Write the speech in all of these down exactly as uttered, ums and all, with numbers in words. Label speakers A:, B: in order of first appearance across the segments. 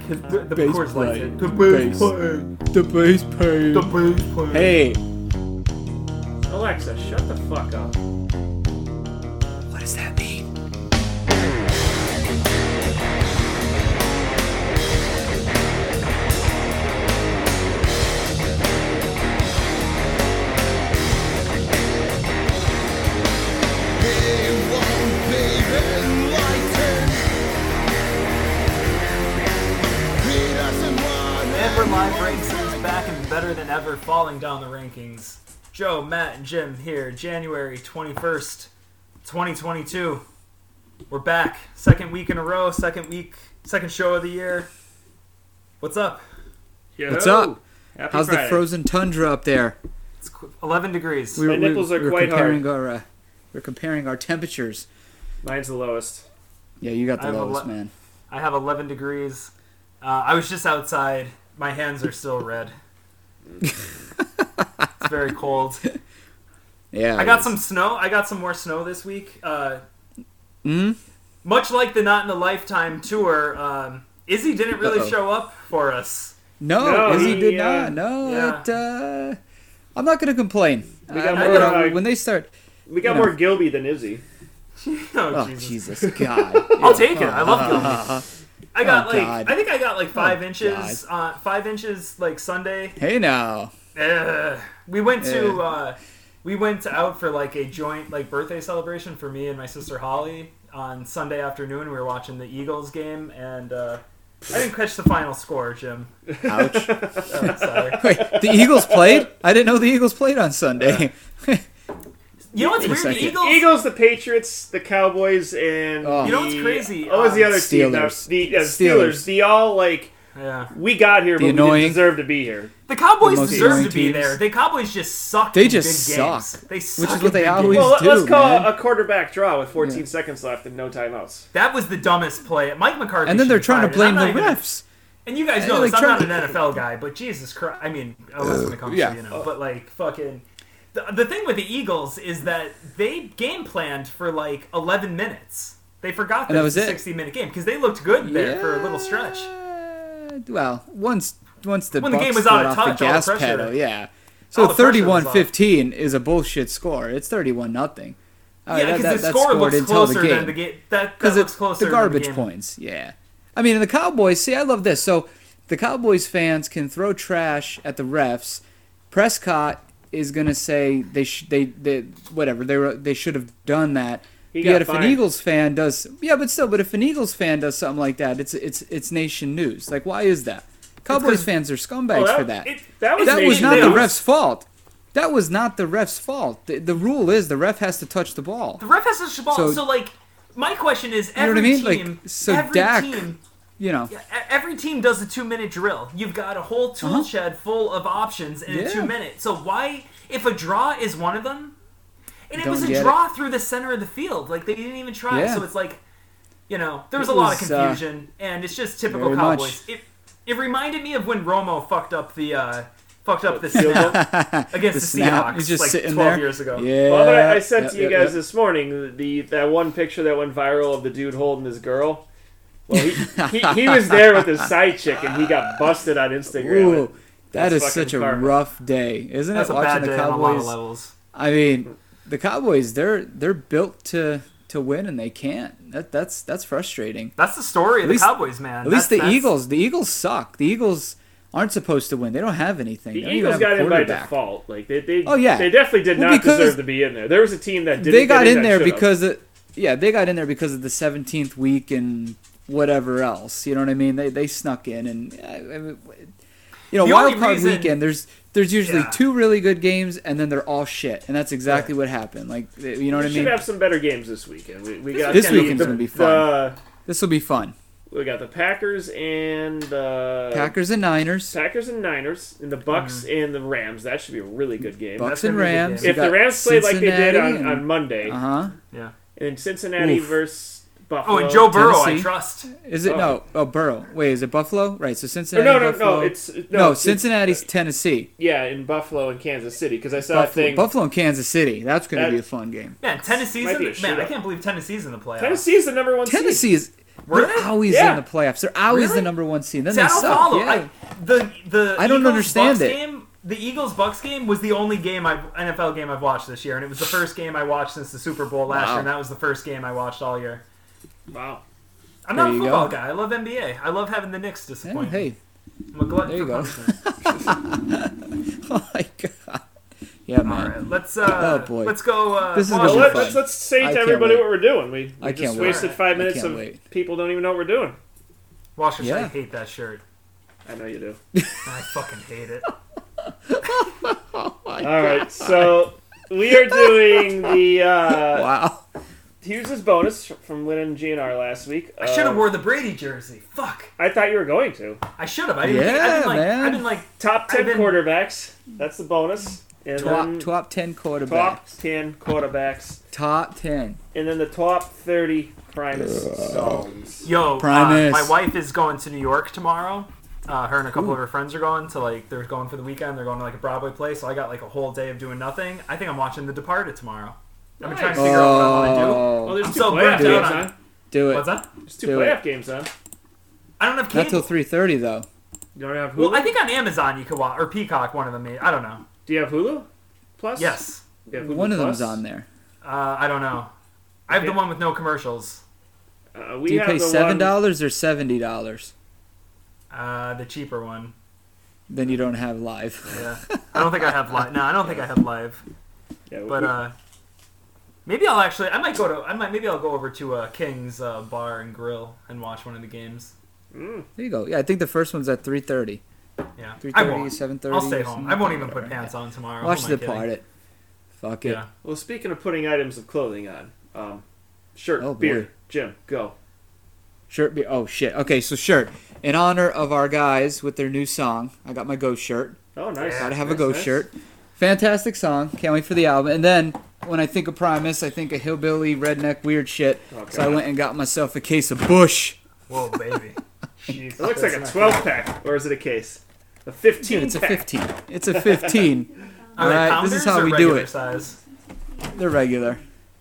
A: His, the the
B: Bass
A: Coors Light.
B: playing.
A: The bass
B: Bass.
A: playing.
B: The bass playing.
A: The bass playing.
B: Hey.
C: Alexa, shut the fuck up.
B: What does that mean?
A: Amber Live Ranks is back and better than ever, falling down the rankings. Joe, Matt, and Jim here, January twenty-first, twenty twenty-two. We're back. Second week in a row, second week, second show of the year. What's up?
C: Yo.
B: What's up?
C: Happy
B: How's
C: Friday.
B: the frozen tundra up there?
A: It's eleven degrees.
B: We
C: My nipples are
B: we're
C: quite
B: comparing
C: hard.
B: Our, uh, we're comparing our temperatures.
C: Mine's the lowest.
B: Yeah, you got the
A: I have a
B: lowest,
A: le-
B: man.
A: I have eleven degrees. Uh, I was just outside. My hands are still red. It's very cold.
B: Yeah.
A: I got some snow. I got some more snow this week. Uh,
B: Hmm?
A: much like the Not in a Lifetime tour, um, Izzy didn't really
B: Uh-oh.
A: show up for us.
B: No,
C: No,
B: Izzy
C: he,
B: did
C: uh,
B: not. No,
A: yeah.
B: it, uh, I'm not gonna complain.
C: We got
B: I-
C: more,
B: you know,
C: uh,
B: when they start.
C: We got
B: You know.
C: more Gilby than Izzy.
A: oh,
B: Oh
A: Jesus.
B: Jesus, God!
A: I'll take it. I love Gilby. I got
B: Oh,
A: like
B: God.
A: I think I got like five
B: Oh,
A: inches. Uh, five inches like Sunday.
B: Hey now.
A: Uh, we went to
B: Yeah.
A: uh, we went out for like a joint like birthday celebration for me and my sister Holly on Sunday afternoon. We were watching the Eagles game, and uh, I didn't catch the final score, Jim.
B: Ouch.
A: Oh, sorry.
B: Wait, the Eagles played? I didn't know the Eagles played on Sunday.
A: You know what's
B: Wait a
A: weird? The
B: second.
A: Eagles.
C: Eagles, the Patriots, the Cowboys, and
B: Oh.
A: You know what's
C: the-
A: crazy?
C: What was the
A: Uh,
C: other team? No,
B: Steelers.
C: the uh,
B: Steelers.
C: Steelers. The all like
A: Yeah.
C: we got here,
B: The
C: but we
B: annoying-
C: didn't deserve to be here.
A: The Cowboys
B: The most
A: deserve
B: annoying
A: to be
B: teams.
A: there. The Cowboys just suck.
B: They
A: in
B: just
A: big
B: suck.
A: games. They suck
B: is
A: in
B: what they
A: big games.
B: always
C: Well, let-
B: do,
C: let's call
B: man.
C: a, a quarterback draw with fourteen seconds left and no timeouts.
A: That was the dumbest play. Mike McCarthy.
B: And then they're
A: should be
B: trying to
A: fired.
B: blame
A: And
B: the
A: I'm not even-
B: refs.
A: And you guys
B: Yeah,
A: know
B: like
A: this. I'm
B: trying
A: not
B: to-
A: an N F L guy, but Jesus Christ. I mean, unless when it comes
B: Yeah.
A: to, you know. But, like, fucking... The, the thing with the Eagles is that they game planned for, like, eleven minutes. They forgot that,
B: And that
A: it
B: was
A: was a
B: it.
A: sixty-minute game because they looked good there for a little stretch.
B: Yeah, Well, once once the
A: When the
B: Bucks
A: game was out
B: let
A: of
B: off
A: touch,
B: the
A: all the
B: gas
A: pressure-
B: pedal, yeah.
A: all
B: So
A: the pressure was
B: thirty-one fifteen is a bullshit score. It's thirty-one nothing.
A: Yeah, because the score looks closer than the game. That, that
B: Because
A: looks
B: it's
A: closer
B: the garbage
A: than the game.
B: points. Yeah. I mean, and the Cowboys, see, I love this. So the Cowboys fans can throw trash at the refs. Prescott is going to say they, sh- they they whatever, they were, they should have done that.
C: He
B: Yet
C: got
B: if an
C: fined.
B: Eagles fan does, yeah, but still, but if an Eagles fan does something like that, it's it's it's nation news. Like, why is that? Cowboys
A: 'cause-
B: fans are scumbags
C: Oh,
B: for that.
C: It, that was,
B: That was
C: nation
B: not the
C: news.
B: ref's fault. That was not the ref's fault. The, the rule is the ref has to touch the ball.
A: The ref has to touch the ball. So,
B: So-
A: like, my question is,
B: know what
A: every
B: I mean? Like,
A: team,
B: so
A: every
B: Dak-
A: team,
B: You know.
A: yeah, e- every team does a two-minute drill. You've got a whole tool
B: Uh-huh.
A: shed full of options in a
B: Yeah.
A: two-minute. So why, if a draw is one of them, and it
B: Don't
A: was a
B: get it.
A: draw through the center of the field, like they didn't even try.
B: Yeah.
A: So it's like, you know, there was
B: It
A: a lot of
B: was, uh,
A: confusion, and it's just typical
B: very
A: Cowboys.
B: much.
A: It it reminded me of when Romo fucked up the uh, fucked up the
C: Field goal?
A: snap against the,
B: The snap.
A: Seahawks
B: He's just
A: like
B: sitting
A: twelve
B: there.
A: years ago.
B: Yeah.
C: Well, but I, I said
B: Yep,
C: to you
B: yep,
C: guys
B: yep.
C: this morning the that one picture that went viral of the dude holding his girl. Well, he, he, he was there with his side chick, and he got busted on Instagram.
B: Ooh, that
C: That's
B: is
C: fucking
B: such a
C: karma.
B: rough day, isn't
A: That's
B: it?
A: a
B: Watching
A: bad
B: the
A: day on a lot of
B: Cowboys.
A: levels.
B: I mean, the Cowboys, they're they're built to to win, and they can't. That that's that's frustrating.
A: That's the story of
B: least-
A: the Cowboys, man.
B: At least
A: That's-
B: the
A: that's-
B: Eagles, the Eagles suck. The Eagles aren't supposed to win. They don't have anything.
C: The
B: They don't
C: Eagles
B: even have
C: got
B: a
C: in by
B: quarterback.
C: default. Like they, they,
B: Oh, yeah.
C: they definitely did
B: Well,
C: not
B: because
C: deserve to be in there. There was a team that didn't.
B: They got
C: get
B: in
C: that
B: there
C: should've.
B: because of, yeah, they got in there because of the seventeenth week and whatever else. You know what I mean? They they snuck in, and uh, I mean, you know,
A: The
B: wild
A: only
B: card
A: reason-
B: weekend. There's there's usually
A: Yeah.
B: two really good games, and then they're all shit, and that's exactly what happened. Like, you know what I
C: we
B: mean?
C: should have some better games this weekend. We, we got
B: This
C: the,
B: weekend's
C: the,
B: gonna be fun.
C: The,
B: This will be fun.
C: we got the Packers and the
B: Packers and Niners,
C: Packers and Niners, and the Bucks and the Rams. That should be a really good game.
B: Bucks
A: That's
B: and
A: gonna be a good
B: Rams.
A: game.
C: If the Rams played like they did on,
B: Cincinnati
C: on Monday,
B: Uh huh.
A: Yeah.
C: and Cincinnati
B: Oof.
C: versus Buffalo.
A: Oh, and Joe Burrow, I
B: Tennessee.
A: trust.
B: Is it
C: Oh.
B: no? Oh, Burrow. Wait, is it Buffalo? Right. So
C: Or
B: Cincinnati.
C: no, no,
B: Buffalo.
C: no. It's no,
B: no.
C: it's-
B: Cincinnati's Tennessee.
C: Yeah, in Buffalo and Kansas City because I saw a
B: Buffalo,
C: thing.
B: Buffalo and Kansas City. That's going to
C: That-
B: be a fun game.
A: Man, Tennessee's
C: Might
A: in
C: be
A: the,
C: a
A: man, I
C: shootout.
A: can't believe Tennessee's in the playoffs.
C: Tennessee is the number one seed.
B: Tennessee is
A: Were
B: They're
A: they?
B: always
C: Yeah.
B: in the playoffs. They're always
A: Really?
B: the number one seed. Then
A: See,
B: they
A: I don't
B: suck.
A: follow.
B: Yeah.
A: I, the the
B: I don't
A: Eagles
B: understand
A: Bucks
B: it.
A: Game, the Eagles Bucks game was the only game I N F L game I've watched this year, and it was the first game I watched since the Super Bowl last
B: Wow.
A: year, and that was the first game I watched all year.
C: Wow.
A: I'm
B: There
A: not a
B: you
A: football
B: go.
A: guy. I love N B A. I love having the Knicks
B: Yeah,
A: disappoint.
B: hey,
A: I'm a glutton
B: there you
A: for
B: go.
A: punishment.
B: oh my god. Yeah,
A: All
B: man.
A: right, let's uh,
B: Oh, boy.
A: let's go. Uh,
B: This is
A: watch
B: gonna
C: Well,
B: be
C: let,
B: fun.
C: let's, let's say
B: I
C: to
B: can't
C: everybody
B: wait.
C: what we're doing. We, we
B: I
C: just
B: can't wait.
C: wasted five
B: I
C: minutes
B: can't
C: of
B: wait.
C: people don't even know what we're doing.
A: Washington,
B: Yeah.
A: I hate that shirt.
C: I know you do.
A: I fucking hate it.
B: Oh my
C: All right, so we are doing the uh,
B: Wow.
C: here's this bonus from Lynn and G N R last week.
A: I should have
C: Um,
A: wore the Brady jersey. Fuck.
C: I thought you were going to.
A: I should have. I didn't. think,
B: Yeah,
A: I've been like,
B: man.
A: I've been like
C: Top ten
A: I've been-
C: quarterbacks. That's the bonus. And
B: Top
C: then
B: top ten
C: top
B: quarterbacks.
C: ten quarterbacks.
B: Top ten.
C: And then the top thirty Primus songs.
A: Yo, uh,
B: Primus.
A: my wife is going to New York tomorrow. Uh, her and a couple of her friends are going to like they're going for the weekend. They're going to like a Broadway play. So I got like a whole day of doing nothing. I think I'm watching The Departed tomorrow. I've been trying to
C: Nice.
A: figure out what I want to do.
C: Well,
B: Oh,
C: there's
A: I'm
C: two
A: so
C: playoff
A: burnt
C: games
A: out
C: on.
A: on-
B: do it.
A: What's that?
C: There's two
B: Do it.
C: playoff games on.
A: I don't have
B: Not till
A: cable.
B: three thirty though.
C: You don't have Hulu?
A: Well, I think on Amazon you could watch or Peacock. One of them. Made, I don't know.
C: Do you have Hulu Plus?
A: Yes.
C: You have Hulu
B: One of
C: Plus?
B: them's on there.
A: Uh, I don't know. I have the
C: Okay.
A: one with no commercials.
C: Uh, we
B: Do you
C: have
B: pay
C: the
B: seven
C: one-
B: dollars or seventy dollars?
A: Uh, the cheaper one.
B: Then you don't have live.
A: Yeah. I don't think I have live. No, I don't think I have live.
C: Yeah, we-
A: But uh, maybe I'll actually. I might go to. I might. Maybe I'll go over to uh, King's uh, Bar and Grill and watch one of the games.
C: Mm.
B: There you go. Yeah, I think the first one's at three thirty.
A: Yeah.
B: Three
A: I
B: thirty,
A: won't.
B: seven thirty.
A: I'll stay home. I won't even put pants on tomorrow.
B: Watch
A: Who am
B: the
A: I kidding?
B: part it. Fuck it.
A: Yeah.
C: Well, speaking of putting items of clothing on, um, shirt,
B: Oh, boy.
C: beer, Jim, go.
B: Shirt be oh shit. Okay, so shirt. In honor of our guys with their new song, I got my Ghost shirt.
C: Oh, nice.
B: Gotta have a
C: Nice,
B: Ghost
C: nice.
B: shirt. Fantastic song. Can't wait for the album. And then when I think of Primus, I think of hillbilly, redneck, weird shit.
C: Oh,
B: So I
C: God.
B: went and got myself a case of Bush.
A: Whoa, baby.
C: It looks like a twelve pack, or is it a case? A fifteen
B: Dude, it's a
C: pack.
B: fifteen. It's a fifteen.
A: Are they
B: Alright, this is
A: pounders
B: how
A: or
B: we do
A: regular
B: it.
A: Size?
B: They're regular.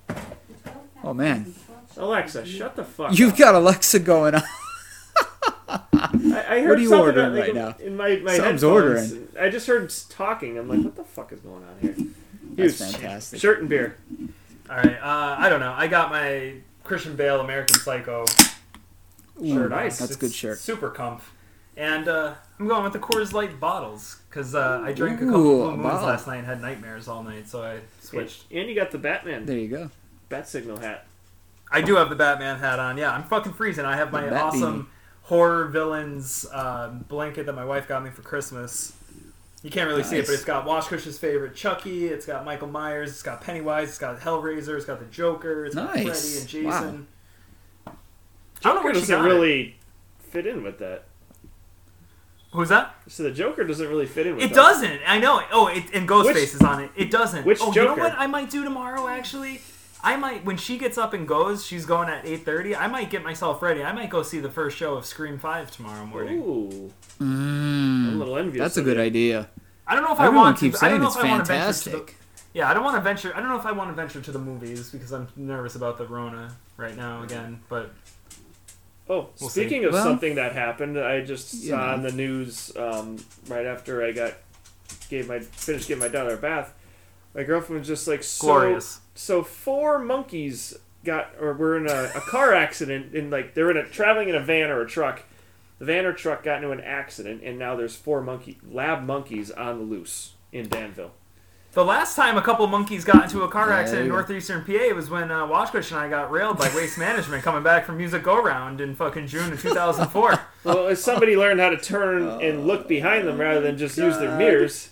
B: Oh man,
C: Alexa, shut the fuck
B: you've
C: up.
B: got Alexa going on.
C: I, I heard
B: What are you
C: something
B: ordering
C: that, like,
B: right
C: in,
B: now?
C: in my, my
B: Something's
C: headphones.
B: ordering.
C: I just heard s- talking. I'm like, what the fuck is going on here?
B: That's
C: Huge.
B: fantastic.
C: Shirt and beer.
A: All right. Uh, I don't know. I got my Christian Bale American Psycho
B: Ooh,
A: shirt.
C: nice.
A: on.
B: That's a good
A: It's
B: shirt.
A: Super comf. And uh, I'm going with the Coors Light bottles because uh, I drank a couple
B: Ooh,
A: Blue Moons
B: wow.
A: last night and had nightmares all night, so I switched.
C: And you got the Batman
B: There you go.
C: bat signal hat.
A: I do have the Batman hat on. Yeah, I'm fucking freezing. I have my
B: The Bat
A: awesome horror villains uh, blanket that my wife got me for Christmas. You can't really see it,
B: Nice.
A: but it's got Washcush's favorite Chucky. It's got Michael Myers. It's got Pennywise. It's got Hellraiser. It's got the Joker. It's got
B: Nice.
A: Freddy and Jason.
B: Wow.
A: I don't know
C: Joker
A: where she
C: doesn't
A: got it.
C: really fit in with that.
A: Who's that?
C: So the Joker doesn't really fit in with
A: It
C: that.
A: doesn't. I know. Oh, it, and Ghostface
C: Which-
A: is on it. It doesn't.
C: which
A: oh, you
C: Joker?
A: know what I might do tomorrow? Actually, I might when she gets up and goes. She's going at eight thirty. I might get myself ready. I might go see the first show of Scream Five tomorrow morning.
C: Ooh, I'm a
B: Mm,
C: little envious.
B: that's a
C: of
B: good
C: you.
B: idea.
A: I don't know if
B: Everyone
A: I want
B: keeps
A: to. I don't
B: saying
A: know
B: it's
A: if I want to venture to the,
B: fantastic.
A: yeah, I don't want to venture. I don't know if I want to venture to the movies because I'm nervous about the Rona right now again. But
C: Oh,
A: We'll
C: speaking
A: see.
C: of
B: Well,
C: something that happened, I just
B: you
C: saw
B: know.
C: on the news um, right after I got gave my finished giving my daughter a bath. My girlfriend was just like so.
A: glorious.
C: So four monkeys got or were in a, a car accident in like they were in a traveling in a van or a truck. The van or truck got into an accident, and now there's four monkey lab monkeys on the loose in Danville.
A: The last time a couple monkeys got into a car
B: Yeah,
A: accident in
B: there you go.
A: northeastern P A was when uh, Washkush and I got railed by Waste Management coming back from Music Go Round in fucking June of two thousand four.
C: Well, if somebody learned how to turn and look behind them rather than just use their
B: God.
C: mirrors,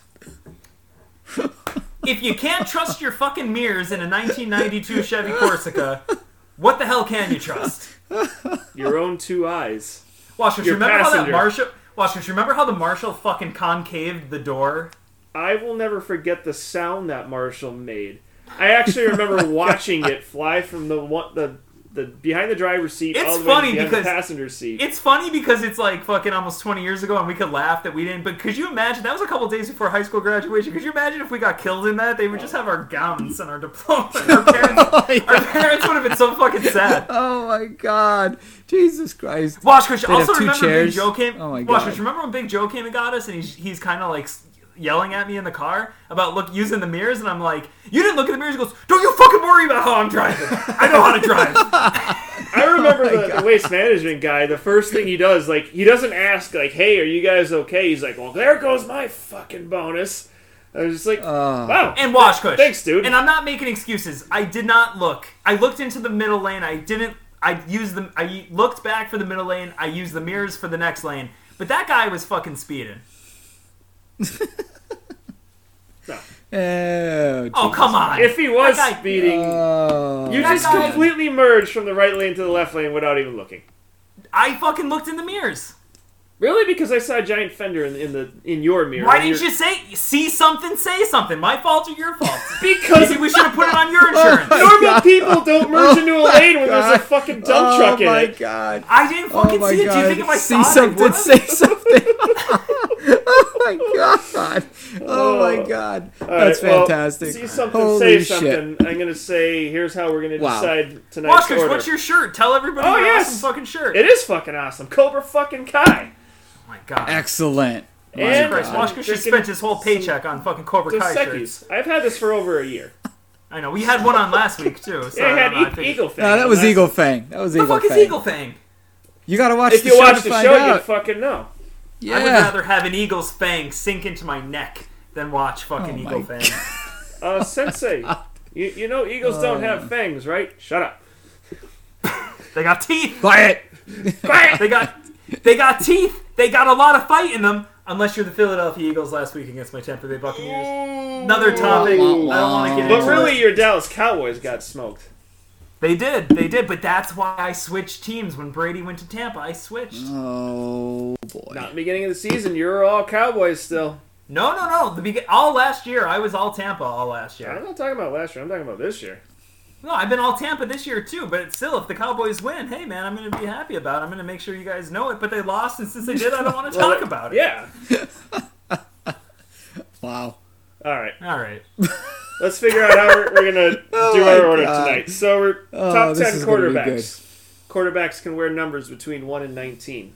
A: If you can't trust your fucking mirrors in a nineteen ninety-two Chevy Corsica, what the hell can you trust?
C: your own two eyes.
A: Washkush,
C: Your
A: remember how that
C: passenger.
A: Marshall? Washkush, remember how the Marshall fucking concaved the door?
C: I will never forget the sound that Marshall made. I actually remember watching it fly from the one, the the behind the driver's seat.
A: It's
C: all the
A: funny
C: way behind
A: because
C: the passenger seat.
A: It's funny because it's like fucking almost twenty years ago and we could laugh that we didn't. But could you imagine? That was a couple days before high school graduation. Could you imagine if we got killed in that? They would just have our gowns and our diploma. And our parents,
B: Oh, yeah.
A: our parents would have been so fucking sad.
B: Oh my God, Jesus Christ!
A: Washkush,
B: They'd
A: also
B: have two
A: remember
B: chairs.
A: Big Joe came.
B: Oh my
A: Washkush,
B: God.
A: remember when Big Joe came and got us, and he's he's kind of like yelling at me in the car about look using the mirrors, and I'm like, you didn't look at the mirrors. He goes, don't you fucking worry about how I'm driving. I know how to drive.
C: I remember
B: Oh my
C: the,
B: God.
C: the waste management guy. The first thing he does, like, he doesn't ask, like, "Hey, are you guys okay?" He's like, "Well, there goes my fucking bonus." I was just like,
B: Uh,
C: "Wow."
A: And Washkush,
C: Thanks, dude.
A: And I'm not making excuses. I did not look. I looked into the middle lane. I didn't. I used them. I looked back for the middle lane. I used the mirrors for the next lane. But that guy was fucking speeding.
C: No.
B: oh,
A: Oh, come on.
C: If he was
A: That guy-
C: speeding,
B: Oh.
C: you
A: That
C: just
A: guy-
C: completely merged from the right lane to the left lane without even looking.
A: I fucking looked in the mirrors.
C: Really? Because I saw a giant fender in, in the in your mirror.
A: Why
C: and
A: didn't
C: you're-
A: you say see something? Say something. My fault or your fault?
C: Because
A: Maybe we should have put it on your insurance.
C: normal
B: God.
C: people don't merge
B: Oh
C: into a
B: my
C: lane when there's a
B: God.
C: fucking dump
B: oh
C: truck in
B: my
C: it.
B: God.
A: I didn't
B: Oh
A: fucking
B: my
A: see it.
B: God.
A: Do you think if I
B: See
A: saw
B: something,
A: it, I
B: say something. oh my God. Oh my God.
C: All
B: That's
C: right, well,
B: fantastic.
C: see something,
B: Holy
C: say
B: shit.
C: something. I'm gonna say, here's how we're gonna
B: Wow.
C: decide tonight's
A: Washkush,
C: order.
A: what's your shirt? Tell everybody
C: Oh,
A: your
C: yes.
A: awesome fucking shirt.
C: It is fucking awesome. Cobra fucking Kai.
A: Oh my God.
B: Excellent. My
C: And-
A: Christ,
B: God.
A: Washkush just
C: Drinking
A: spent his whole paycheck on fucking Cobra
C: Dos
A: Kai
C: Equis.
A: shirts.
C: I've had this for over a year.
A: I know. We had one on last week, too. So
C: Yeah, I
A: I
C: had
A: don't know, I
C: e-
A: figured-
C: Eagle Fang.
B: No, that was
C: Last-
B: Eagle Fang. That was
A: The
B: Eagle
A: fuck is
B: Fang.
A: Eagle Fang?
B: You gotta watch
C: If
B: the
C: you
B: show
C: watch
B: to
C: the
B: find
C: show,
B: out.
C: you'd fucking know.
B: Yeah.
A: I would rather have an eagle's fang sink into my neck than watch fucking
B: Oh my
A: Eagle Fang.
C: Uh, Sensei, you, you know eagles don't
B: Oh.
C: have fangs, right? Shut up.
A: They got teeth.
B: Quiet.
A: They got they got teeth. They got a lot of fight in them. Unless you're the Philadelphia Eagles last week against my Tampa Bay Buccaneers. Another topic. I don't want to get
C: But
A: into
C: really,
A: it.
C: your Dallas Cowboys got smoked.
A: They did. They did. But that's why I switched teams when Brady went to Tampa. I switched.
B: Oh boy.
C: Not in the beginning of the season. You're all Cowboys still.
A: No, no, no. The begin- all last year, I was all Tampa all last year.
C: I'm not talking about last year. I'm talking about this year.
A: No, I've been all Tampa this year too. But still, if the Cowboys win, hey man, I'm going to be happy about it. I'm going to make sure you guys know it. But they lost, and since they did, I don't want to
C: Well,
A: talk about it.
C: Yeah.
B: Wow.
C: All right.
A: All right.
C: Let's figure out how we're, we're gonna
B: Oh
C: do
B: my
C: our order
B: God.
C: tonight. So we're
B: Oh,
C: top
B: this
C: ten
B: is gonna be
C: quarterbacks. Quarterbacks can wear numbers between one and nineteen.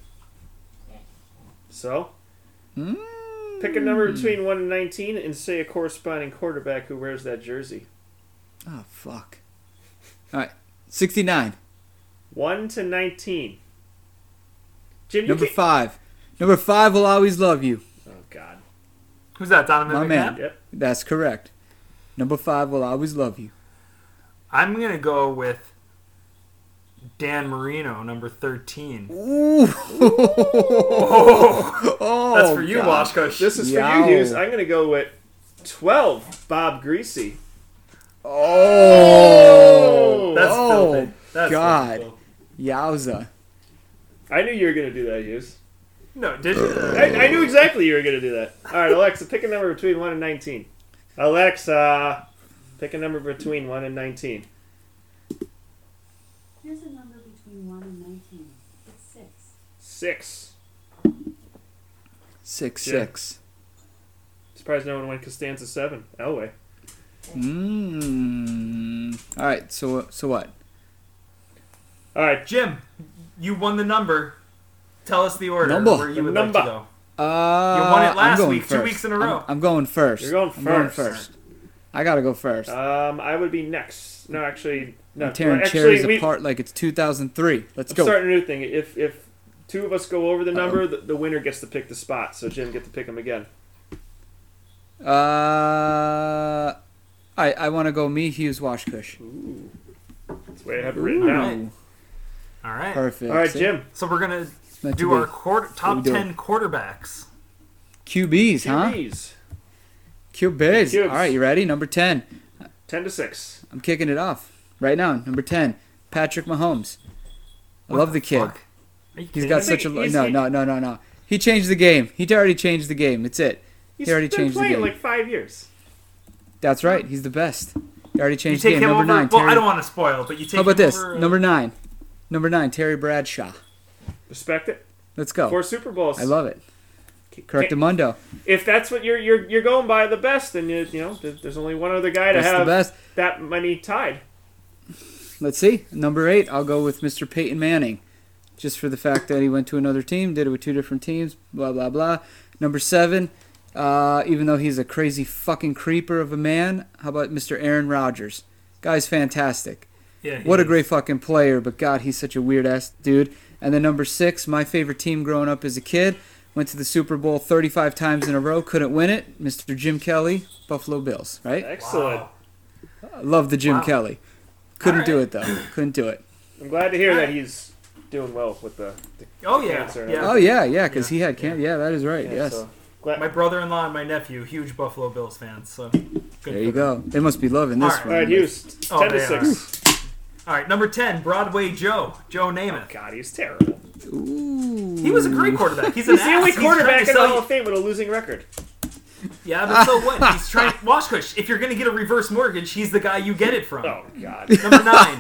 C: So
B: Mm.
C: pick a number between one and nineteen and say a corresponding quarterback who wears that jersey.
B: Oh fuck. All right. sixty-nine.
C: One to nineteen. Jim, you
B: Number
C: can't-
B: five. Number five will always love you.
C: Oh God.
A: Who's that? Donovan
B: My
A: McNabb?
B: man.
C: Yep.
B: That's correct. Number five will always love you.
A: I'm going to go with Dan Marino, number thirteen.
B: Ooh.
A: Oh,
B: Oh,
A: that's for you,
B: God.
A: Washkush.
C: This is
B: Yow.
C: for you, Hughes. I'm gonna go with twelve. Bob Greasy.
B: Oh.
A: That's
B: oh,
A: filthy. That's
B: God.
A: filthy.
B: Yowza.
C: I knew you were gonna do that, Hughes.
A: No, did you?
C: I, I knew exactly you were gonna do that. All right, Alexa, pick a number between one and nineteen. Alexa, pick a number between one and nineteen.
D: Here's a number between one and nineteen. It's six.
C: Six.
B: Six
C: Yeah.
B: six.
C: Surprised no one went Costanza seven. Elway.
B: Mmm. All right. So so what?
C: All right,
A: Jim, you won the number. Tell us the order
B: Number.
A: where you
C: The
A: would
C: number.
A: like to go.
B: Uh,
A: You won it
B: I'm
A: last
B: going
A: week, two
B: first.
A: weeks in a
B: I'm-
A: row.
B: I'm, going first.
C: You're going
B: I'm going
C: first.
B: first. I gotta go first.
C: um, I would be next. No, actually, no.
B: I'm tearing
C: actually,
B: cherries
C: we,
B: apart like it's two thousand three. Let's
C: I'm
B: go.
C: starting a new thing. If if two of us go over the number, the, the winner gets to pick the spot. So Jim get to pick them again.
B: Uh, I I want to go me Hughes Washkush.
C: Ooh, that's the way I have it written down.
B: Ooh,
A: All right.
B: perfect.
C: All right,
B: See?
C: Jim.
A: So we're gonna
B: Meant to
A: do
B: be.
A: our quarter, top
B: we doing?
A: ten quarterbacks.
B: Q Bs, huh?
C: Q Bs.
B: Q Bs.
C: Cubes.
B: All right, you ready? Number ten.
C: Ten to six.
B: I'm kicking it off right now. Number ten, Patrick Mahomes. I
A: What
B: love the, kid.
A: fuck? Are you
B: He's
A: kidding
B: got
A: me?
B: such a
C: think he's-
B: no, no, no, no, no. He changed the game. He already changed the game. That's it.
C: He's
B: He already
C: been
B: changed the
C: playing
B: game.
C: like five years.
B: That's right. He's the best. You already
A: You
B: changed the
A: take
B: game.
A: him
B: Number
A: over.
B: nine.
A: well,
B: Terry,
A: I don't want to spoil, but you take.
B: how about
A: him
B: this?
A: over, uh,
B: Number nine. Number nine. Terry Bradshaw.
C: Respect it.
B: Let's go.
C: Four Super Bowls.
B: I love it.
C: Can't-
B: Correctamundo.
C: If that's what you're you're you're going by the best, then you you know there- there's only one other guy to
B: That's the
C: have
B: best.
C: that many tied.
B: Let's see. Number eight, I'll go with Mister Peyton Manning. Just for the fact that he went to another team, did it with two different teams, blah, blah, blah. Number seven, uh, even though he's a crazy fucking creeper of a man, how about Mister Aaron Rodgers? Guy's fantastic.
A: Yeah, he
B: What a
A: is.
B: great fucking player, but God, he's such a weird-ass dude. And then number six, my favorite team growing up as a kid, went to the Super Bowl thirty-five times in a row, couldn't win it, Mister Jim Kelly, Buffalo Bills, right?
C: Excellent.
A: Wow.
B: I love the Jim
A: Wow.
B: Kelly. Couldn't
A: All
B: do
A: right.
B: it, though. Couldn't do it.
C: I'm glad to hear
A: All
C: that
A: right.
C: he's doing well with the, the
A: Oh yeah,
C: cancer and
A: yeah.
B: Oh, yeah, yeah, because
A: Yeah.
B: he had can Yeah, that is right,
C: yeah,
B: yes.
C: so glad.
A: My brother-in-law and my nephew, huge Buffalo Bills fans. So good
B: There
A: for
B: you
A: them.
B: go. They must be loving this
A: All right.
C: All
B: one.
C: right, Hughes.
A: Oh,
C: Ten to
A: they are.
C: six.
A: All right, number ten, Broadway Joe, Joe Namath.
C: God, he's terrible.
B: Ooh.
A: He was a great quarterback. He's an
C: He's the only
A: ass. He's trying
C: quarterback
A: to
C: in the
A: sell
C: Hall
A: you-
C: of Fame with a losing record.
A: Yeah, but so what? He's trying. Washkush, if you're going to get a reverse mortgage, he's the guy you get it from.
C: Oh God.
A: Number nine.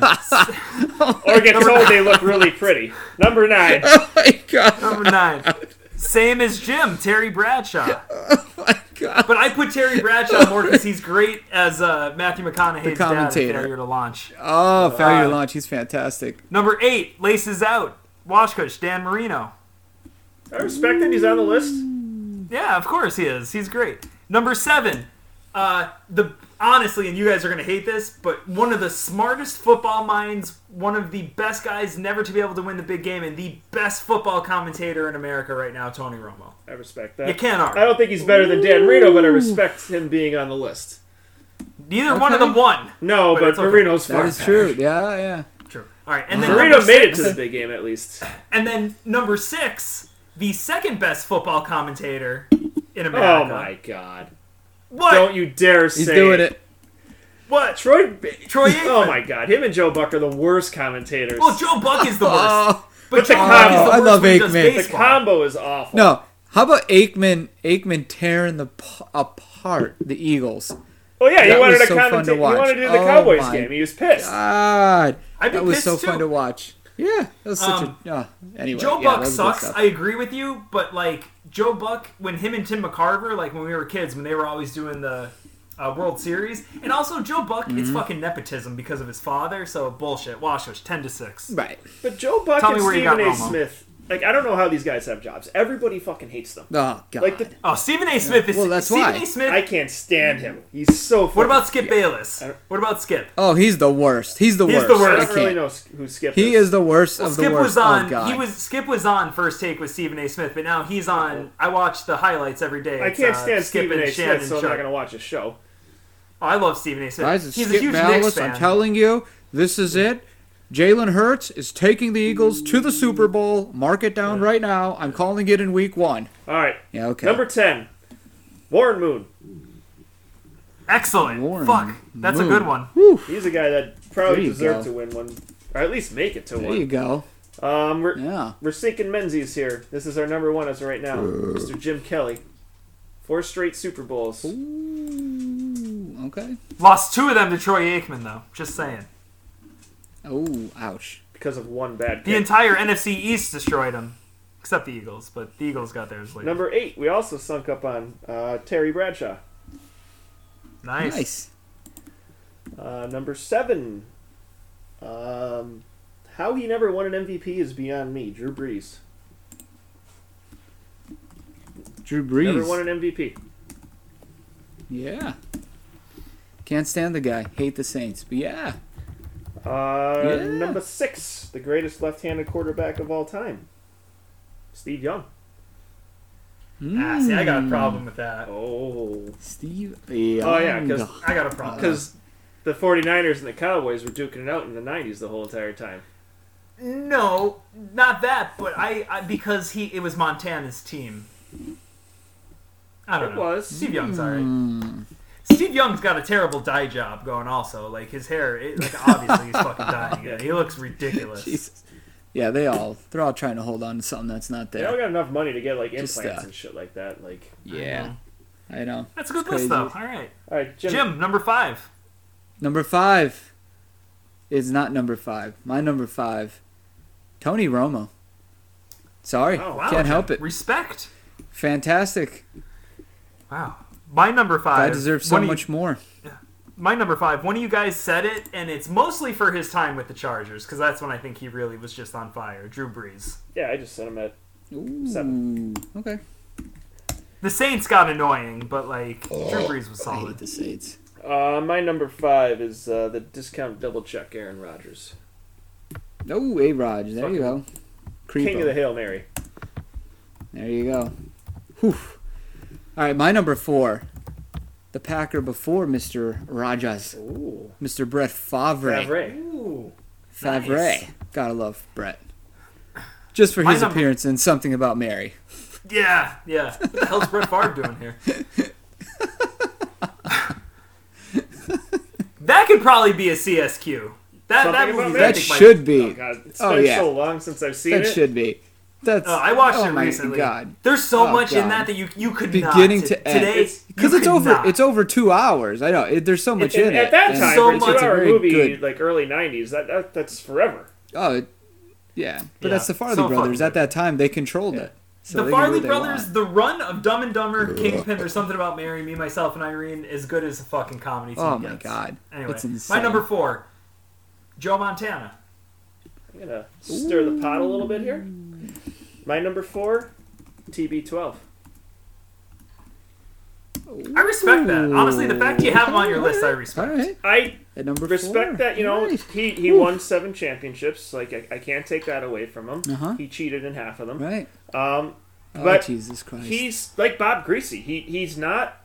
C: Or get told they look really pretty. Number nine.
B: Oh, my God.
A: Number nine. Same as Jim, Terry Bradshaw.
B: Oh, my God.
A: But I put Terry Bradshaw more because he's great as uh, Matthew McConaughey's dad in
B: commentator.
A: Failure to Launch.
B: Oh, failure
A: Uh,
B: launch. He's fantastic.
A: Number eight, Laces Out, Washkush, Dan Marino.
C: I respect it. He's on the list.
A: Yeah, of course he is. He's great. Number seven, uh, the honestly, and you guys are gonna hate this, but one of the smartest football minds, one of the best guys never to be able to win the big game, and the best football commentator in America right now, Tony Romo.
C: I respect that.
A: You can't
C: I
A: argue.
C: don't think he's better than Dan Marino, but I respect him being on the list.
A: Neither one of
B: Okay.
A: them won.
C: No,
A: But
C: but,
A: it's okay.
C: Marino's
B: That
C: far
B: is
C: better.
B: true. Yeah, yeah.
A: True. All right, and then
C: Marino
A: number
C: made it
A: six,
C: to the big game at least.
A: and then number six, the second best football commentator in America.
C: Oh my God!
A: What?
C: Don't you dare say
B: He's doing it.
A: What?
C: Troy.
A: Troy Aikman.
C: Oh my God! Him and Joe Buck are the worst commentators.
A: Well, Joe Buck is the worst.
B: Oh,
A: but
C: but the
A: Joe
C: combo-
A: Buck is the
B: I
A: worst
B: love
A: when he does
B: Aikman.
C: the
A: baseball.
C: combo is awful.
B: no. How about Aikman Aikman tearing the p- apart the Eagles?
C: Well, yeah, he
B: That
C: wanted
B: was
C: to
B: so fun to
C: commentate. He
B: watch.
C: wanted to do the
B: Oh
C: Cowboys
B: my
C: game. He was pissed.
B: God.
A: I'd be
B: That was
A: pissed
B: so
A: too.
B: fun to watch. Yeah, that was such
A: Um,
B: a. Oh, anyway,
A: Joe
B: yeah,
A: Buck
B: that was good
A: sucks.
B: stuff.
A: I agree with you, but like Joe Buck, when him and Tim McCarver, like when we were kids, when they were always doing the uh, World Series, and also Joe Buck, it's
B: Mm-hmm.
A: fucking nepotism because of his father. So bullshit. Washers ten to six.
B: Right.
C: But Joe Buck
A: Tell
C: and
A: me where you
C: Stephen
A: got
C: A.
A: Romo.
C: Smith, like, I don't know how these guys have jobs. Everybody fucking hates them.
B: Oh God.
C: Like, the,
A: Oh, Stephen A. Smith is
B: Well, that's
A: Stephen
B: why.
A: A. Smith.
C: I can't stand him. He's so.
A: what about
C: fucking-
A: Skip Bayless?
C: I don't-
A: What about Skip?
B: oh, he's the worst. He's the
A: He's
B: worst.
A: the
C: I
A: worst.
B: I
C: don't really
B: can't.
C: know who Skip
B: He
C: is.
B: is the worst
A: Well,
B: of the
A: Skip
B: worst.
A: was on.
B: Oh God.
A: he was Skip was on First Take with Stephen A. Smith, but now he's on. I watch the highlights every day.
C: I
A: It's,
C: can't
A: uh,
C: stand
A: Skip
C: Stephen
A: and
C: A.
A: Shannon
C: Smith, so I'm
A: Sharp.
C: not going to watch his show.
A: Oh, I love Stephen A. Smith.
B: Guys,
A: He's a
B: Skip
A: huge Knicks
B: Bayless,
A: fan.
B: I'm telling you, this is it. Jalen Hurts is taking the Eagles to the Super Bowl. Mark it down right now. I'm calling it in week one.
C: All right.
B: Yeah, okay.
C: Number ten, Warren Moon.
A: Excellent.
B: Warren
A: Fuck, that's
B: Moon.
A: a good one.
C: He's a guy that probably
B: There you
C: deserved
B: go.
C: to win one, or at least make it to
B: There you
C: one.
B: go.
C: Um, we're,
B: Yeah.
C: we're sinking Menzies here. This is our number one as of right now. Mister Jim Kelly. Four straight Super Bowls.
B: Ooh, okay.
A: Lost two of them to Troy Aikman, though. Just saying.
B: Oh, ouch.
C: Because of one bad
A: The
C: pick.
A: entire N F C East destroyed him, except the Eagles. But the Eagles got theirs later.
C: Number eight, we also sunk up on uh, Terry Bradshaw.
A: nice.
B: Nice.
C: Uh, number seven, um, how he never won an M V P is beyond me. Drew Brees.
B: Drew Brees.
C: Never won an M V P.
B: Yeah. Can't stand the guy. Hate the Saints. But yeah.
C: Uh,
B: Yeah.
C: Number six, the greatest left-handed quarterback of all time, Steve Young.
A: Ah, see, I
B: Hmm.
A: got a problem with that.
C: Oh,
B: Steve.
C: Oh, yeah, 'cause-
A: I got a problem.
C: because the 49ers and the Cowboys were duking it out in the nineties the whole entire time.
A: No, not that. But I, I because he it was Montana's team. I don't
C: It
A: know.
C: was.
A: Steve Young's alright.
B: Hmm.
A: Steve Young's got a terrible dye job going. Also, like his hair, it, like obviously he's fucking dyeing it. He looks ridiculous.
B: Jesus. Yeah, they all. They're all trying to hold on to something that's not
C: They all
B: there.
C: got enough money to get like
B: Just,
C: implants
B: uh,
C: and shit like that. Like,
B: Yeah. I know.
A: That's a good
B: It's
A: list,
B: crazy.
A: though. All right,
C: all right, Jim.
A: Jim, number five.
B: Number five is not number five. My number five, Tony Romo. Sorry,
C: Oh,
A: Wow,
B: can't
A: Jim.
B: help it.
A: Respect.
B: Fantastic.
A: Wow. My number five.
B: I deserve so
A: one of you-
B: much more.
A: My number five. One of you guys said it, and it's mostly for his time with the Chargers, because that's when I think he really was just on fire. Drew Brees.
C: Yeah, I just sent him at.
B: Ooh,
C: Seven.
B: Okay.
A: The Saints got annoying, but like Drew Brees was
B: I hate
A: solid.
B: the Saints.
C: Uh, my number five is uh, the discount double check Aaron Rodgers.
B: Oh, A Rod. There you go. Creepo.
C: King of the Hail Mary.
B: There you go. Whew. All right, my number four. The Packer before Mister Rajas.
C: Ooh.
B: Mister Brett Favre.
C: Favre.
A: Ooh.
B: Favre.
A: Nice.
B: Gotta love Brett. Just for
A: My
B: his
A: number-
B: appearance in Something About Mary.
A: Yeah, yeah. What the hell's Brett Favre doing here? That could probably be a C S Q. That
C: Something
A: that
C: About
A: movie
C: Mary?
A: I
B: That
A: think might-
B: should be.
C: Oh god, it's
B: Oh,
C: been
B: yeah.
C: so long since I've seen
B: That
C: it.
B: should be. That's.
A: Oh, I watched
B: oh
A: it
B: my
A: recently.
B: God.
A: There's so
B: Oh,
A: much in
B: God.
A: that that you you could
B: Beginning
A: not.
B: to
A: T-
B: end.
A: today
C: It's-
B: Because
A: you
B: it's
A: could
B: over.
A: not.
B: It's over two hours. I know. It, there's so much
C: And
B: in it.
C: at that
B: and
C: time,
A: so
C: for a
A: much.
C: two-hour
B: very
C: movie,
B: good-
C: like early nineties, that, that that's forever.
B: Oh, it, yeah. But
A: Yeah,
B: that's the Farley
A: so
B: brothers.
A: fucking
B: At that time, they controlled
C: Yeah.
B: it. So
A: The
B: they can do
A: Farley
B: what they
A: brothers,
B: want.
A: the run of Dumb and Dumber, Kingpin, There's Something About Mary, Me, Myself, and Irene, as good as a fucking comedy team
B: Oh my
A: gets.
B: God.
A: Anyway,
B: It's insane.
A: my number four, Joe Montana.
C: I'm gonna stir the pot a little bit here. My number four, T B twelve.
A: I respect that. Honestly, the fact you have him on your list, I respect.
B: All right.
C: I
B: At number
C: respect
B: four.
C: that, you know,
B: Right.
C: he, he won seven championships. Like, I, I can't take that away from him.
B: Uh-huh.
C: He cheated in half of them.
B: Right.
C: Um,
B: Oh,
C: but
B: Jesus Christ.
C: he's like Bob Greasy. He he's not.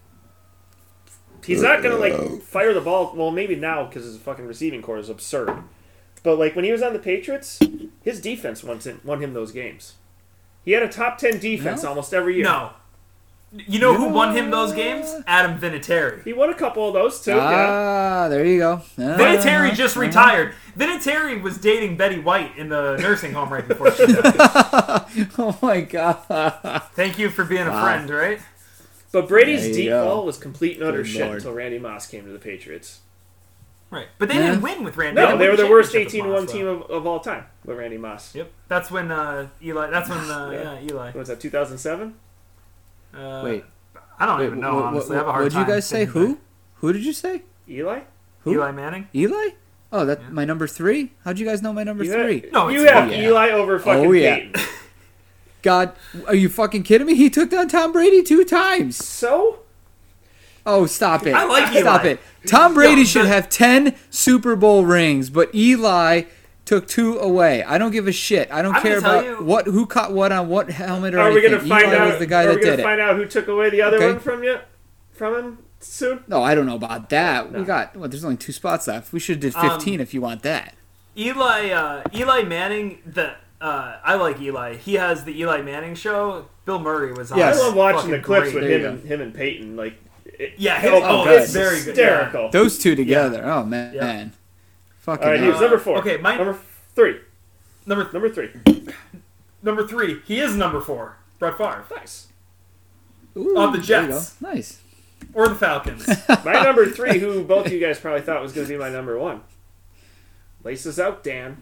C: He's not gonna like fire the ball. Well, maybe now because his fucking receiving core is absurd. But like when he was on the Patriots, his defense won, won him those games. He had a top ten defense
B: No?
C: almost every year.
A: No. You know who won him those games? Adam Vinatieri.
C: He won a couple of those too. yeah.
B: Ah, there you go. Ah,
A: Vinatieri just
B: uh-huh.
A: retired. Vinatieri was dating Betty White in the nursing home right before she died.
B: Oh my God.
A: Thank you for being a
B: Wow.
A: friend, right?
C: But Brady's
B: There you
C: deep
B: go.
C: ball was complete and utter
B: Good
C: shit
B: Lord.
C: until Randy Moss came to the Patriots.
A: Right. But they
B: Yeah.
A: didn't win with Randy.
C: No,
A: didn't
C: they
A: win
C: were the worst
A: championship with
C: eighteen one
A: Moss,
C: team
A: though.
C: of, of all time with Randy Moss.
A: Yep. That's when uh, Eli. That's when uh,
C: Yeah.
A: yeah. Eli.
C: What was that, two thousand seven?
A: Uh,
B: Wait.
A: I don't
B: Wait,
A: even know.
B: what,
A: honestly, I have a
B: what,
A: hard
B: what'd you
A: time
B: guys say?
A: thinking
B: Who? Who did you say?
C: Eli?
B: Who?
A: Eli Manning.
B: Eli? Oh, that
A: Yeah.
B: my number three? How'd you guys know my number
C: You
B: three?
C: Have,
A: No,
C: you
A: it's-
C: have
B: oh, yeah.
C: Eli over fucking
B: Oh, yeah.
C: Peyton.
B: God, are you fucking kidding me? He took down Tom Brady two times.
C: So?
B: Oh, stop it.
A: I like
B: Stop
A: Eli.
B: it. Tom Brady
A: Yo,
B: should
A: the-
B: have ten Super Bowl rings, but Eli took two away. I don't give a shit. I don't
A: I'm
B: care
A: gonna
B: about
A: tell you-
B: what who caught what on what helmet or
C: Are we
B: anything.
C: gonna find
B: Eli
C: out?
B: was the guy
C: are
B: that
C: we gonna
B: did
C: find
B: it.
C: out who took away the other
B: Okay.
C: one from you, from him soon?
B: No, I don't know about that.
C: No.
B: We got well, there's only two spots left. We should have did
A: Um,
B: fifteen if you want that.
A: Eli. Uh, Eli Manning. The. Uh, I like Eli. He has the Eli Manning show. Bill Murray was on.
B: Yes.
C: I love watching
A: Fucking
C: the clips
A: great.
C: with
B: There
C: him
B: you
C: and him and Peyton. Like, it,
A: Yeah.
C: oh,
A: oh,
B: good.
A: it's very good.
C: hysterical.
B: Those two together. Oh man.
A: Yeah.
B: Fucking
C: All right,
B: hell.
C: here's number four.
A: Okay, my-
C: number three.
A: Yeah. Number
C: Number three.
A: number three. He is number four. Brett Favre
C: Nice.
B: Ooh,
A: on the
B: there you
A: Jets.
B: go. Nice.
A: or the Falcons.
C: My number three, who both of you guys probably thought was going to be my number one. Lace us out, Dan.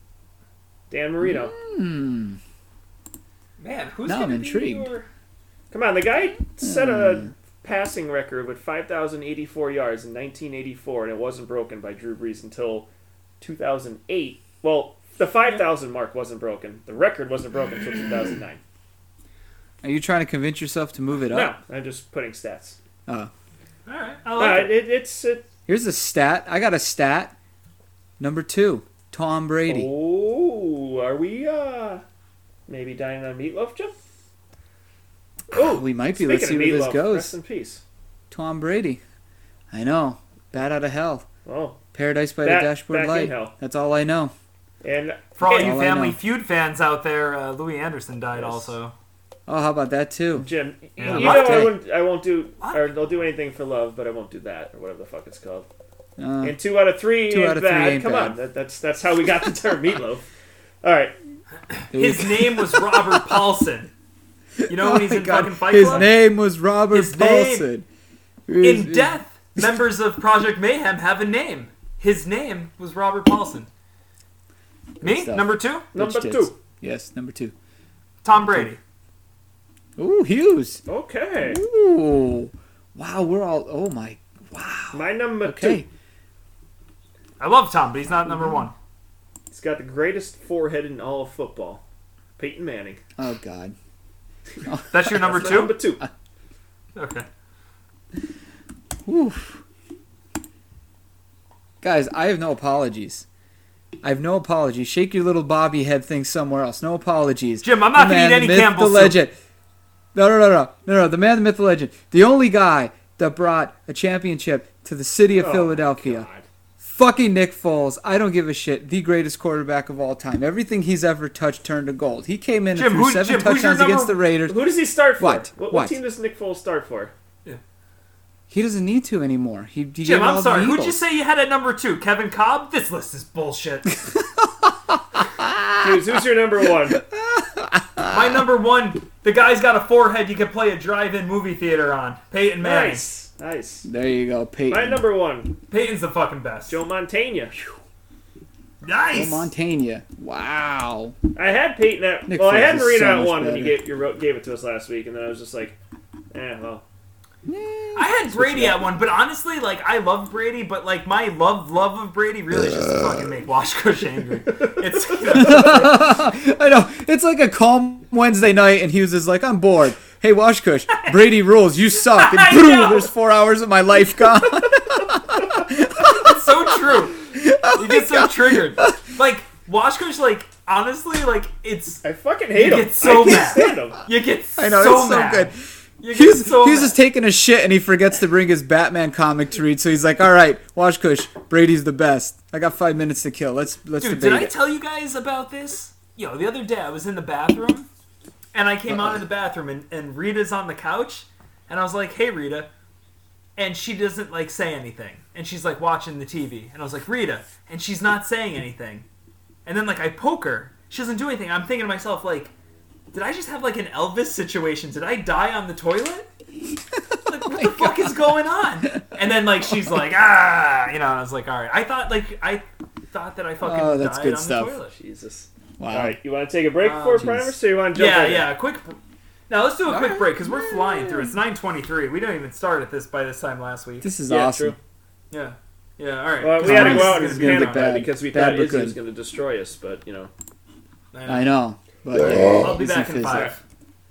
C: Dan Marino.
B: Hmm.
A: Man, who's
B: Now I'm
A: gonna be
B: intrigued.
A: your-
C: Come on, the guy set a
B: Hmm.
C: passing record with five thousand eighty-four yards in nineteen eighty-four, and it wasn't broken by Drew Brees until two thousand eight. Well, the five thousand mark wasn't broken. The record wasn't broken until two thousand nine.
B: Are you trying to convince yourself to move it
C: No,
B: up?
C: I'm just putting stats.
B: Oh.
A: All right, I
C: Uh,
A: like it.
C: it, it's it,
B: Here's a stat. I got a stat. Number two, Tom Brady.
C: Oh, are we uh maybe dining on meatloaf, Jim? Oh,
B: We might be.
C: speaking
B: Let's see
C: of
B: where this
C: meatloaf,
B: goes.
C: Rest in peace.
B: Tom Brady. I know. Bat out of hell.
C: Oh,
B: Paradise by
C: Back-
B: the dashboard
C: back in
B: light.
C: hell.
B: That's all I know.
C: and
A: For all
C: and
A: you
B: All I
A: Family
B: know.
A: Feud fans out there, uh, Louis Anderson died
C: Yes.
A: also.
B: Oh, how about that too?
C: Jim,
A: Yeah,
C: you
B: luck
C: know I
B: day.
C: won't. I won't do.
A: What?
C: Or they'll do anything for love, but I won't do that, or whatever the fuck it's called.
B: Uh,
C: And two out of three
B: Two
C: ain't
B: out of three
C: bad.
B: ain't
C: Come
B: bad.
C: on, that, that's that's how we got the term meatloaf. All right,
B: there you
A: His
B: go.
A: name was Robert Paulson. You know
B: Oh
A: when he's
B: my
A: in
B: God.
A: fucking Fight
B: His
A: Club?
B: name was Robert
A: His name-
B: Paulson.
A: In death, members of Project Mayhem have a name. His name was Robert Paulson. Me,
B: stuff.
A: number two,
C: Number
B: Rich tits.
C: two.
B: Yes, number two.
A: Tom Brady.
B: Ooh, Hughes.
C: Okay.
B: Ooh. Wow, we're all. Oh my. Wow.
C: My number
B: Okay.
C: two.
A: I love Tom, but he's not number one.
C: He's got the greatest forehead in all of football. Peyton Manning.
B: Oh God.
A: That's your number
C: That's
A: two?
C: my Number two.
A: Okay.
B: Oof. Guys, I have no apologies. I have no apologies. Shake your little bobby head thing somewhere else. No apologies.
A: Jim, I'm not
B: The
A: going to eat
B: man,
A: any
B: the myth,
A: Campbell
B: the
A: soup.
B: legend. No, no, no, no, no, no. The man, the myth, the legend. The only guy that brought a championship to the city of
C: Oh,
B: Philadelphia.
C: God.
B: Fucking Nick Foles. I don't give a shit. The greatest quarterback of all time. Everything he's ever touched turned to gold. He came in
A: Jim,
B: and threw
A: who-
B: seven
A: Jim, who's your
B: touchdowns against
A: number-
B: the Raiders.
C: Who does he start for?
B: What?
C: What,
B: What?
C: team does Nick Foles start for?
B: He doesn't need to anymore. He, he gave
A: Jim,
B: it all
A: I'm
B: to
A: sorry.
B: the
A: Who'd you
B: Eagles.
A: say you had at number two? Kevin Cobb? This list is bullshit.
C: Hughes, who's your number one?
A: My number one, the guy's got a forehead you could play a drive-in movie theater on. Peyton Manning.
C: Nice. Nice.
B: There you go, Peyton.
C: My number one,
A: Peyton's the fucking best.
C: Joe Montana.
A: Nice.
B: Oh, Montana. Wow.
C: I had Peyton at
B: Nick
C: well, I
B: Foles
C: had
B: is
C: Marino
B: so
C: at
B: much
C: one when you
B: better.
C: gave you wrote, gave it to us last week, and then I was just like, eh, well,
A: I had Brady at one, but honestly, like, I love Brady, but, like, my love, love of Brady really is just to fucking make Washkush angry. It's, you know,
B: I know. It's like a calm Wednesday night, and Hughes is like, I'm bored. Hey, Washkush, Brady rules. You suck. And
A: I
B: boom,
A: know.
B: there's four hours of my life gone.
A: it's so true. You get so triggered. Like, Washkush, like, honestly, like, it's,
C: I fucking hate
A: You
C: him.
A: get so
C: I can't
A: mad.
C: stand him.
A: you get
B: I know,
A: so
B: it's so
A: mad.
B: good.
A: You get
B: Hughes,
A: so
B: Hughes
A: mad.
B: is taking a shit, and he forgets to bring his Batman comic to read, so he's like, all right, Washkush, Brady's the best. I got five minutes to kill. Let's let's
A: Dude,
B: debate
A: did I
B: it.
A: tell you guys about this? Yo, the other day I was in the bathroom, and I came out of the bathroom, and, and Rita's on the couch, and I was like, hey, Rita. And she doesn't, like, say anything. And she's, like, watching the T V. And I was like, Rita. And she's not saying anything. And then, like, I poke her. She doesn't do anything. I'm thinking to myself, like, did I just have, like, an Elvis situation? Did I die on the toilet? Like, what the fuck is going on? And then, like, she's like, ah, you know, I was like, all right. I thought, like, I thought that I fucking
B: Oh, that's
A: died
B: good
A: on
B: stuff.
A: the toilet.
C: Jesus.
B: Wow.
C: All right, you want to take a break
A: Oh,
C: before
A: jeez.
C: primers, or you want to jump
A: Yeah,
C: right in?
A: yeah, a quick. Now let's do a quick
B: Alright.
A: break because we're flying through. It's nine twenty-three. We didn't even start at this by this time last week.
B: This is
C: Yeah,
B: awesome.
C: true.
A: Yeah, yeah. All right.
C: Well, we had to go out and
B: This is gonna
C: panic
B: be
C: that
B: bad.
C: because we
B: Bad
C: thought
B: but
C: Izzy
B: good.
C: was going to destroy us, but you know.
B: I know. But yeah,
A: I'll be
B: easy
A: back in
B: fizzy.
A: five.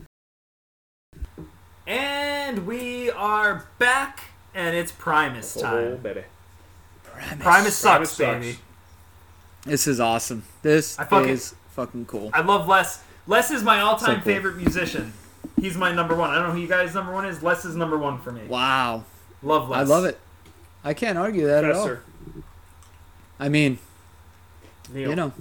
A: And we are back, and it's Primus
C: Oh,
A: time.
C: baby.
B: Primus.
A: Primus sucks,
C: Primus
A: baby.
C: sucks.
B: This is awesome. This
A: I fucking-
B: is fucking cool.
A: I love Les. Les is my all-time
B: So cool.
A: favorite musician. He's my number one. I don't know who you guys' number one is. Les is number one for me.
B: Wow.
A: Love Les.
B: I love it. I can't argue that at all.
C: Professor
B: I mean,
C: Neil.
B: you know,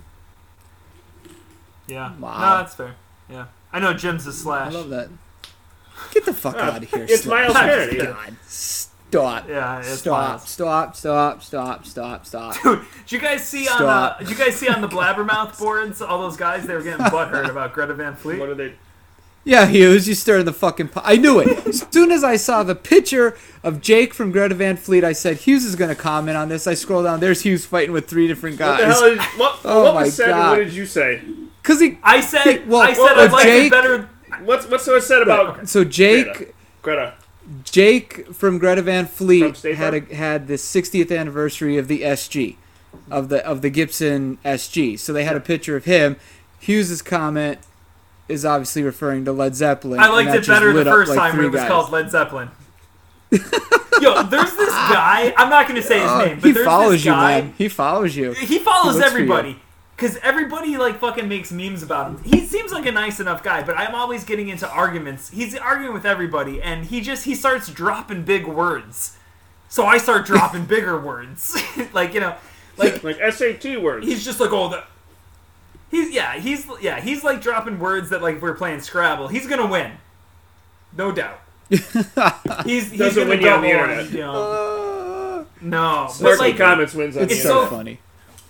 A: Yeah.
B: Wow.
A: No, that's fair. Yeah. I know Jim's a
B: I
A: Slash.
B: love that. Get the fuck
C: Ah,
B: out of here.
C: it's
B: Slash.
C: Miles Kennedy.
B: God. Stop.
A: Yeah, it's
B: Stop.
A: Miles.
B: Stop. Stop. Stop. Stop. Stop.
A: Dude, did you guys see on uh,
B: Stop.
A: did you guys see on the Blabbermouth boards all those guys they were getting butthurt about Greta Van Fleet?
C: What are they?
B: Yeah, Hughes, you stirred the fucking pot. I knew it. As soon as I saw the picture of Jake from Greta Van Fleet, I said, Hughes is going to comment on this. I scroll down. There's Hughes fighting with three different
C: What the
B: guys.
C: hell is, what,
B: Oh
C: what
B: my
C: was said and
B: God.
C: what did you say?
B: Because he.
A: I said
B: Hey, well,
A: I said
B: well,
A: I'd like
B: Jake-
A: it better.
C: What's what's so said about
B: So Jake.
C: Greta? Greta?
B: Jake from Greta Van
C: From
B: Fleet
C: State
B: had a,
C: Farm?
B: had the sixtieth anniversary of the S G, of the of the Gibson S G. So they had a picture of him. Hughes's comment is obviously referring to Led Zeppelin.
A: I
B: and
A: liked
B: that
A: it
B: just
A: better the
B: lit up
A: first
B: like
A: time when
B: three
A: it was
B: guys.
A: called Led Zeppelin. Yo, there's this guy. I'm not going to say his
B: Oh,
A: name, but
B: he
A: there's
B: follows
A: this
B: you,
A: guy.
B: man. He follows you.
A: He follows
B: He looks for you.
A: everybody. Because everybody, like, fucking makes memes about him. He seems like a nice enough guy, but I'm always getting into arguments. He's arguing with everybody, and he just, he starts dropping big words. So I start dropping bigger words. Like, you know, like,
C: Like S A T words.
A: he's just like, oh, the... He's, yeah, he's, yeah, he's, like, dropping words that, like, if we're playing Scrabble. He's gonna win. No doubt. He's, he's
C: Doesn't
A: gonna
C: win you on the
A: double,
C: internet.
A: you know.
B: Uh,
A: No. But,
C: Snarky
A: like,
C: comments wins on
B: it's
C: the
A: It's
B: so
C: internet.
A: so-
B: funny.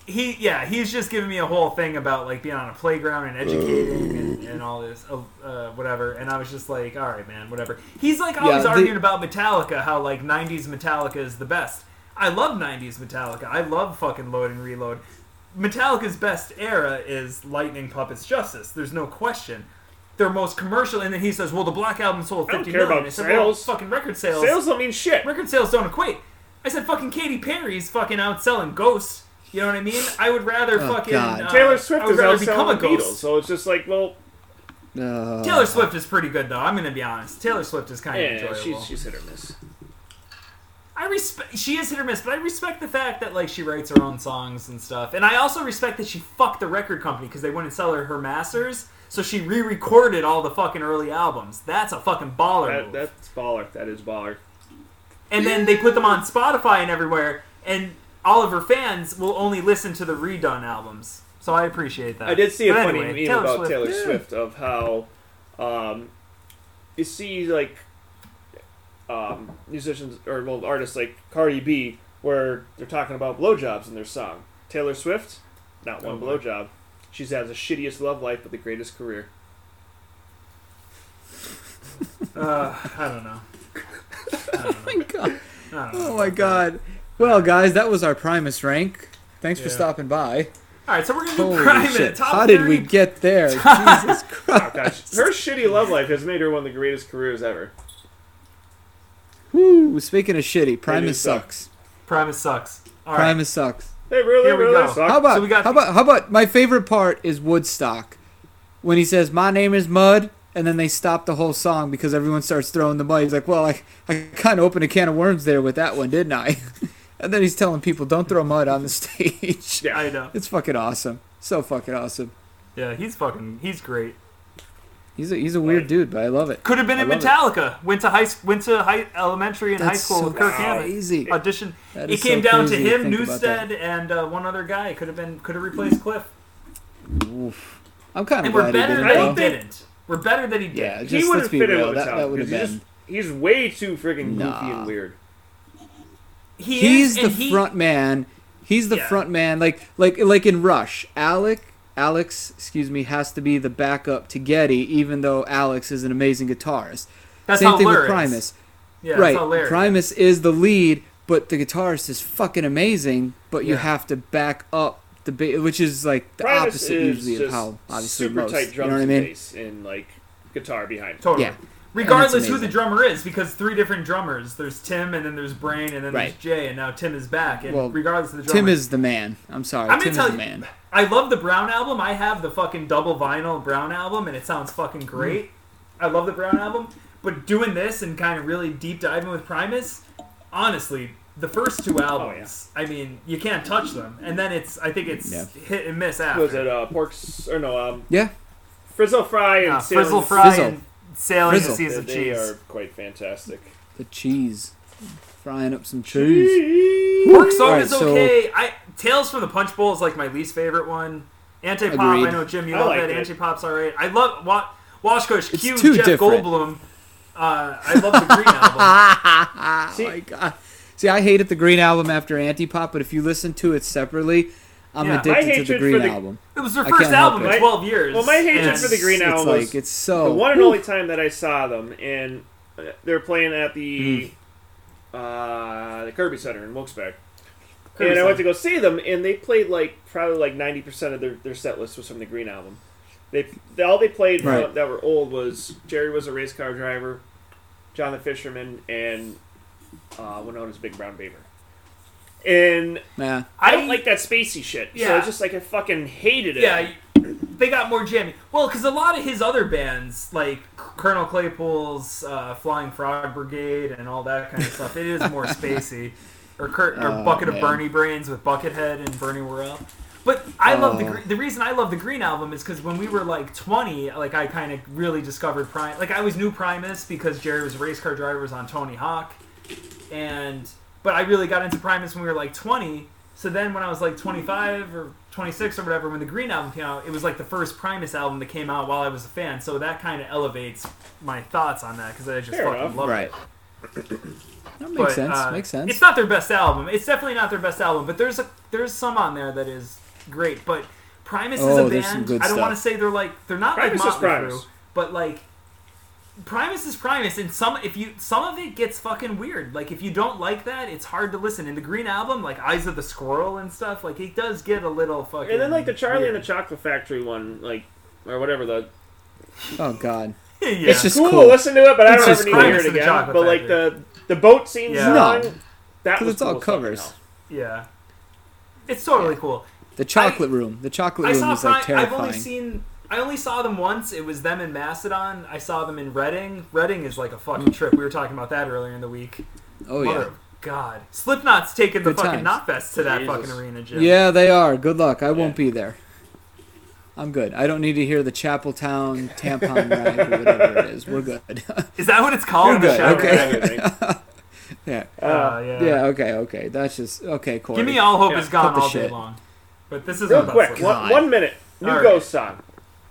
A: he yeah he's just giving me a whole thing about like being on a playground and educating and, and all this uh, whatever, and I was just like, all right, man, whatever. He's like always
B: Yeah, the-
A: arguing about Metallica, how like nineties Metallica is the best. I love nineties Metallica. I love fucking Load and Reload. Metallica's best era is Lightning Puppets Justice. There's no question. Their most commercial, and then he says, well, the Black Album sold
C: I don't
A: fifty
C: care
A: million.
C: about
A: I said,
C: sales.
A: well, fucking record sales.
C: Sales don't mean shit.
A: Record sales don't equate. I said fucking Katy Perry's fucking outselling Ghosts. You know what I mean? I would rather
B: Oh,
A: fucking
B: God.
A: uh,
C: Taylor Swift
A: I would
C: is
A: rather become
C: outselling
A: a
C: the Beatles,
A: Ghost.
C: so it's just like, well,
B: Uh,
A: Taylor Swift is pretty good though. I'm gonna be honest. Taylor Swift is kind of
C: yeah,
A: enjoyable.
C: she's she's hit or miss.
A: I respect. She is hit or miss, but I respect the fact that like she writes her own songs and stuff. And I also respect that she fucked the record company because they wouldn't sell her her masters. So she re-recorded all the fucking early albums. That's a fucking baller
C: That,
A: move.
C: that's baller. That is baller.
A: And then they put them on Spotify and everywhere, and all of her fans will only listen to the redone albums. So I appreciate that.
C: I did see a
A: But
C: funny
A: anyway,
C: meme
A: Taylor
C: about
A: Swift.
C: Taylor
B: Yeah.
C: Swift of how um, you see like um, musicians or well artists like Cardi B where they're talking about blowjobs in their song. Taylor Swift, not one
A: Oh, boy.
C: blowjob. She has the shittiest love life but the greatest career.
A: Uh, I don't know. I don't know.
B: oh my god.
A: I don't know.
B: Oh my god. Well, guys, that was our Primus rank. Thanks for
A: Yeah.
B: stopping by.
A: All right, so we're gonna do
B: Holy
A: Prime
B: shit.
A: Top
B: How did we
A: thirty.
B: get there? Jesus
C: Oh,
B: Christ.
C: gosh, her shitty love life has made her one of the greatest careers ever.
B: Woo. Speaking of shitty, Primus
C: do suck.
B: sucks.
A: Primus sucks. All right.
B: Primus sucks.
C: They really,
A: Here we
C: really
A: go.
C: suck.
B: How about
A: So we got
B: how
A: the-
B: about how about my favorite part is Woodstock when he says my name is Mud and then they stop the whole song because everyone starts throwing the mud. He's like, well, I I kind of opened a can of worms there with that one, didn't I? And then he's telling people don't throw mud on the stage.
C: Yeah.
A: I know.
B: It's fucking awesome. So fucking awesome.
A: Yeah, he's fucking. He's great.
B: He's a he's a weird dude, but I love it.
A: Could have been
B: I
A: in
B: love it.
A: Metallica. Went to high. Went to high elementary and high
B: That's
A: school
B: so
A: with Kirk Hammett.
B: crazy.
A: Audition.
B: That
A: It
B: is
A: came
B: so
A: down to
B: crazy
A: him,
B: think about
A: Newstead, and uh, one other guy. Could have been. Could have replaced Cliff.
B: that. Oof. I'm kind of
A: And we're
B: glad he
A: better
B: didn't.
A: that
B: though.
A: he didn't. We're better that he did.
B: Yeah,
C: He
B: just
C: wouldn't
B: let's be
C: fit in
B: real.
C: with
B: That,
C: Metallica,
B: that would have
C: 'cause he's
B: been.
C: He's way too friggin' goofy
B: Nah.
C: and weird.
A: He
B: He's
A: is,
B: the
A: and he,
B: front man. He's the
A: Yeah.
B: front man. Like like like in Rush, Alec Alex, excuse me, has to be the backup to Geddy, even though Alex is an amazing guitarist.
A: That's
B: Same
A: how
B: thing
A: Larry
B: with
A: is.
B: Primus.
A: Yeah,
B: right.
A: that's how Larry is.
B: Primus is the lead, but the guitarist is fucking amazing. But you
A: Yeah.
B: have to back up the ba- which is like the
C: Primus
B: opposite
C: is
B: usually of
C: just
B: how obviously
C: super
B: most.
C: tight
B: You
C: drums
B: know what I
C: and
B: mean?
C: bass and like guitar behind it.
A: Totally.
B: Yeah.
A: Regardless who
B: amazing.
A: the drummer is, because three different drummers. There's Tim, and then there's Brain, and then
B: Right.
A: there's Jay, and now Tim is back. And
B: Well,
A: regardless of the drummer,
B: Tim is the man. I'm sorry.
A: I'm gonna
B: Tim
A: tell
B: is the
A: you-
B: man.
A: I love the Brown album. I have the fucking double vinyl Brown album, and it sounds fucking great.
B: Mm.
A: I love the Brown album, but doing this and kind of really deep diving with Primus, honestly, the first two albums, I mean, you can't touch them. And then it's, I think it's
B: Yeah.
A: hit and miss after.
C: Was it uh, Porks or no? Um,
B: Yeah.
C: Frizzle Fry and
A: Uh,
C: Sailing
A: Frizzle
C: the
A: Fry
B: Frizzle.
A: and Sailing
B: Frizzle.
A: the Seas
C: They,
A: of
C: they
A: Cheese.
C: are quite fantastic.
B: The cheese. Frying up some cheese.
A: Pork Song
B: Alright,
A: is
B: so-
A: okay. I Tales from the Punch Bowl is like my least favorite one. Anti Pop,
B: Agreed.
A: I know Jim, you
C: I
A: love
C: like
A: that.
C: it.
A: Anti Pop's alright. I love Wa- Washkush.
B: It's
A: Cue
B: too
A: Jeff
B: different.
A: Goldblum. Uh, I love the Green album.
B: Oh
C: See-
B: my god. See, I hated the Green Album after Antipop, but if you listen to it separately, I'm
A: Yeah.
C: My
B: addicted to the
C: hatred
B: Green
C: for the-
B: album.
A: It was their
B: I
A: first
B: can't help
A: album
B: it.
A: in twelve years.
C: Well, my hatred
A: and-
C: for the Green
B: It's
C: album
B: like
C: was
B: it's so
C: the one and only time that I saw them, and uh, they were playing at the
B: Hmm.
C: uh, the Kirby Center in Wilkes-Barre.
A: Kirby
C: and I went to
A: Center.
C: go see them, and they played like probably like ninety percent of their, their set list was from the Green album. They, they all they played
B: Right.
C: from- that were old was Jerry Was a Race Car Driver, John the Fisherman, and uh, what known as Big Brown Beaver. And
B: yeah.
C: I don't like that spacey shit. So
A: Yeah.
C: it's just like I fucking hated it.
A: Yeah, they got more jammy. Well, because a lot of his other bands, like Colonel Claypool's uh, Flying Frog Brigade and all that kind of stuff, it is more spacey. Or, Kurt, or
B: Oh,
A: Bucket
B: man.
A: of Bernie Brains with Buckethead and Bernie Worrell. But I love the
B: Oh.
A: Gre- the reason I love the Green album is because when we were like twenty, like I kind of really discovered Prime. Like I always knew Primus because Jerry was a race car driver was on Tony Hawk, and but I really got into Primus when we were like twenty. So then when I was like twenty-five or twenty-six or whatever, when the Green album came out, it was like the first Primus album that came out while I was a fan. So that kind of elevates my thoughts on that because I just
C: Fair
A: fucking
C: enough.
A: love it.
B: Right. That makes
A: But,
B: sense.
A: uh,
B: makes sense.
A: It's not their best album. It's definitely not their best album, but there's a there's some on there that is great. But Primus
B: Oh,
A: is a
B: there's some
A: band.
B: good
A: I don't want to
B: stuff.
A: say they're like they're not
C: Primus is
A: like Motley
C: Primus.
A: Crue, but like Primus is Primus, and some if you some of it gets fucking weird. Like if you don't like that, it's hard to listen. In the Green Album, like Eyes of the Squirrel and stuff, like it does get a little fucking.
C: And then like the Charlie
A: weird.
C: and the Chocolate Factory one, like or whatever the.
B: Oh God.
A: yeah.
B: It's just
C: cool,
B: cool.
C: to listen to it, but I
B: It's
C: don't
B: just
C: ever need to hear
A: Primus
C: it
A: and the
C: again.
A: Chocolate
C: But like
A: Factory.
C: the the boat scene
A: Yeah.
C: song,
B: No.
C: that
B: 'Cause
C: was
B: it's all
C: cool as fucking
B: covers.
C: hell.
A: yeah. It's totally cool.
B: The chocolate room. The chocolate
A: I
B: room
A: saw
B: is like
A: Pri- I've
B: terrifying.
A: only seen. I only saw them once. It was them in Macedon. I saw them in Reading. Reading is like a fucking trip. We were talking about that earlier in the week.
B: Oh
A: Mother
B: yeah.
A: of God. Slipknot's taking the
B: Good
A: fucking
B: times.
A: Knotfest to that
C: Jesus.
A: fucking arena, Jim.
B: Yeah, they are. Good luck. I won't
C: Yeah.
B: be there. I'm good. I don't need to hear the Chapeltown tampon ride or whatever it is. We're good.
A: Is that what it's called?
B: You're
A: The
B: good.
A: Shadow
B: Okay.
A: Ride?
C: Everything.
B: yeah.
A: Uh,
C: Uh,
A: yeah.
B: Yeah. Okay. Okay. That's just okay. Corey.
A: Give me all hope
C: Yeah,
A: is gone
B: cut the
A: all day
B: shit.
A: long. But this isn't
C: Real
A: about
C: quick,
A: Slipknot.
C: one, one minute. New
A: All right.
C: Ghost song.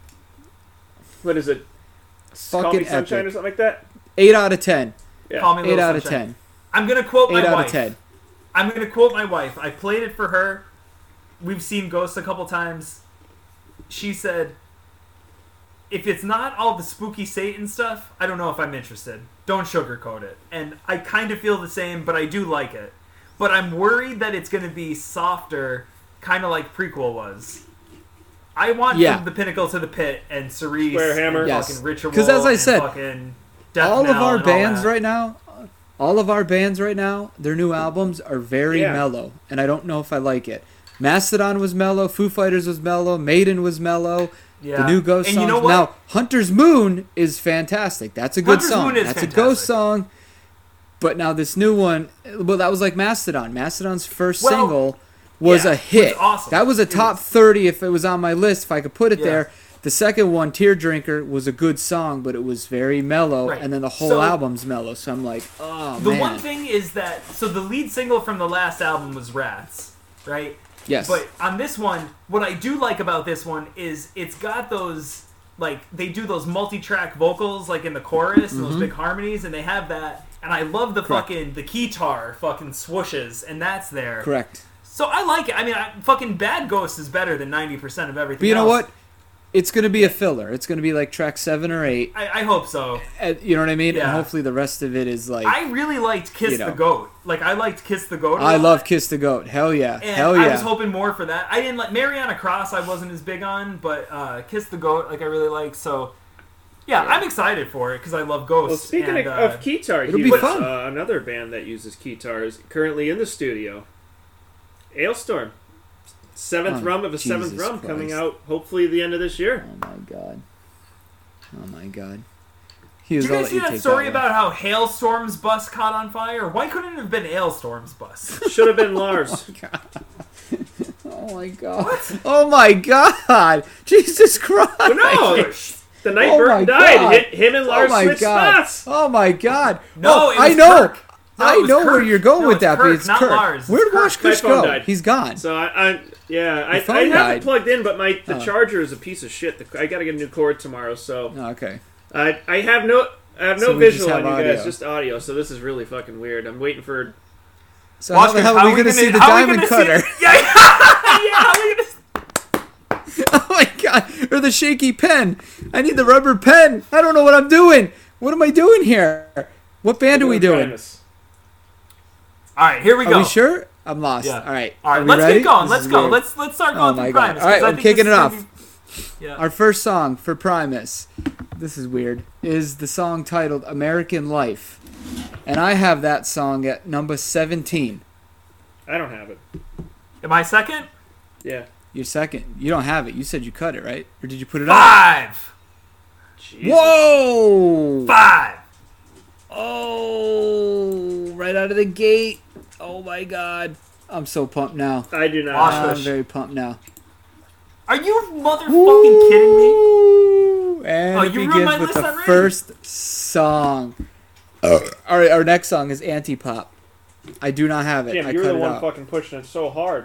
C: What is it? Call
B: Fucking
C: Me Sunshine
B: epic.
C: or something like that?
B: Eight out of ten.
C: Yeah.
A: Call me
B: Eight
A: Little
B: out of
A: Sunshine.
B: ten.
A: I'm gonna quote my
B: Eight out
A: wife.
B: of ten.
A: I'm gonna quote my wife. I played it for her. We've seen Ghosts a couple times. She said, "If it's not all the spooky Satan stuff, I don't know if I'm interested. Don't sugarcoat it." And I kind of feel the same, but I do like it. But I'm worried that it's gonna be softer, kind of like Prequel was. I want
B: Yeah.
A: From the Pinnacle to the Pit and Cerise
C: Square Hammer.
A: and
B: Yes.
A: fucking Ritual.
B: 'Cause as I
A: and
B: said,
A: fucking Death
B: All of
A: Knell
B: our
A: and all
B: bands
A: that.
B: right now, all of our bands right now, their new albums are very
C: Yeah.
B: mellow, and I don't know if I like it. Mastodon was mellow. Foo Fighters was mellow. Maiden was mellow.
A: Yeah.
B: The new Ghost
A: and
B: song.
A: you know what?
B: Now, Hunter's Moon is fantastic. That's a good
A: Hunter's
B: song.
A: Moon is
B: That's
A: fantastic.
B: a Ghost song. But now this new one, well, that was like Mastodon. Mastodon's first
A: Well,
B: single was
A: yeah,
B: a
A: it
B: hit.
A: was awesome.
B: That was a
A: It
B: top
A: was-
B: thirty if it was on my list, if I could put it
A: Yeah.
B: there. The second one, Tear Drinker, was a good song, but it was very mellow,
A: Right.
B: and then the whole
A: So-
B: album's mellow. So I'm like, oh
A: The
B: man.
A: one thing is that so the lead single from the last album was Rats, right?
B: yes.
A: But on this one, what I do like about this one is it's got those like they do those multi-track vocals like in the chorus and those big harmonies, and they have that. And I love the
B: Mm-hmm. Correct.
A: fucking the keytar fucking swooshes, and that's there.
B: Correct.
A: So I like it. I mean, I, fucking Bad Ghost is better than ninety percent of everything.
B: But you know
A: else.
B: what? It's going to be a filler. It's going to be like track seven or eight.
A: I, I hope so.
B: uh, You know what I mean?
A: Yeah.
B: And hopefully the rest of it is like.
A: I really liked Kiss
B: You know.
A: the Goat. Like I liked Kiss the Goat. a
B: I
A: lot.
B: love Kiss the Goat. Hell yeah.
A: And
B: Hell
A: I was
B: yeah.
A: hoping more for that. I didn't like Mariana Cross. I wasn't as big on, but uh, Kiss the Goat, like I really like. So, yeah, I'm excited for it because I love Ghosts.
C: Well, speaking
A: and,
C: of,
A: uh,
C: of keytar
B: it'll be
C: use,
B: fun.
C: Uh, another band that uses keytar is currently in the studio. Ailstorm. Seventh
B: Oh,
C: rum of a seventh
B: Jesus
C: rum coming
B: Christ.
C: out hopefully the end of this year.
B: Oh my god. Oh my god. He
A: did
B: was
A: you
B: all
A: guys see that
B: take
A: story
B: one.
A: about how Hailstorm's bus caught on fire? Why couldn't it have been Hailstorm's bus?
C: Should have been Lars.
B: Oh my god. Oh my god. Jesus Christ.
C: But no, the night
B: Oh my
C: Burton died,
B: God.
C: hit him and Lars
B: oh my
C: switched
B: god.
C: spots.
B: Oh my god.
A: No,
B: oh,
A: it was
B: I know.
A: Kirk. No,
B: I
A: it was
B: know where
A: Kirk.
B: you're going
A: No,
B: with
A: it's
B: that, but
A: Kirk,
B: it's
A: not
B: Kirk.
A: Lars. It's
B: Where'd
A: Kirk.
B: Wash Kush
C: My phone
B: go?
C: died.
B: He's gone.
C: So I, I yeah, I,
B: phone
C: I have
B: died.
C: it plugged in, but my the
B: Oh.
C: charger is a piece of shit. The, I got to get a new cord tomorrow, so
B: Oh, okay.
C: I I have no I have no
B: So we just
C: visual on
B: have
C: you guys,
B: audio.
C: just audio. So this is really fucking weird. I'm waiting for.
B: So how the hell are we going to see the
A: how we
B: diamond
A: gonna see-
B: cutter?
A: Yeah, yeah, yeah. How are we gonna see-
B: Oh my god. Or the shaky pen. I need the rubber pen. I don't know what I'm doing. What am I doing here? What band are we doing?
C: Primus.
A: All right, here we
B: Are
A: go.
B: we sure? I'm lost.
A: Yeah.
B: All right.
A: All right,
B: Are we
A: let's
B: ready?
A: get going.
B: This
A: Let's
B: is
A: go.
B: weird.
A: Let's let's start
B: Oh
A: going
B: my
A: through
B: God.
A: Primus.
B: All right,
A: 'cause I
B: we're
A: think this
B: kicking
A: is
B: it
A: gonna
B: off.
A: be- Yeah.
B: Our first song for Primus, this is weird, is the song titled American Life. And I have that song at number seventeen.
C: I don't have it.
A: Am I second?
C: Yeah.
B: You're second. You don't have it. You said you cut it, right? Or did you put it on?
A: Five.
C: Jesus.
B: Whoa!
A: Five.
B: Oh, right out of the gate. Oh my god. I'm so pumped now.
C: I do not.
A: Wash
B: I'm
A: Kush.
B: very pumped now.
A: Are you motherfucking kidding me?
B: Woo! And
A: Oh,
B: it
A: you ruined
B: begins
A: my
B: with
A: list
B: the
A: already?
B: first song. Our, our next song is Anti-Pop. I do not have it.
C: Damn,
B: I
C: you're
B: cut
C: the
B: it
C: one
B: out.
C: fucking pushing it so hard.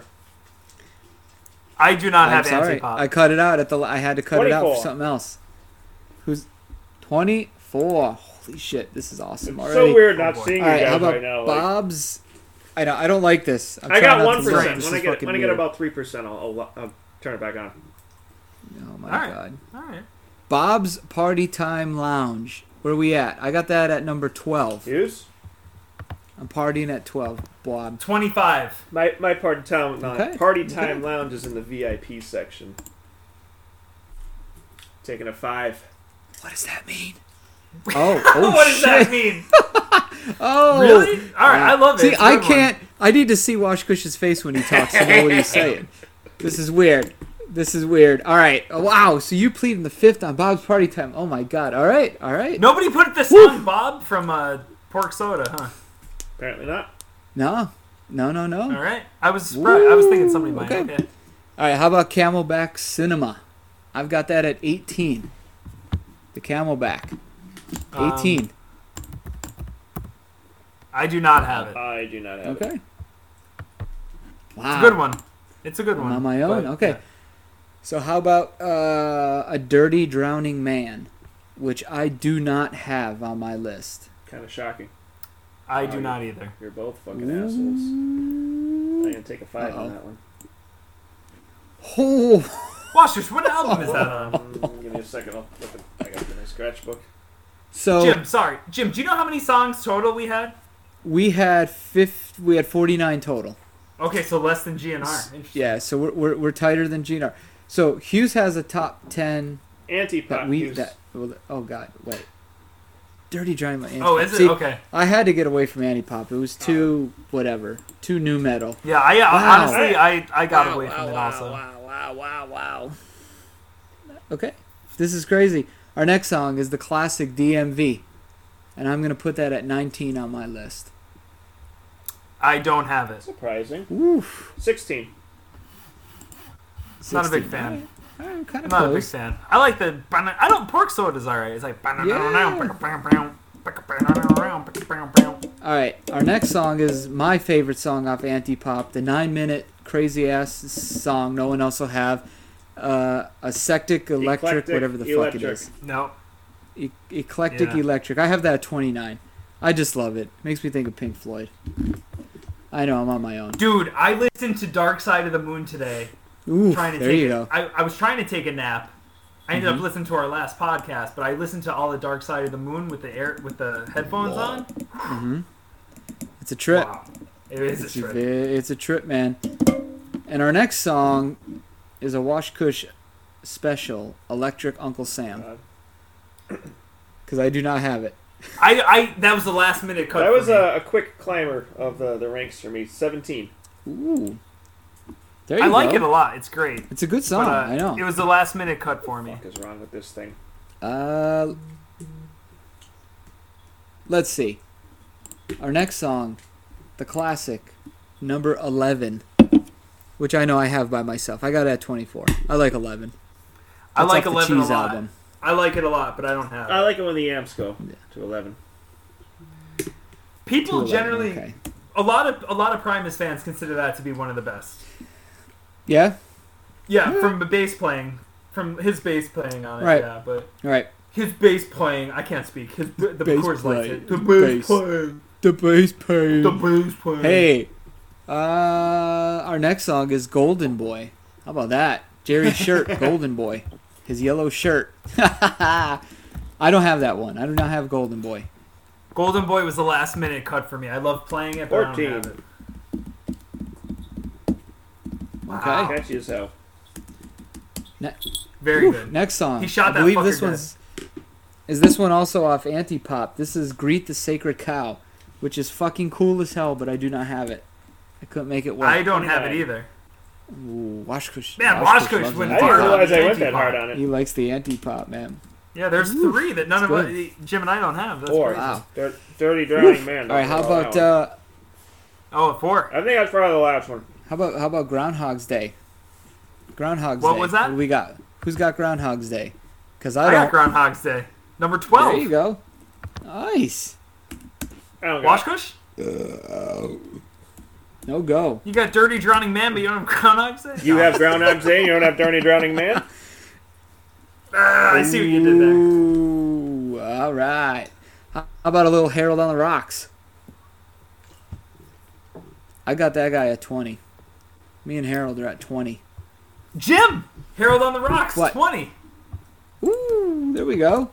A: I do not
B: I'm
A: have
B: sorry.
A: anti-pop.
B: I cut it out at the. I had to cut it out for
C: twenty-four.
B: something else. Who's twenty-four? Holy shit! This is awesome
C: It's
B: already.
C: so weird not
A: Oh, boy.
C: seeing
B: All
C: you
B: right,
C: guys
B: how about
C: right now. Like,
B: Bob's? I know. I don't like this. I'm
C: I
B: trying
C: got
B: not
C: one
B: to laugh.
C: percent.
B: This
C: When I
B: is
C: get
B: fucking
C: when I get
B: weird.
C: about three percent, I'll, I'll, I'll Turn it back on.
B: Oh my
A: All right.
B: god.
A: All right.
B: Bob's Party Time Lounge. Where are we at? I got that at number twelve.
C: Hughes?
B: I'm partying at twelve, Bob.
A: twenty-five.
C: My my party time
B: Okay.
C: party time
B: Okay.
C: lounge is in the V I P section. Taking a five.
B: What does that mean? Oh, oh
A: what does
B: shit.
A: that mean?
B: Oh.
A: Really? All right, I love it.
B: See,
A: It's a
B: I
A: good one.
B: can't. I need to see Washkush's face when he talks to know what he's saying. This is weird. This is weird. All right. Oh, wow. So you plead in the fifth on Bob's Party Time. Oh my god. All right. All right.
A: Nobody put the song Bob from uh, Pork Soda, huh?
C: Apparently not.
B: No. No. No. No.
A: All right. I was surprised. I was thinking somebody might.
B: Okay.
A: Okay.
B: All right. How about Camelback Cinema? I've got that at eighteen. The Camelback.
A: Um,
B: eighteen.
A: I do not have it.
C: I do not have it.
B: Okay. Wow.
A: It's a good one. It's a good
B: I'm
A: one.
B: on my own.
A: but,
B: Okay.
A: yeah.
B: So how about uh, A Dirty Drowning Man, which I do not have on my list.
C: Kind of shocking.
A: I
C: Oh,
A: do
C: you-
A: not either.
C: You're both fucking assholes. I'm
B: Ooh.
C: gonna take a five
B: Uh-oh.
C: on that one.
B: Oh.
A: Washers, what album is that on?
C: Um, give me a second. I'll look at, I got it in my scratch book.
B: So
A: Jim, sorry. Jim, do you know how many songs total we had?
B: we had fifth. We had forty-nine total.
A: Okay, so less than G N R. Interesting.
B: Yeah. So we're we're, we're tighter than G N R. So Hughes has a top ten
C: Anti-pop
B: that we
C: Hughes.
B: that. Well, oh God, wait. Dirty Drowning Man.
A: Oh, is it?
B: See,
A: Okay.
B: I had to get away from Anti-Pop. It was too whatever, too new metal.
A: Yeah, I uh,
B: Wow.
A: honestly, I, I got
B: Wow,
A: away
B: wow,
A: from it
B: wow,
A: also.
B: Wow, wow, wow, wow. Okay, this is crazy. Our next song is the classic D M V, and I'm gonna put that at nineteen on my list.
A: I don't have it.
C: Surprising.
B: Oof.
C: sixteen.
A: Not a big
B: sixteen.
A: fan.
B: I'm kind
A: I'm
B: of
A: not a big
B: close.
A: fan. I like the. I don't. Pork Soda's alright. It's like.
B: All right, our next song is my favorite song off Anti-Pop, the nine-minute crazy-ass song no one else will have, uh, a Sectic Electric,
C: Eclectic
B: whatever the
C: Electric.
B: fuck it is.
A: No.
B: E- Eclectic
A: Yeah.
B: Electric. I have that at twenty-nine. I just love it. Makes me think of Pink Floyd. I know, I'm on my own.
A: Dude, I listened to Dark Side of the Moon today.
B: Ooh,
A: Trying to
B: there
A: take
B: you
A: a-
B: go.
A: I, I was trying to take a nap. I ended
B: Mhm.
A: up listening to our last podcast, but I listened to all the Dark Side of the Moon with the air with the headphones on.
B: hmm It's a trip.
A: Wow. It is
B: It's
A: a
B: a,
A: trip.
B: ve- it's a trip, man. And our next song is a Wash Kush special, Electric Uncle Sam,
C: Uh,
B: because I do not have it.
A: I, I that was the last minute cut.
C: that
A: for
C: was
A: me.
C: a, a quick climber of the, the ranks for me. seventeen.
B: Ooh, there you
A: I
B: go.
A: like it a lot. It's great.
B: It's a good song.
A: But, uh,
B: I know.
A: It was the last minute cut for me.
C: What is wrong with this thing?
B: Uh, let's see. Our next song, the classic, number eleven, which I know I have by myself. I got it at twenty-four. I like eleven.
A: I
B: That's
A: like
B: off the
A: eleven a
B: Cheese
A: lot.
B: album.
A: I like it a lot, but I don't have it.
C: I like it when the amps go
B: Yeah.
C: to eleven.
A: People
B: To eleven,
A: generally,
B: okay.
A: a lot of a lot of Primus fans consider that to be one of the best.
B: Yeah.
A: Yeah,
B: Yeah.
A: from the bass playing, from his bass playing on it.
B: Right.
A: Yeah, but
B: All right.
A: his bass playing, I can't speak. His the
B: Bass
A: chords like
B: play.
A: it. The bass,
B: Bass.
A: playing.
B: The bass pain.
A: The bass playing.
B: Hey, uh, our next song is Golden Boy. How about that? Jerry's shirt, Golden Boy. His yellow shirt. I don't have that one. I do not have Golden Boy.
A: Golden Boy was the last minute cut for me. I love playing it, but I
C: fourteen.
A: don't have it. Wow.
B: Okay.
C: Catchy as hell.
A: Very
B: Whew,
A: good.
B: Next song.
A: He shot
B: I
A: that
B: believe
A: fucker
B: this
A: dead.
B: one's. Is this one also off Anti-Pop? This is Greet the Sacred Cow, which is fucking cool as hell, but I do not have it. I couldn't make it work.
A: I don't have it
C: twenty-nine.
A: either.
B: Ooh, Washkush.
A: Man,
B: Washkush
A: Washkush
B: loves
A: went
C: I
B: it.
C: didn't
A: hard on
C: realize
A: the
C: I went that
A: anti-pop.
C: hard on it.
B: He likes the Anti-Pop, man.
A: Yeah, there's
B: Ooh,
A: three that none of
B: it's
A: us,
B: good.
A: Jim and I don't have. That's
C: Four.
A: crazy.
B: Wow.
C: Dir- Dirty Drowning Man.
B: All right, how
C: Oh,
B: about
C: that one.
B: uh,
A: Oh, four.
C: I think that's probably the last one.
B: how about how about Groundhog's Day? Groundhog's
A: What
B: Day.
A: was that?
B: What do we got? Who's got Groundhog's Day? Because I,
A: I
B: don't.
A: got Groundhog's Day. Number twelve.
B: There you go. Nice.
C: I don't got
A: Washkush?
B: No go.
A: You got Dirty Drowning Man, but you don't have Groundhog's Day?
C: You have Groundhog's Day and you don't have Dirty Drowning Man?
A: Ah, I see what you did there.
B: Ooh, all right. How about a little Harold on the Rocks? I got that guy at twenty. Me and Harold are at twenty.
A: Jim, Harold on the Rocks,
B: What?
A: twenty.
B: Ooh, there we go.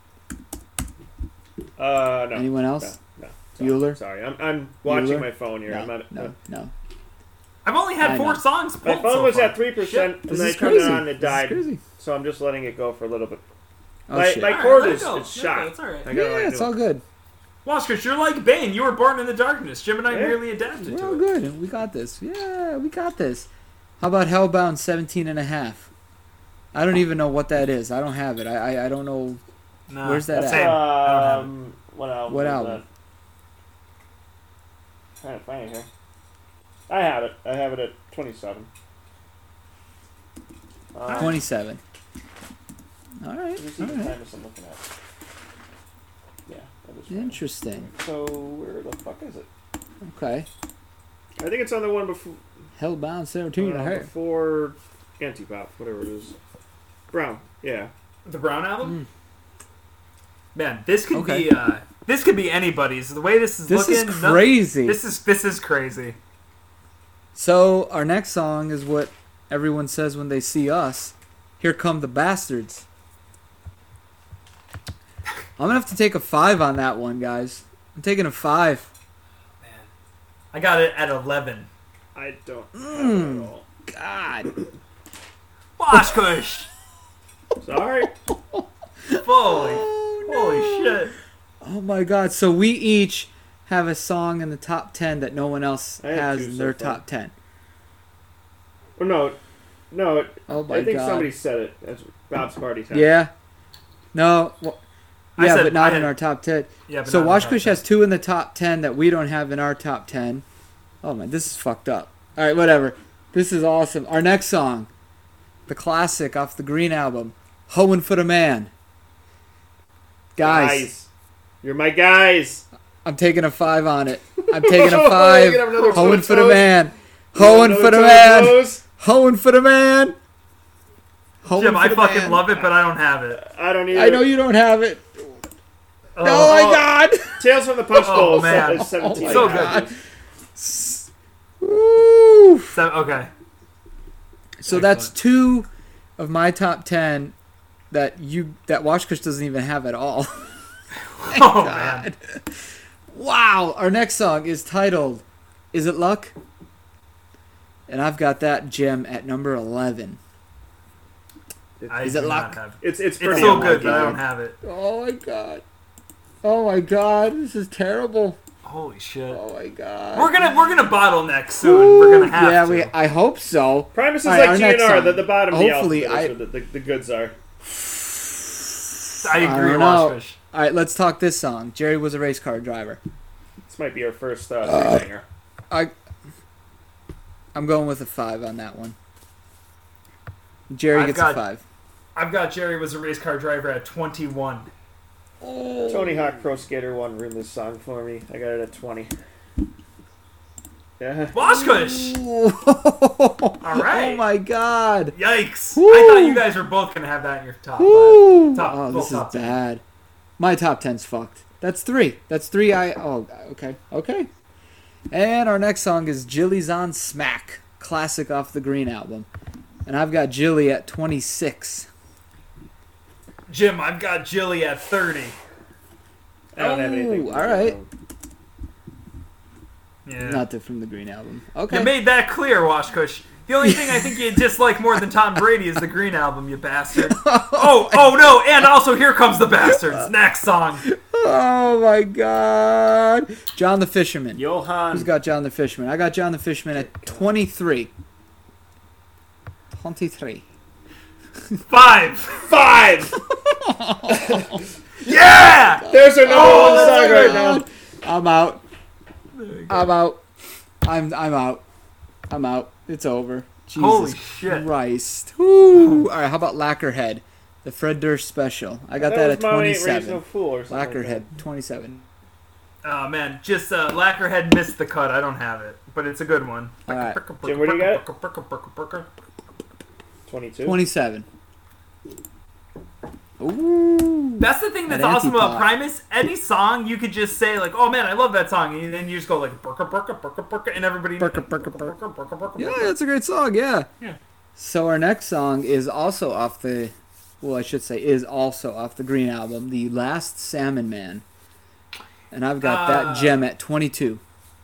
C: Uh, no.
B: Anyone else?
C: No. no.
B: Bueller?
C: Sorry, I'm, I'm watching
B: Bueller?
C: my phone here. I'm
B: No,
C: not,
B: no, no.
A: I've only had
B: I
A: four
B: know.
A: songs
C: My
A: pulled
C: phone
A: so
C: was
A: far.
C: at three percent, and
B: This
C: then I
B: is
C: turned
B: crazy.
C: it on and it
B: This is
C: died.
B: crazy.
C: So I'm just letting it go for a little bit.
B: Oh,
C: my
B: shit.
C: my
A: All right,
C: cord
A: let it
C: is
A: go.
C: it's
A: Let it go.
C: shot.
A: It's all right.
C: I gotta
B: Yeah,
C: like
B: it's
C: do
B: all
C: it.
B: good.
A: Washkers, you're like Bane. You were born in the darkness. Jim and I
C: Yeah.
A: merely adapted
B: We're
A: to
B: all
A: it.
B: good. We got this. Yeah, we got this. How about Hellbound seventeen and a half? I don't even know what that is. I don't have it. I I, I don't know.
A: No,
B: Where's that
C: That's
B: at?
A: Same. I don't have it.
C: um, what album?
B: What
C: was
B: album?
C: That? Trying to find it here. I have it. I have it at twenty-seven. Um,
B: twenty-seven. All right.
C: Let me see
B: All
C: the
B: right.
C: time I'm looking at. Yeah, that is right.
B: Interesting.
C: So where the fuck is it?
B: Okay.
C: I think it's on the one before.
B: Hellbound seventeen and
C: uh,
B: a half.
C: before Antipop, whatever it is. Brown. Yeah.
A: The Brown album.
B: Mm.
A: Man, this could
B: Okay.
A: be uh, this could be anybody's. The way this is
B: This
A: looking,
B: is
A: no-
B: crazy.
A: this is this is crazy.
B: So our next song is what everyone says when they see us. Here come the bastards. I'm gonna have to take a five on that one, guys. I'm taking a five.
A: Man, I got it at eleven.
C: I don't have
B: Mm.
C: it at all.
B: God.
A: Washkush.
C: Sorry.
A: Holy,
B: Oh, no.
A: holy shit.
B: Oh my God. So we each have a song in the top ten that no one else
C: I have
B: has
C: two
B: in
C: so
B: their
C: far.
B: top ten.
C: Oh, no. No, it,
B: Oh my
C: I think
B: God.
C: somebody said it. That's Bob's Party Time.
B: Yeah. No. Well,
A: I
B: yeah,
A: said
B: but not
A: I
B: in
A: had-
B: our top ten.
A: Yeah, but
B: So
A: not in the top
B: Washkush
A: ten.
B: has two in the top ten that we don't have in our top ten. Oh man, this is fucked up. All right, whatever. This is awesome. Our next song, the classic off the Green album, "Hoeing for the Man." Guys,
C: Guys. You're my guys.
B: I'm taking a five on it. I'm taking a
C: You're
B: five.
C: gonna have another
B: Hoeing
C: toe
B: for the
C: toes?
B: man.
C: You have
B: Hoeing
C: another
B: for the
C: toe
B: man.
C: toes?
B: Hoeing for the man. Hoeing
A: Jim,
B: for
A: I
B: the
A: fucking
B: man.
A: love it, but I don't have it.
C: I don't either.
B: I know you don't have it.
A: Oh,
B: Oh my God.
C: Tales from the Punch
A: Oh,
C: Bowl.
A: man.
C: is seventeen.
A: So
B: God.
A: good.
B: Woo.
A: So, okay.
B: So that's two of my top ten that you that Washkush doesn't even have at all.
A: Oh man.
B: Wow. Our next song is titled "Is It Luck?" and I've got that gem at number eleven.
A: I
B: Is it
A: do not
B: luck?
A: have-
C: It's it's
A: It's
C: pretty
A: so
C: unlucky.
A: good, but I don't have it.
B: Oh my God. Oh my God. This is terrible.
A: Holy shit.
B: Oh my God.
A: We're gonna we're gonna bottleneck soon. We're gonna have
B: yeah,
A: to.
B: we. I hope so.
C: Primus is
B: All right, our
C: like
B: next
C: G N R.
B: song.
C: The, the bottom of the
B: Hopefully,
C: alphabet
B: I-
C: is where the, the, the goods are.
A: I
B: I
A: agree,
B: don't know.
A: Washfish.
B: All right, let's talk this song. Jerry was a race car driver.
C: This might be our first uh, uh, banger.
B: I. I'm going with a five on that one. Jerry
A: I've
B: gets
A: got-
B: a five.
A: I've got Jerry was a race car driver at twenty-one.
B: Oh.
C: Tony Hawk Pro Skater one ruined this song for me. I got it at twenty. Yeah.
A: Washkush!
B: All
A: right.
B: Oh my God.
A: Yikes!
B: Woo!
A: I thought you guys were both gonna have that in your top five.
B: Woo.
A: Top-
B: oh,
A: full
B: this is
A: top ten.
B: bad. My top ten's fucked. That's three. That's three. I. Oh, okay. Okay. And our next song is Jilly's on Smack, classic off the Green album, and I've got Jilly at twenty-six.
A: Jim, I've got Jilly at thirty.
C: I don't have anything.
B: Oh, all right.
A: Yeah.
B: Not the, from the Green album. Okay.
A: You made that clear, Washkush. The only thing I think you dislike more than Tom Brady is the Green album, you bastard. Oh, oh no, and also Here Comes the Bastards. Next song.
B: Oh my God. John the Fisherman.
C: Johan.
B: Who's got John the Fisherman? I got John the Fisherman at twenty-three. twenty-three.
A: Five.
C: Five!
A: Yeah!
C: There's our number
A: Oh,
C: one
A: that's
C: song
A: a
C: right
A: good
C: now.
B: one. I'm out. I'm out. I'm I'm out. I'm out. It's over. Jesus
A: Holy shit.
B: Christ. Woo. All right, how about Lacquerhead? The Fred Durst special. I got that,
C: was
B: at
C: my Raising a
B: twenty-seven.
C: Fool or something like
B: Lacquerhead, twenty-seven.
A: Oh man, just uh, Lacquerhead missed the cut. I don't have it, but it's a good one.
B: All right.
C: Jim, what do you got? twenty-two.
B: twenty-seven. Ooh.
A: That's the thing that's
B: An
A: awesome about
B: Antipop.
A: Primus. Any song you could just say like, "Oh man, I love that song," and then you just go like, "Burka burka burka burka," and everybody.
B: Burka, burka, burka.
A: burka, burka, burka,
B: Yeah,
A: burka.
B: that's a great song. Yeah.
A: Yeah.
B: So our next song is also off the, well, I should say, is also off the Green Album, The Last Salmon Man. And I've got
A: Uh,
B: that gem at twenty-two.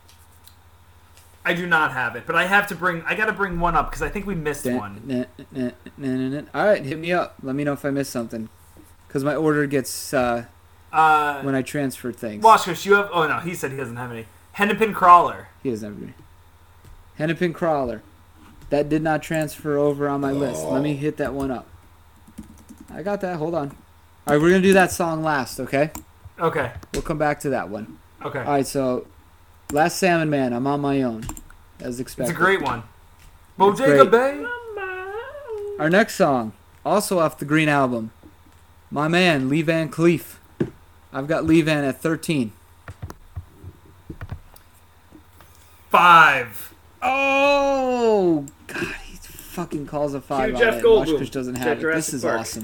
A: I do not have it, but I have to bring. I got to bring one up because I think we missed
B: Dun,
A: one.
B: dun, dun, dun, dun, dun. All right, hit me up. Let me know if I missed something. Because my order gets, uh,
A: Uh,
B: when I transfer things.
A: Washkush, you have. Oh no, he said he doesn't have any. Hennepin Crawler.
B: He doesn't have any. Hennepin Crawler. That did not transfer over on my list. Let me hit that one up. I got that. Hold on. All right, we're going to do that song last, okay?
A: Okay.
B: We'll come back to that one.
A: Okay.
B: All right, so Last Salmon Man, I'm on my own, as expected.
A: It's a great one.
B: It's
A: Bodega
B: great.
A: Bay.
B: Our next song, also off the Green Album, my man, Lee Van Cleef. I've got Lee Van at thirteen.
A: Five.
B: Oh, God, he fucking calls a five
C: Cue
B: on
C: Jeff
B: it.
C: Goldblum.
B: Washkush doesn't
C: At
B: have it.
C: Jurassic
B: This is
C: Park.
B: awesome.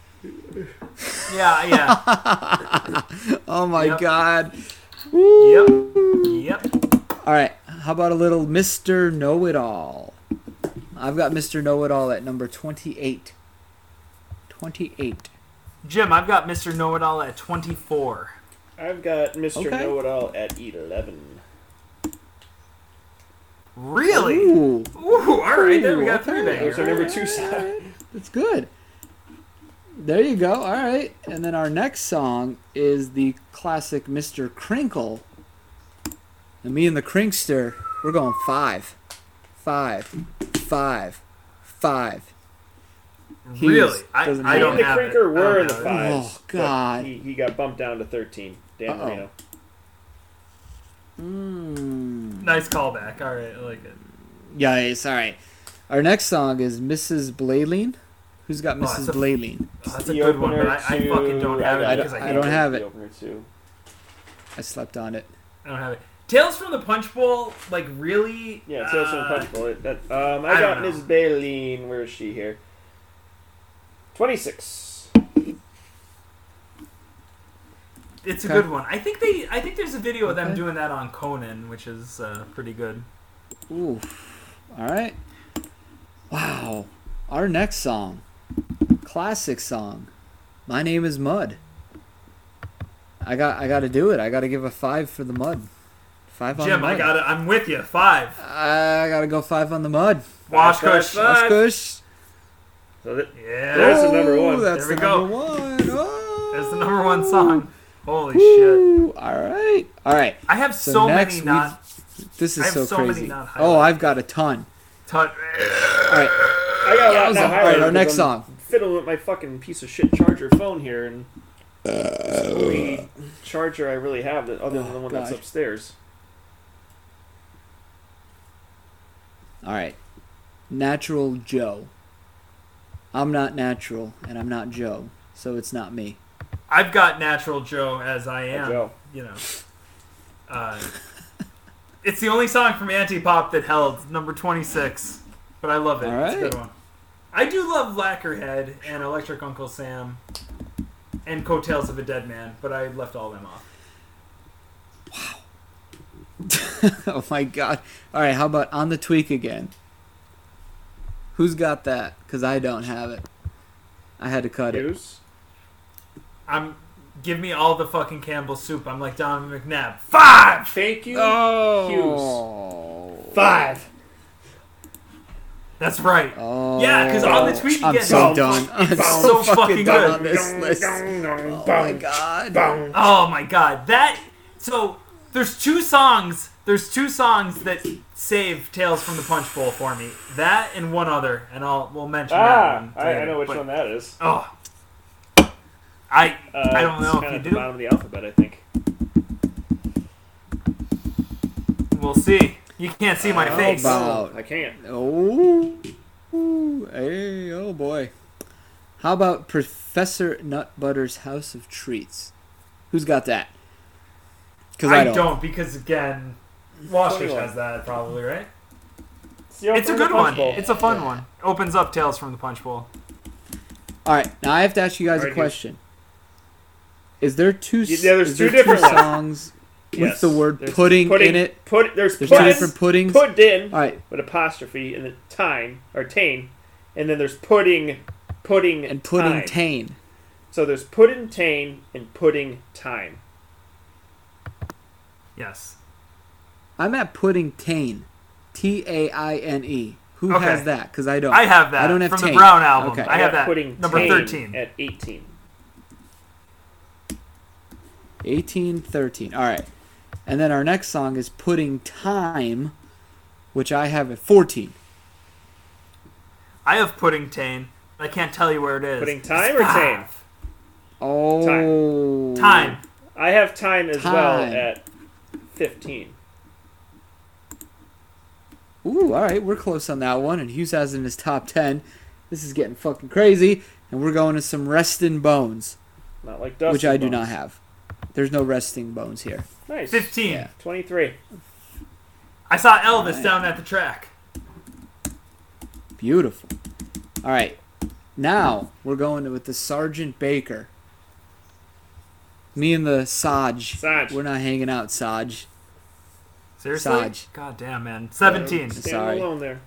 A: Yeah, yeah.
B: Oh, my
A: Yep.
B: God.
A: Yep. Yep.
B: All right, how about a little Mister Know-It-All? I've got Mister Know-It-All at number twenty-eight. twenty-eight.
A: Jim, I've got Mister Know-It-All at twenty-four.
C: I've got Mister
B: Okay.
C: Know-It-All at eleven.
A: Really?
B: Ooh.
A: Ooh, all right. Then we got
B: Ooh,
A: three
B: okay.
A: bangers.
C: Those are number two side.
B: That's good. There you go. All right. And then our next song is the classic Mister Crinkle. And me and the Crinkster, we're going five. Five. Five. Five. He
A: Really?
B: was-
A: I,
B: doesn't
A: I
B: have
A: don't
C: Me and the
A: have it.
C: Crinker
A: I
C: were
A: don't
C: in the
A: have it.
C: fives.
B: Oh,
C: but
B: God.
C: He, he got bumped down to thirteen. Dan
B: Uh-oh.
C: Marino.
B: Mm.
A: Nice callback. All right, I like it.
B: Yes, all right. Our next song is Missus Blaylene. Who's got
A: Oh,
B: Missus
A: that's a-
B: Blaylene?
A: Oh, that's a
C: The
A: good one, but
C: opener
A: I, I
C: to-
A: fucking don't have
B: I
A: it
B: don't-
A: because I,
B: I
A: hate
B: don't
A: it.
B: have
C: The
B: it.
C: opener too.
B: I slept on it.
A: I don't have it. Tales from the Punch Bowl, like really?
C: Yeah, Tales from the
A: uh,
C: Punch Bowl. It- that- Um, I,
A: I
C: got
A: don't know.
C: Miss Baleen. Where is she here? twenty-six.
A: It's a
B: Okay.
A: good one. I think they. I think there's a video of them
B: Okay.
A: doing that on Conan, which is uh, pretty good.
B: Ooh. All right. Wow. Our next song. Classic song. My Name is Mud. I got I got to do it. I got to give a five for the Mud. Five on
A: Jim,
B: the Mud.
A: I got it. I'm with you. Five.
B: I got to go five on the Mud.
A: Wash
C: Five,
A: Kush.
C: five, five.
B: Kush.
C: So that,
A: Yeah.
C: There's the number one.
B: That's
A: There we
B: the
A: go.
B: number one. Oh.
A: There's the number one song. Holy shit.
B: Woo. All right. All right.
A: I have
B: So,
A: so,
B: next
A: many
B: we-
A: not.
B: This is
A: I have
B: so,
A: so many
B: crazy.
A: not
B: Oh,
A: highlighted.
B: I've got a ton.
A: Ton-
B: All right.
C: I got a lot
B: All
C: now
B: right,
C: highlighted
B: our next
C: because I'm
B: song.
C: Fiddling with my fucking piece of shit charger phone here, and it's the only charger I really have that other than the one that's
B: gosh.
C: upstairs.
B: All right. Natural Joe. I'm not natural, and I'm not Joe, so it's not me.
A: I've got Natural Joe as I am.
C: Joe.
A: You know. Uh, it's the only song from Anti-Pop that held number twenty-six, but I love it.
B: All
A: It's a
B: right.
A: good one. I do love Lacquerhead and Electric Uncle Sam and Coattails of a Dead Man, but I left all them off.
B: Oh my god. All right, how about On the Tweak again? Who's got that? Because I don't have it. I had to cut it.
C: Hughes.
A: I'm give me all the fucking Campbell soup. I'm like Donovan McNabb. Five.
C: Thank you.
B: Oh.
C: Five.
A: That's right.
B: Oh.
A: Yeah, 'cause On the Tweak
B: I'm
A: again-
B: so
C: Boom,
B: done. I'm
C: boom,
B: so,
A: so
B: fucking
A: fucking
B: done
A: good.
B: on this list. Oh my god.
C: Boom.
A: Oh my god, that so there's two songs. There's two songs that save Tales from the Punch Bowl for me. That and one other, and I'll we'll mention that
C: Ah,
A: one.
C: I, I
A: later,
C: know which
A: but-
C: one that is.
A: Oh, I
C: Uh,
A: I don't
C: it's
A: know
C: kinda
A: if you
C: at the
A: do.
C: bottom of the alphabet, I think.
A: We'll see. You can't see my
B: How
A: face.
B: about-
C: I can't.
B: Oh. Ooh, hey, oh boy. How about Professor Nutbutter's House of Treats? Who's got that? Because I,
A: I
B: don't.
A: don't because again, Washfish
C: twenty-one.
A: has that probably, right?
C: It's, the
A: It's a
C: opener
A: good
C: to Punch
A: one.
C: Bowl.
A: It's a fun one. Opens up Tales from the Punch Bowl.
B: All right, now I have to ask you guys
C: Alright,
B: a question. Is there two? s-
C: Yeah, there's
B: is
C: two
B: there
C: different
B: two
C: ones.
B: songs with
C: Yes.
B: the word
C: There's
B: pudding, in it?
C: Put, there's
B: There's
C: puddin,
B: two different puddings.
C: Puddin
B: All right,
C: with apostrophe and then tine or tane, and then there's pudding, pudding,
B: And pudding
C: time.
B: Tane.
C: So there's pudding tane and pudding time.
A: Yes.
B: I'm at pudding Tane. T A I N E. Who
A: Okay.
B: has that? Because I don't.
A: I have that
B: I don't have
A: from
B: Tane.
A: the Brown album.
B: Okay.
A: I have that.
C: pudding
A: Number
C: tane
A: thirteen.
C: at eighteen.
B: eighteen, thirteen. All right. And then our next song is Pudding Time, which I have at fourteen.
A: I have Pudding Tane. I can't tell you where it is.
C: Pudding time
A: It's
C: or Tane?
A: five.
B: Oh.
A: Time.
C: I have time as well
B: Time.
C: at fifteen.
B: Ooh, all right. We're close on that one. And Hughes has it in his top ten. This is getting fucking crazy. And we're going to some Restin' Bones,
C: Not like Dusty
B: which I do
C: Bones.
B: not have. There's no Resting Bones here.
C: Nice.
A: Fifteen.
B: Yeah.
C: twenty-three.
A: I saw Elvis
B: Alright.
A: down at the track.
B: Beautiful. All right. Now we're going with the Sergeant Baker. Me and the Saj.
C: Saj.
B: We're not hanging out, Saj.
A: Seriously?
B: Saj.
A: God damn, man. Seventeen.
C: Stand
B: Sorry.
C: alone there.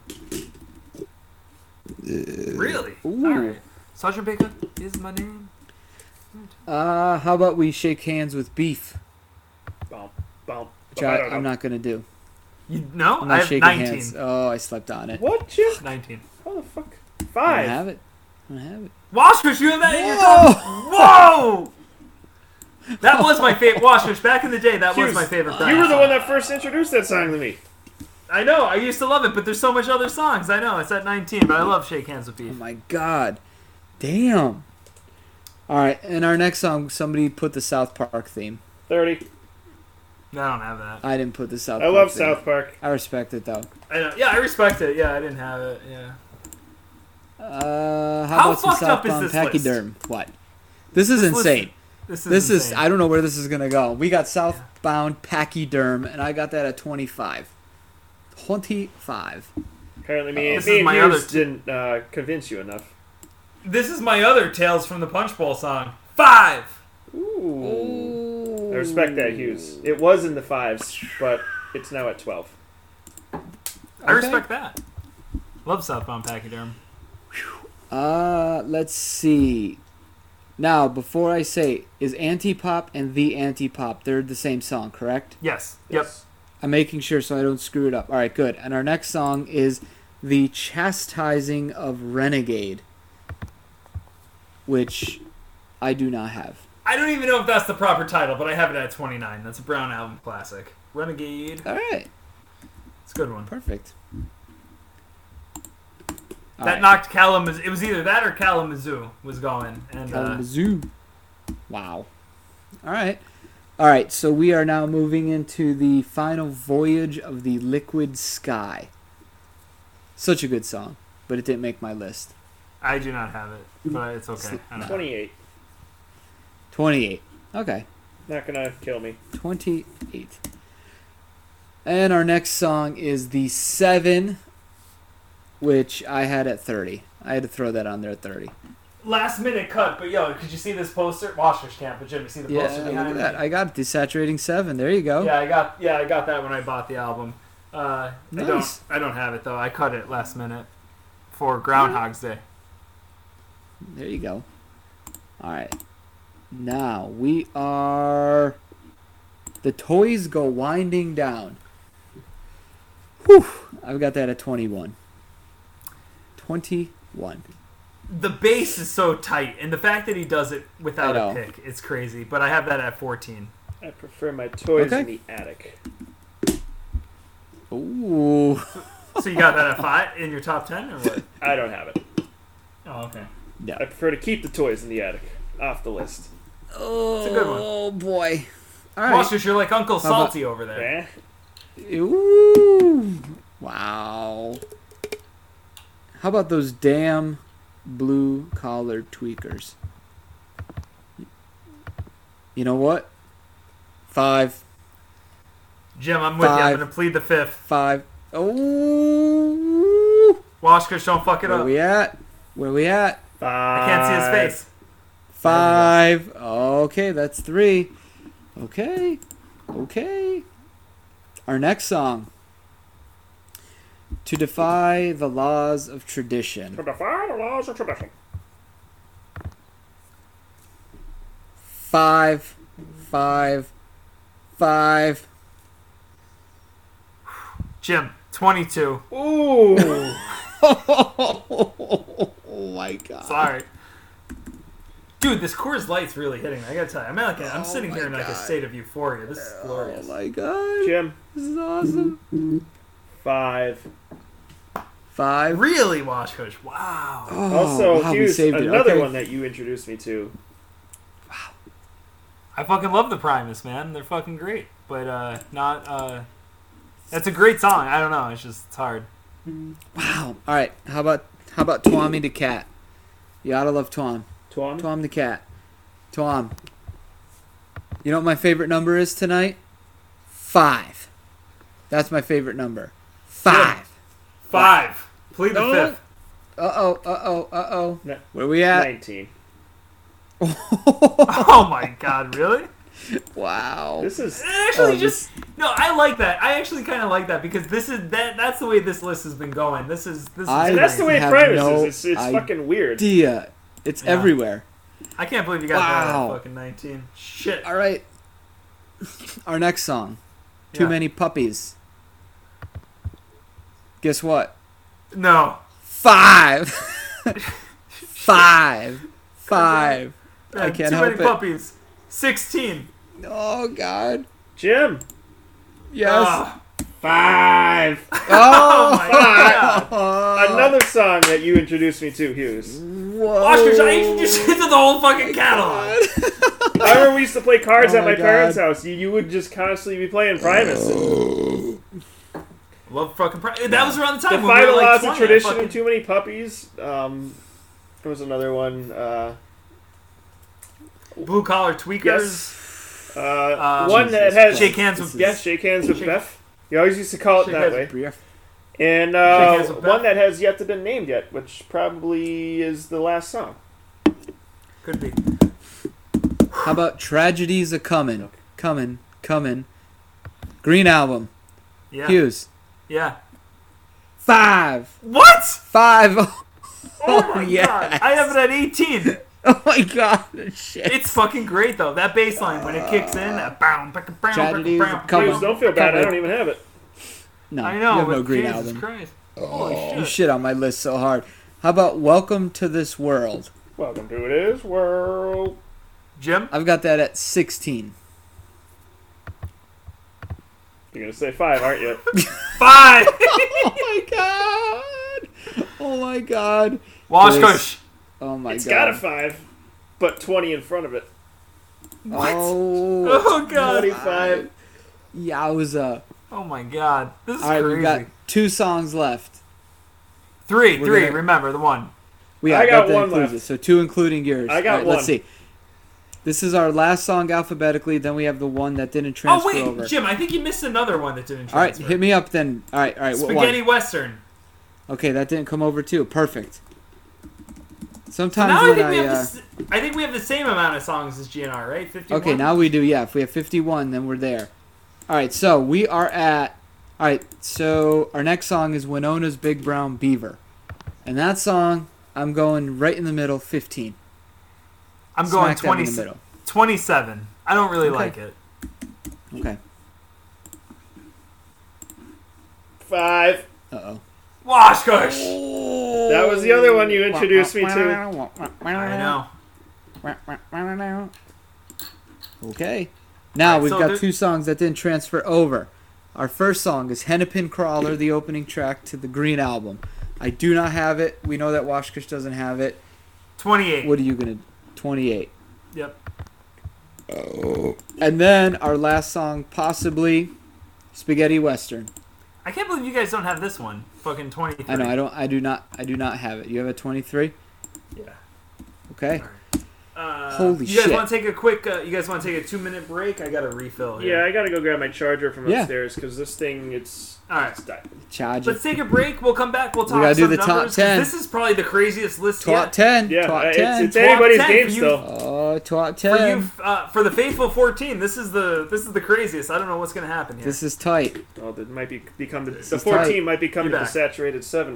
A: Really?
B: Ooh.
A: Alright. Sergeant Baker is my name.
B: Uh, how about we shake hands with Beef?
C: Bump, bump.
B: Which
C: I
B: I,
C: don't know.
B: I'm not gonna do.
A: You no?
B: I'm
A: I
B: not
A: have
B: shaking
A: nineteen.
B: hands. Oh, I slept on it.
C: What, Jim?
A: Nineteen.
C: How the fuck?
B: I don't
C: Five.
B: have it. I don't have it.
A: Washfish, you have that in your
B: Whoa!
A: top. Whoa! That was my favorite. Washfish, back in the day, that was
C: Hughes,
A: my favorite.
C: You were the
A: song.
C: one that first introduced that song to me.
A: I know. I used to love it, but there's so much other songs. I know. It's at nineteen, but I love Shake Hands with
B: Oh
A: Beef.
B: my god. Damn. All right, and our next song, somebody put the South Park theme.
C: thirty.
A: I don't have that.
B: I didn't put the South
C: I
B: Park
C: love
B: theme.
C: South Park.
B: I respect it though.
A: I know. Yeah, I respect it. Yeah, I didn't have it. Yeah.
B: Uh, how,
A: How
B: about some
A: fucked up is
B: Southbound
A: this list?
B: Pachyderm? What? This is
A: This list-
B: insane.
A: This is
B: This is
A: insane.
B: I don't know where this is gonna go. We got Southbound Pachyderm, and I got that at twenty-five. Twenty-five.
C: Apparently, me,
A: This
C: me
A: is
C: and
A: my
C: Hughes
A: other t-
C: didn't uh, convince you enough.
A: This is my other Tales from the Punch Bowl song. Five.
C: Ooh. I respect that, Hughes. It was in the fives, but it's now at twelve.
A: I
B: Okay.
A: respect that. Love Southbound Pachyderm.
B: Uh, let's see. Now, before I say, is Antipop and The Antipop, they're the same song, correct?
A: Yes. Yep.
C: Yes.
B: I'm making sure so I don't screw it up. All right, good. And our next song is The Chastising of Renegade, which I do not have.
A: I don't even know if that's the proper title, but I have it at twenty-nine. That's a Brown album classic. Renegade.
B: All right,
A: It's a good one.
B: perfect. All
A: that
B: right.
A: knocked Kalamazoo. It was either that or Kalamazoo was going. And uh,
B: Kalamazoo. Wow. All right. All right, so we are now moving into the final voyage of the liquid sky. Such a good song, but it didn't make my list.
A: I do not have it, but it's okay. I don't know.
C: twenty-eight.
B: twenty-eight. Okay.
C: Not gonna kill me.
B: twenty-eight. And our next song is The Seven, which I had at thirty. I had to throw that on there at thirty.
A: Last minute cut, but yo, could you see this poster? Washfish Camp, but Jim, you see the
B: Yeah,
A: poster
B: look
A: behind
B: at
A: me?
B: that. I got Desaturating Seven. There you go.
A: Yeah, I got yeah, I got that when I bought the album. Uh, I
B: Nice.
A: don't I don't have it though. I cut it last minute for Groundhog's Day.
B: There you go. All right. Now we are. The Toys Go Winding Down. Whew. I've got that at twenty-one. twenty-one.
A: The bass is so tight, and the fact that he does it without
B: I
A: a
B: know.
A: pick, it's crazy. But I have that at fourteen.
C: I prefer my toys
B: Okay.
C: in the attic.
B: Ooh.
A: So you got that at five in your top ten, or what?
C: I don't have it.
A: Oh, okay.
B: Yeah.
C: I prefer to keep the toys in the attic. Off the list.
B: Oh,
A: a good one.
B: Oh boy. All right.
A: Washfish, you're like Uncle
B: How about-
A: Salty over there.
C: Eh?
B: Ooh. Wow. How about those damn blue collar tweakers? You know what? Five.
A: Jim, I'm with you. I'm
B: Five.
A: gonna plead the fifth.
B: Five. Oh.
A: Washfish, don't fuck it
B: Where
A: up.
B: we at? Where we at?
A: I can't see his face.
B: Five. Okay, that's three. Okay. Okay. Our next song To defy the laws of tradition.
C: To defy the laws of tradition.
B: Five, five, five.
A: Jim, twenty-two.
C: Ooh.
B: Oh my god.
A: Sorry. Dude, this Coors Light's really hitting me. I gotta tell you. I'm, like, I'm
B: Oh
A: sitting
B: my
A: here in like a
B: God.
A: state of euphoria. This is glorious.
B: Oh my god.
C: Jim,
B: This is awesome.
C: five.
B: Five.
A: Really, Washkush? Wow.
B: Oh,
C: Also,
B: wow, we
C: here's
B: saved it.
C: another
B: Okay.
C: one that you introduced me to.
A: I fucking love the Primus, man. They're fucking great. But uh, not. Uh, that's a great song. I don't know. It's just it's hard.
B: Wow. All right. How about how about Twommy the cat? You gotta love Twom.
C: Tuan?
B: Twom the cat. Twom. You know what my favorite number is tonight? Five. That's my favorite number. Five.
A: Five. Plead the
B: No.
A: fifth.
B: Uh oh. Uh oh. Uh oh.
C: No.
B: Where we at?
C: nineteen.
A: Oh my God! Really?
B: Wow.
C: This is...
A: Actually,
B: Oh,
A: just no. I like that. I actually kind of like that because this is that. That's the way this list has been going. This is this is.
B: I-
C: And that's the way
B: have
C: Primus
B: no
C: is. It's, it's
B: idea.
C: fucking weird.
B: Idea. It's
A: Yeah.
B: everywhere.
A: I can't believe you got that
B: Wow.
A: at fucking nineteen. Shit.
B: All right. Our next song. Too
A: Yeah.
B: many puppies. Guess what?
A: No.
B: Five. Five. Five. I
A: Yeah,
B: can't
A: too
B: help
A: many
B: it.
A: puppies. Sixteen.
B: Oh God.
C: Jim,
B: Yes.
A: Ah.
C: five.
A: Oh my God.
B: Oh.
C: Another song that you introduced me to, Hughes.
B: Whoa.
A: Oscars, I introduced you to the whole fucking catalog.
C: I remember we used to play cards
B: Oh
C: at my,
B: my God.
C: parents' house. You, you would just constantly be playing Primus.
A: Love fucking. Pri- that was around the time when
C: Defy
A: we
C: the
A: were like
C: laws
A: twenty.
C: of tradition
A: I fucking-
C: and too many puppies. Um, there was another one. Uh,
A: Blue collar tweakers.
C: yes. Uh,
A: Um,
C: one that
B: Jesus
C: has
B: Christ.
A: Shake hands
B: This
A: with
B: is-
C: yes, shake hands with
A: Shake-
C: Beth. You always used to call it
A: Shake
C: that
A: hands
C: way.
B: Brief.
C: And
A: Shake
C: uh,
A: hands with
C: one
A: Beth.
C: that has yet to been named yet, which probably is the last song.
A: Could be.
B: How about Tragedies a Comin'? Comin'. Comin'. Green Album.
A: Yeah.
B: Hughes.
A: Yeah.
B: Five.
A: What?
B: Five.
A: Oh my
B: yes.
A: God! I have it at eighteen.
B: Oh my God. Shit.
A: It's fucking great though. That bass line when it kicks in. That bow, bow, bow,
B: Tragedies
A: bow,
B: of Come
C: Hughes,
B: on.
C: don't feel bad. I
B: Cover.
C: don't even have it.
B: No,
A: I
B: you
A: know,
B: have
A: but
B: no Green
A: Jesus
B: Album.
A: Christ. Holy shit.
B: You shit on my list so hard. How about Welcome to This World?
C: Welcome to this world.
A: Jim?
B: I've got that at sixteen.
C: You're gonna say five, aren't you?
A: Five!
B: Oh my God. Oh my God.
A: Wash
B: This-
A: Kush.
B: Oh my
C: It's
B: God.
C: got a five, but twenty in front of it.
A: What?
B: Oh,
A: Oh God.
C: twenty-five.
B: Yowza.
A: Oh my God. This is
B: All right,
A: crazy.
B: we've got two songs left.
A: Three,
B: we're
A: three.
B: gonna-
A: Remember the one.
B: We
C: I
B: got,
C: got
B: that
C: one
B: includes
C: left.
B: it, so two including yours.
C: I got
B: All right, Let's
C: one.
B: see. This is our last song alphabetically. Then we have the one that didn't
A: Oh
B: transfer
A: wait,
B: over.
A: Jim. I think you missed another one that didn't
B: All right,
A: transfer.
B: hit me up then. All right, all right. What
A: Spaghetti
B: one?
A: Western.
B: Okay, that didn't come over too. Perfect.
A: So
B: Sometimes
A: now I
B: when
A: think
B: I,
A: we have
B: uh,
A: the, s- I think we have the same amount of songs as G N R, right? Fifty-one.
B: okay, now we do. Yeah, if we have fifty-one, then we're there. All right, so we are at. All right, so our next song is Winona's Big Brown Beaver, and that song I'm going right in the middle, fifteen.
A: I'm going
B: Smack dab in
A: twenty,
B: the middle.
A: twenty-seven. I don't really
B: Okay.
A: like it.
B: Okay.
C: Five.
B: Uh oh.
A: Wash Kush.
C: That was the other one you introduced me to.
A: I know.
B: Okay. Now
A: Alright,
B: we've
A: so
B: got
A: there-
B: two songs that didn't transfer over. Our first song is Hennepin Crawler, the opening track to the Green Album. I do not have it. We know that Washkush doesn't have it.
A: twenty-eight.
B: What are you gonna? twenty-eight.
A: Yep.
B: And then our last song, possibly Spaghetti Western.
A: I can't believe you guys don't have this one. Fucking twenty-three.
B: I know. I don't. I do not. I do not have it. You have a twenty-three.
A: Yeah.
B: Okay.
A: Alright. Uh,
B: Holy
A: you guys
B: shit.
A: want to take a quick? Uh, you guys want to take a two minute break? I got a refill. Here.
C: Yeah, I gotta go grab my charger from
B: Yeah.
C: upstairs because this thing, it's
A: All right.
C: it's died.
B: Charge
A: Let's
B: it.
A: take a break. We'll come back. We'll talk
B: gotta do
A: some
B: the top
A: numbers, 'cause
B: ten.
A: This is probably the craziest list
B: Top
A: yet.
B: ten.
C: Yeah,
B: top
C: uh, it's,
B: ten.
C: it's anybody's
A: ten
C: game
A: for you.
C: still.
B: Oh, top
A: For
B: ten.
A: you, uh, for the faithful fourteen, this is the this is the craziest. I don't know what's gonna happen here.
B: This is tight.
C: Oh, that might be become the,
B: This
C: the
B: is
C: fourteen
B: tight.
C: might become
A: You're
C: the
A: back.
C: saturated seven.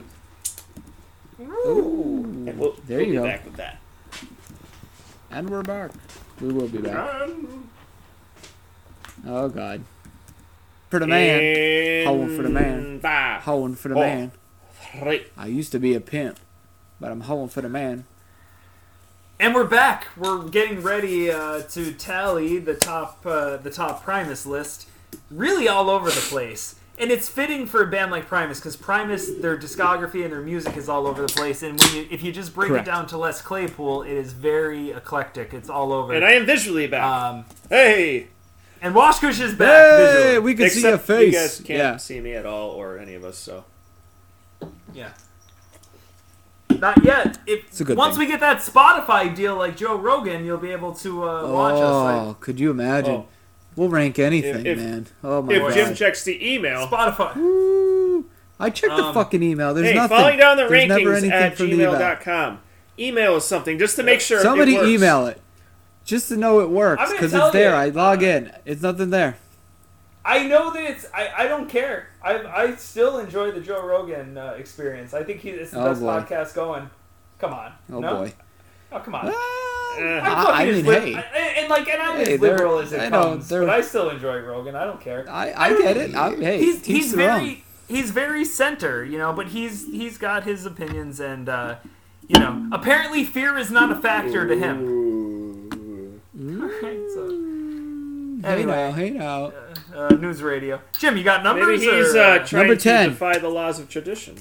B: Ooh.
C: And we'll,
B: There
C: we'll
B: you
C: be
B: go.
C: back with that.
B: And we're back. We will be back.
C: Um,
B: Oh, God. For the man.
C: in
B: Hoeing for the man.
C: Five,
B: Hoeing for the
C: four,
B: man.
C: three.
B: I used to be a pimp, but I'm hoeing for the man.
A: And we're back. We're getting ready uh, to tally the top uh, the top Primus list. Really all over the place. And it's fitting for a band like Primus because Primus, their discography and their music is all over the place. And when you, if you just break
B: Correct.
A: it down to Les Claypool, it is very eclectic. It's all over.
C: And I am visually back.
A: um,
C: hey!
A: and Washkush is back.
B: Hey,
A: visually.
B: we can see
C: Except
B: your face.
C: you guys can't
B: Yeah.
C: see me at all, or any of us, so.
A: Yeah. Not yet. If,
B: It's a good
A: once
B: thing.
A: we get that Spotify deal like Joe Rogan, you'll be able to uh, watch us.
B: Oh,
A: Like,
B: could you imagine?
C: Oh.
B: We'll rank anything,
C: If- if-
B: man. Oh, my
C: If
B: God.
C: Jim checks the email,
A: Spotify.
B: Woo. I checked the
A: Um,
B: fucking email. There's
C: hey,
B: nothing.
C: falling down the
B: There's never
C: rankings
B: anything
C: at
B: for the
C: gmail
B: eval.
C: dot com. Email us something just to make sure
B: Somebody
C: it works.
B: email it. Just to know it works.
A: I'm gonna
B: Because
A: tell
B: it's there.
A: you.
B: I log in. It's nothing there.
A: I know that it's. I, I don't care. I I still enjoy the Joe Rogan uh, experience. I think he, it's the
B: Oh,
A: best
B: boy.
A: podcast going. Come on.
B: Oh,
A: no?
B: boy.
A: Oh, come on.
B: Ah,
C: Eh.
A: I'm
B: I,
A: fucking
B: I
A: as
B: mean,
A: lib-
B: hey.
A: I- and, and like, and I'm
B: Hey,
A: as
B: they're-
A: liberal as it
B: I know,
A: comes,
B: they're-
A: but I still enjoy Rogan. I don't care.
B: I, I get it. I'm, hey,
A: he's
B: teach
A: he's
B: their
A: very
B: own.
A: he's very center, you know, but he's he's got his opinions, and uh, you know, apparently fear is not a factor to him.
C: Ooh.
A: Alright, so,
B: Hey
A: anyway.
B: now, hey now.
A: uh, news radio. Jim, you got numbers?
C: Maybe he's
A: or,
C: uh, trying
B: Number
C: to
B: ten.
C: defy the laws of tradition.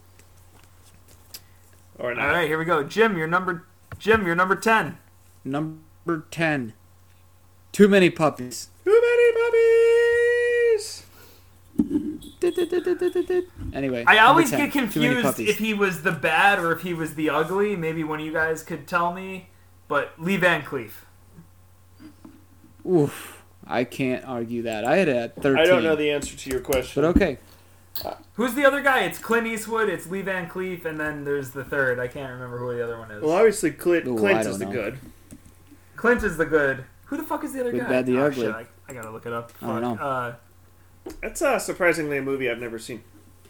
C: Or not.
A: All right, here we go. Jim, you're number. Jim, you're number ten.
B: Number ten. Too many puppies.
C: Too many puppies!
B: Anyway.
A: I always
B: number
A: get
B: ten. Too many
A: confused
B: puppies.
A: if he was the bad or if he was the ugly. Maybe one of you guys could tell me. But Lee Van Cleef.
B: Oof. I can't argue that. I had it at thirteen.
C: I don't know the answer to your question.
B: But okay.
A: Who's the other guy? It's Clint Eastwood, it's Lee Van Cleef, and then there's the third. I can't remember who the other one is.
C: Well, obviously, Clint,
B: Ooh,
C: Clint
B: I
C: is
B: don't
C: the
B: know.
C: good.
A: Clint is the good. Who the fuck is the other
B: Good,
A: guy?
B: bad, the
A: oh,
B: ugly.
A: Shit, I, I gotta look it up.
B: I don't
A: Fuck.
B: know.
A: Uh,
C: That's uh, surprisingly a movie I've never seen.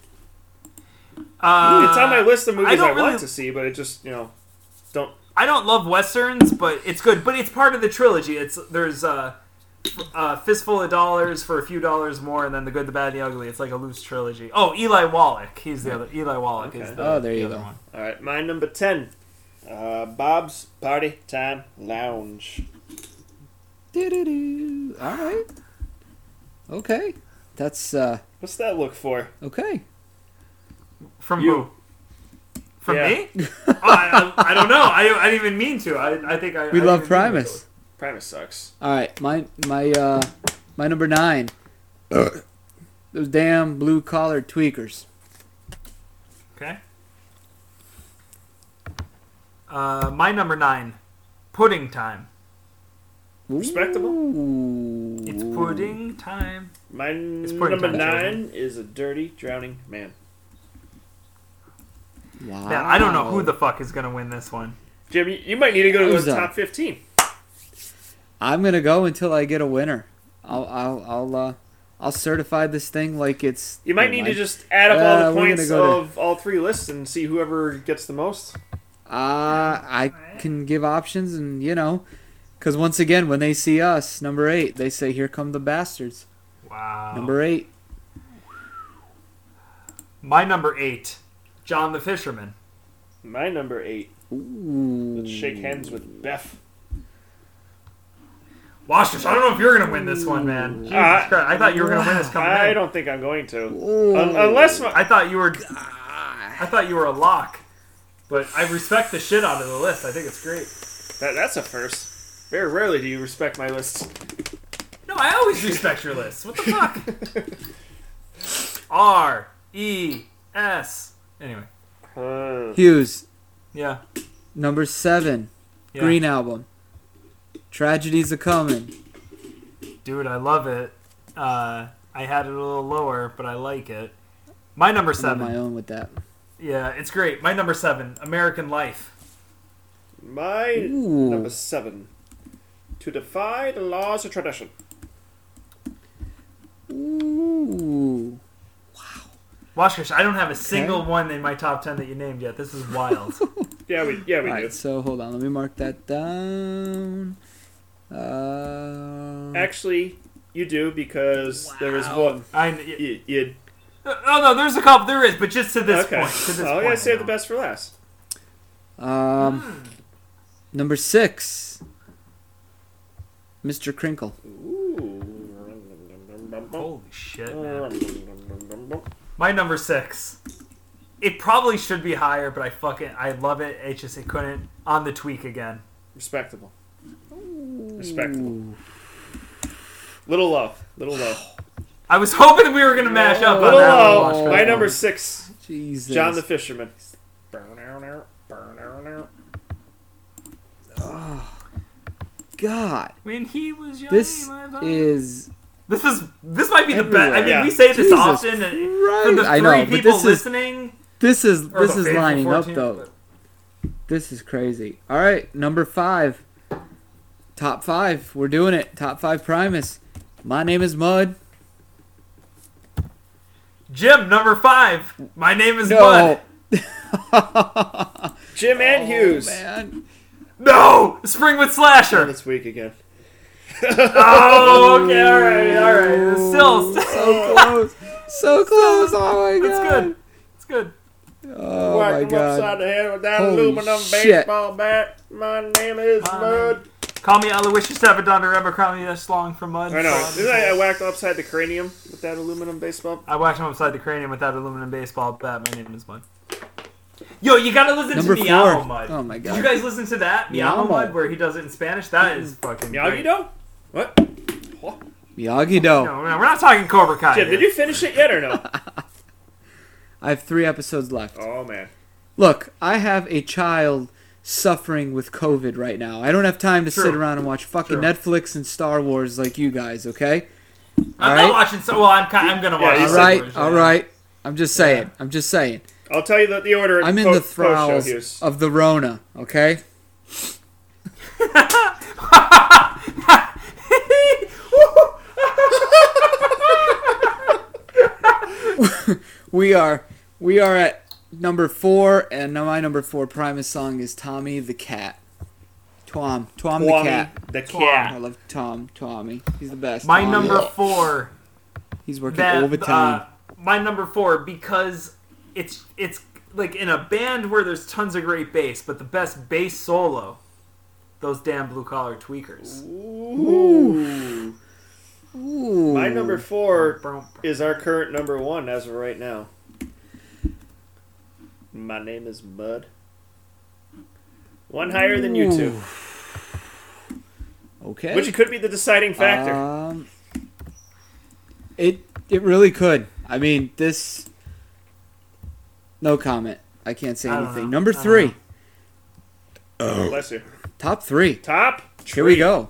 A: uh,
C: it's on my list of
A: I
C: movies I,
A: don't
C: want
A: really-
C: to see, but it just, you know, don't.
A: I don't love westerns, but it's good. But it's part of the trilogy. It's there's uh, a fistful of dollars for a few dollars more, and then the good, the bad, the ugly. It's like a loose trilogy. Oh, Eli Wallach. He's the other. Eli Wallach is
C: Okay.
A: the,
B: Oh, there
A: the
B: you
A: other
B: go.
A: one.
C: All right, my number ten. Uh, Bob's Party Time Lounge.
B: Do-do-do. All right. Okay. That's, uh,
C: What's that look for?
B: okay.
A: From
C: You.
A: who? From
C: Yeah.
A: me? oh, I, I, I don't know. I, I didn't even mean to. I, I think I.
B: We
A: I
B: love
A: didn't mean to.
B: Primus.
C: Primus sucks.
B: All right. My, my, uh, my number nine. Those damn blue-collar tweakers.
A: Okay. Uh, my number nine, pudding time.
C: Respectable.
B: Ooh.
A: It's pudding time.
C: My
A: pudding
C: number
A: time,
C: nine is a dirty, drowning man.
B: Wow.
A: Man, I don't know who the fuck is gonna win this one.
C: Jim, you, you might need to go to
B: Who's
C: the
B: that?
C: top fifteen.
B: I'm gonna go until I get a winner. I'll I'll I'll uh I'll certify this thing like it's.
C: You might
B: never
C: need to
B: mind.
C: just add up
B: Uh,
C: all the
B: we're gonna
C: points
B: go to-
C: of all three lists and see whoever gets the most.
B: Uh, I can give options, and you know, because once again, when they see us, number eight, they say, "Here come the bastards."
A: Wow.
B: Number eight.
A: My number eight, John the Fisherman.
C: My number eight.
B: Ooh.
C: Let's shake hands with Beth.
A: Washington, I don't know if you're gonna win this one, man. Jesus
C: Uh,
A: Christ, I thought you were gonna win this coming
C: I
A: in.
C: don't think I'm going to.
B: Ooh.
C: Un- unless my,
A: I thought you were. I thought you were a lock. But I respect the shit out of the list. I think it's great.
C: that, that's a first. Very rarely do you respect my list.
A: No, I always respect your list. What the fuck? R E S. Anyway,
C: Uh,
B: Hughes.
A: yeah.
B: Number seven.
A: yeah.
B: Green Album. Tragedies are coming.
A: Dude, I love it. Uh, I had it a little lower, but I like it. My number
B: I'm on
A: seven.
B: my own with that.
A: Yeah, it's great. My number seven, American Life.
C: My
B: Ooh.
C: number seven. To defy the laws of tradition.
B: Ooh.
A: Washkish, I don't have a single one in my top ten that you named yet. This is wild.
C: Yeah, we yeah we
B: All
C: do.
B: right, so hold on. Let me mark that down. Uh,
C: Actually, you do because there is
B: Wow.
C: one.
A: I,
C: You, you,
A: oh no, there's a couple. There is, but just to this
C: okay.
A: point. To this
C: Oh,
A: point,
C: I gotta save
A: you
C: the
A: know.
C: best for last.
B: um, number six, Mister Crinkle.
C: Ooh.
A: Holy shit, man. My number six. It probably should be higher, but I fucking I love it. It's just it couldn't. On the Tweak again.
C: Respectable. Respectable. Little low. Little low.
A: I was hoping we were gonna mash up on
C: Little
A: that
C: low.
A: one.
C: My number six.
B: Jesus.
C: John the Fisherman.
B: God.
A: When he was young,
B: This
A: my love.
B: is
A: This is this might be the best. I mean,
C: Everywhere.
A: we say this
B: Jesus
A: often. and For the
B: Christ. I
A: three
B: know, but
A: people
B: this is-
A: listening,
B: this is
A: or
B: this
A: the
B: is
A: faithful
B: lining up
A: fourteen,
B: though. This is crazy. All right, number five. Top five. We're doing it. Top five Primus. My name is Mud.
A: Jim, number five. My name is
B: No.
A: Bud.
C: Jim and Hughes.
B: Oh, man.
A: No, Springwood Slasher.
C: This week again.
A: Oh, okay, all right, all right. Still, still
B: So close. So close. Oh my
A: it's
B: god.
A: good. It's good.
B: Oh
C: Whack
B: my
C: him upside
B: god.
C: the head with that
B: Holy
C: aluminum
B: shit.
C: baseball bat. My name is
A: My
C: Mud.
A: Call me Aloysius Abaddon, ever call me this long from mud.
C: I know.
A: So
C: Didn't I, I whacked upside the cranium with that aluminum baseball?
A: I whacked him upside the cranium with that aluminum baseball bat. My name is Mud. Yo, you gotta listen
B: Number
A: to Meow
B: four.
A: Mud.
B: Oh my
A: Did you
B: god.
A: guys listen to that Meow
B: Meow
A: Mud
B: Mud.
A: where he does it in Spanish? That is fucking
C: Miyagi
A: great.
C: Do? What?
B: Miyagi Do.
A: No, no, we're not talking Cobra Kai.
C: Jim,
A: here.
C: did you finish it yet or no?
B: I have three episodes left.
C: Oh, man.
B: Look, I have a child suffering with COVID right now. I don't have time to
A: True.
B: sit around and watch fucking
A: True.
B: Netflix and Star Wars like you guys, okay?
A: I'm
B: All
A: not
B: right?
A: watching. So well, I'm. ki- I'm gonna
C: Yeah,
A: watch.
C: you
B: All
C: said
A: Star
B: right,
A: Wars,
B: all
A: yeah.
B: right. I'm just saying.
A: Yeah.
B: I'm just saying.
C: I'll tell you the, the order.
B: I'm in
C: po-
B: the
C: post-show,
B: thralls
C: Hughes.
B: of the Rona, okay? we are we are at number four, and my number four Primus song is Tommy the Cat. Twom. Twom the
C: Twommy
B: Cat.
C: the
B: I
C: cat.
B: love Tom. Tommy. He's the best.
A: My
B: Tommy.
A: number four.
B: He's working
A: That,
B: overtime.
A: uh, my number four because it's it's like in a band where there's tons of great bass, but the best bass solo, those damn blue collar tweakers.
C: Ooh.
B: Ooh.
C: My number four
A: Brum,
C: is our current number one as of right now. My name is Mud. One higher than you two.
B: Ooh. Okay.
C: Which could be the deciding factor.
B: Um, it it really could. I mean, this. No comment. I can't say
A: I don't
B: anything.
A: know.
B: Number
A: I don't
B: three.
C: Bless you.
B: Top three.
C: Top
B: Here we go.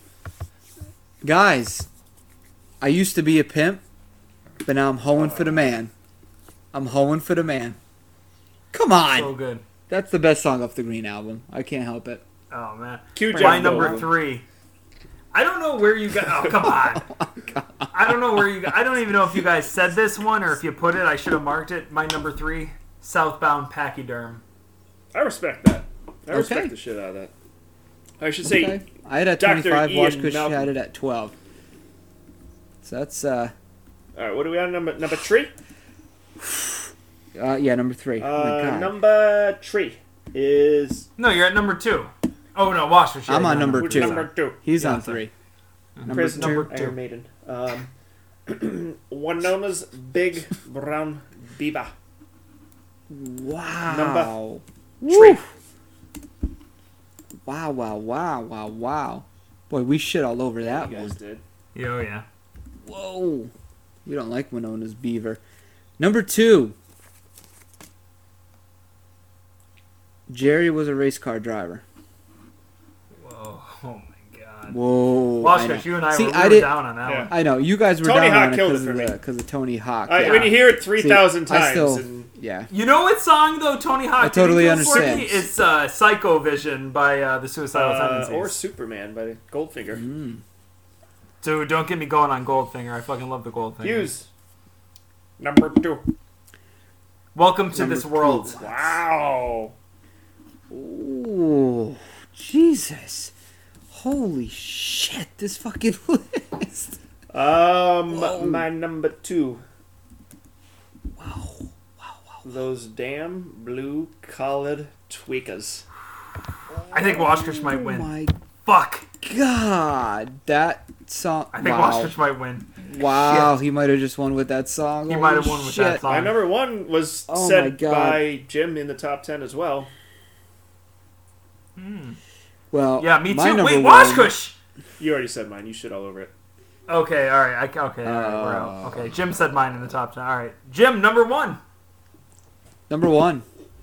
B: Guys, I used to be a pimp, but now I'm hoeing for the man. I'm hoeing for the man. Come on.
A: so good.
B: That's the best song off the Green album. I can't help it.
A: Oh man.
C: Cue
A: My
C: Jeff
A: number
C: Goldblum.
A: three. I don't know where you guys. Oh come on. I don't know where you. I don't even know if you guys said this one or if you put it. I should have marked it. My number three, Southbound Pachyderm.
C: I respect that. I
B: Okay.
C: respect the shit out of that. I should say,
B: Okay. I had it at
C: Doctor
B: twenty-five.
C: Ian
B: Washkush
C: Malcolm.
B: had it at twelve. So that's uh,
C: all right, what are we on? Number number three?
B: uh yeah, number three. oh my
C: Uh,
B: God.
C: number three is.
A: No, you're at number two. Oh no, Washer.
B: I'm on number
C: Which
B: two.
C: Number two.
B: He's
A: Yeah,
B: on
A: sorry.
B: three. Number
C: Prisoner,
B: two.
A: Number two.
C: Iron Maiden. Um, Winona's Big Brown Biba.
B: Wow.
C: Three.
B: Woo. Wow, wow, wow, wow, wow. Boy, we shit all over that
C: You
B: one.
C: guys did.
A: Oh yeah.
B: Whoa. We don't like Winona's Beaver. Number two. Jerry was a race car driver.
A: Whoa. Oh my god. god.
B: Whoa. I know.
A: Washkush, you and I
B: See,
A: were, we
B: I
A: were
B: did-
A: down on that
C: Yeah.
A: one.
B: I know you guys were
C: Tony
B: down
C: Hawk
B: on it
C: killed
B: because
C: it
B: of,
C: for
B: the-
C: me.
B: 'cause of Tony Hawk.
C: I,
B: yeah.
C: When you hear it three thousand
B: I
C: times,
B: still-
C: and
B: yeah.
A: You know what song though Tony Hawk
B: I totally
A: didn't kill for
B: understand.
A: me? It's uh, Psycho Vision by uh, the Suicidal
C: uh,
A: Tendencies.
C: or Superman by Goldfinger.
B: Mm.
A: Dude, don't get me going on Goldfinger. I fucking love the Goldfinger.
C: Hughes, number two.
A: Welcome to
B: Number
A: this world.
B: two.
C: Wow.
B: Ooh, Jesus. Holy shit, this fucking list.
C: Um,
B: Whoa.
C: my number two.
B: Wow. Wow, wow.
C: Those damn blue collared tweakers.
A: I think Washkush might
B: Oh
A: win.
B: my
A: Fuck.
B: god. That song.
A: I think
B: wow.
A: Washkush might win.
B: Wow, he might have just won with that song.
A: He
B: Holy
A: might have won with
B: shit.
A: that song.
C: My number one was
B: Oh my
C: said
B: God.
C: by Jim in the top ten as well.
A: Hmm.
B: Well,
A: Yeah, me
B: my
A: too.
B: number
A: Wait,
B: one-
A: Washkush!
C: You already said mine. You shit all over it.
A: Okay, all right. I, okay, all right, we're
B: Uh.
A: out. Okay, Jim said mine in the top ten. All right, Jim, number one.
B: Number one.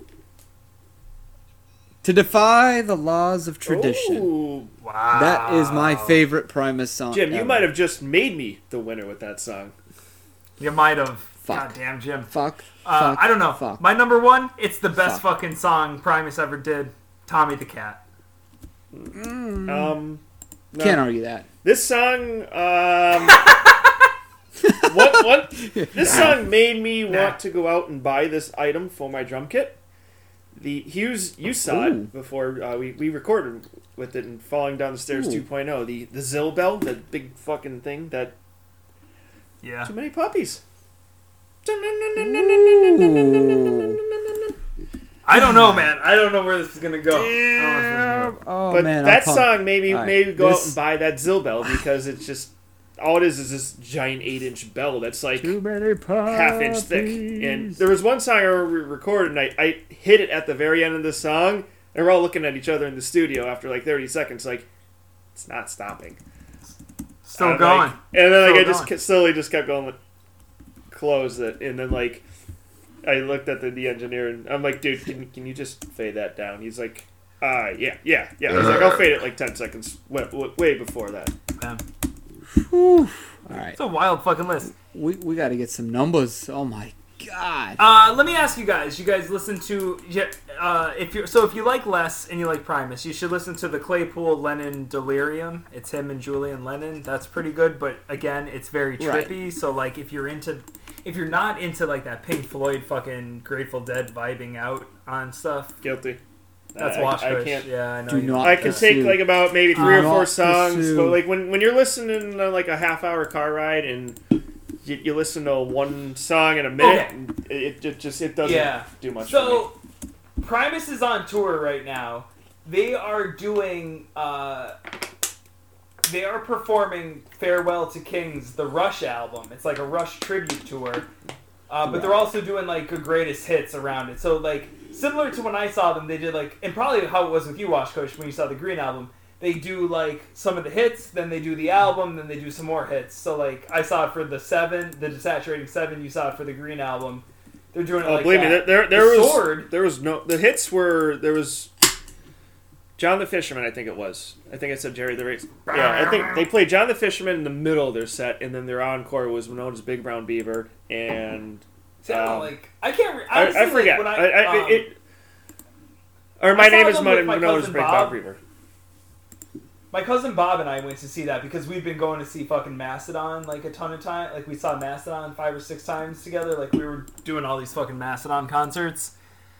B: To defy the laws of tradition.
C: Ooh.
A: Wow.
B: That is my favorite Primus song.
C: Jim, you
B: ever.
C: might have just made me the winner with that song.
A: You might have.
B: Fuck.
A: God damn, Jim.
B: Fuck.
A: Uh,
B: fuck,
A: I don't know.
B: Fuck.
A: My number one. It's the best
B: Fuck.
A: fucking song Primus ever did. Tommy the Cat.
B: Mm.
C: Um, no.
B: Can't argue that.
C: This song, um, what, what? This song made me
A: Nah.
C: want to go out and buy this item for my drum kit. The Hughes, you saw
B: Ooh.
C: it before uh, we, we recorded with it and Falling Down the Stairs
B: Ooh.
C: two point oh. The the Zill bell, the big fucking thing that
A: Yeah.
C: too many puppies.
B: Ooh.
A: I don't know, man. I don't know where this is gonna go. I don't know where this is gonna go.
B: Oh
C: But
B: man,
C: that
B: I'm pumped.
C: song made me
B: All right,
C: made me go out
B: this-
C: and buy that Zill bell because it's just all it is is this giant eight inch bell that's like
B: Too many
C: half inch thick. And there was one song I re- recorded, and I, I hit it at the very end of the song, and we're all looking at each other in the studio after like thirty seconds, like, it's not stopping.
A: Still
C: I'm
A: going.
C: like- and then like
A: Still
C: I just
A: going.
C: ke- slowly just kept going, like, close it, and then like I looked at the, the engineer, and I'm like, dude, can, can you just fade that down? He's like, uh, yeah, yeah, yeah. He's like, I'll fade it like ten seconds, way, way before that.
A: Man,
B: Whew. All right,
A: it's a wild fucking list.
B: we we got to get some numbers. Oh my god.
A: Uh, let me ask you guys. You guys listen to yeah, uh, if you so if you like Les and you like Primus, you should listen to the Claypool Lennon Delirium. It's him and Julian Lennon. That's pretty good, but again, it's very
B: Right.
A: trippy. So like, if you're into, if you're not into like that Pink Floyd fucking Grateful Dead vibing out on stuff,
C: Guilty.
A: that's
C: I- I-
A: Wash
C: I
A: Kush.
C: can't-
A: Yeah, I know.
B: Do
A: you-
B: not
C: I can
B: pursue.
C: take like about maybe three
B: Do
C: or four
B: not
C: songs,
B: pursue.
C: but like when, when you're listening to like a half hour car ride and you, you listen to one song in a minute,
A: Okay.
C: and it, it just it doesn't
A: Yeah.
C: do much. for me.
A: So, Primus is on tour right now. They are doing, uh, they are performing Farewell to Kings, the Rush album. It's like a Rush tribute tour. Uh, but they're also doing like a greatest hits around it. So like similar to when I saw them, they did like, and probably how it was with you, Washkush, when you saw the Green album. They do like some of the hits, then they do the album, then they do some more hits. So like I saw it for the Seven, the Desaturating Seven. You saw it for the Green album. They're doing it
C: Oh,
A: like
C: believe
A: that.
C: me, there there, there
A: The
C: was
A: Sword-
C: there was no the hits were there was John the Fisherman. I think it was. I think I said Jerry the Race. Yeah, I think they played John the Fisherman in the middle of their set, and then their encore was known as Big Brown Beaver. And
A: See, I don't
C: um,
A: like. I can't. Re-
C: I,
A: honestly,
C: I forget.
A: Like, when
C: I, I,
A: um,
C: it, or my
A: I saw
C: name is
A: them
C: Mud
A: with my
C: known as
A: cousin
C: Big
A: Bob.
C: Brown Beaver.
A: my cousin Bob and I went to see that because we've been going to see fucking Mastodon like a ton of time. Like we saw Mastodon five or six times together. Like we were doing all these fucking Mastodon concerts,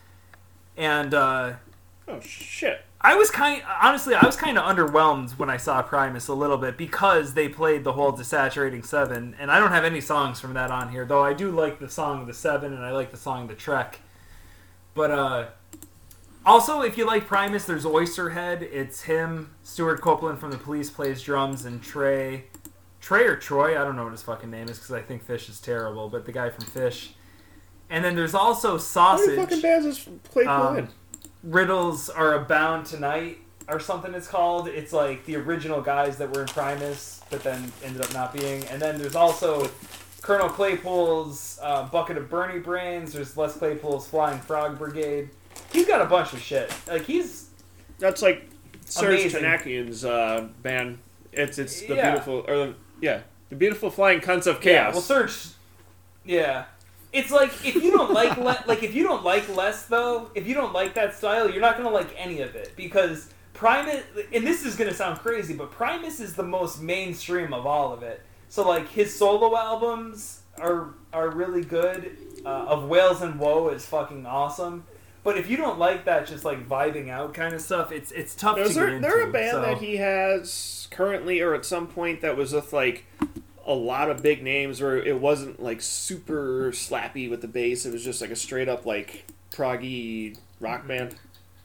A: and uh,
C: Oh shit!
A: I was kind. Honestly, I was kind of underwhelmed when I saw Primus a little bit because they played the whole Desaturating Seven, and I don't have any songs from that on here. Though I do like the song The Seven, and I like the song The Trek. But uh, also, if you like Primus, there's Oysterhead. It's him. Stuart Copeland from The Police plays drums, and Trey, Trey or Troy, I don't know what his fucking name is because I think Fish is terrible. But the guy from Fish. And then there's also
C: How
A: Sausage.
C: many fucking bands has played
A: Um,
C: in?
A: Riddles Are Abound Tonight or something it's called. It's like the original guys that were in Primus but then ended up not being. And then there's also Colonel Claypool's uh, Bucket of Bernie Brains. There's Les Claypool's Flying Frog Brigade. He's got a bunch of shit. Like he's
C: That's like Serge
A: amazing.
C: Tanakian's uh, band It's it's the
A: Yeah.
C: beautiful or the, yeah the beautiful flying cunts of
A: Yeah,
C: chaos.
A: well, search. Yeah, it's like if you don't like le- like if you don't like Les though, if you don't like that style, you're not gonna like any of it because Primus. And this is gonna sound crazy, but Primus is the most mainstream of all of it. So like his solo albums are are really good. Uh, of Whales and Woe is fucking awesome. But if you don't like that, just like vibing out kind of stuff, it's it's tough
C: Is
A: to
C: there,
A: get into.
C: there a band
A: so.
C: that he has currently or at some point that was with like a lot of big names where it wasn't like super slappy with the bass, it was just like a straight up like proggy rock band?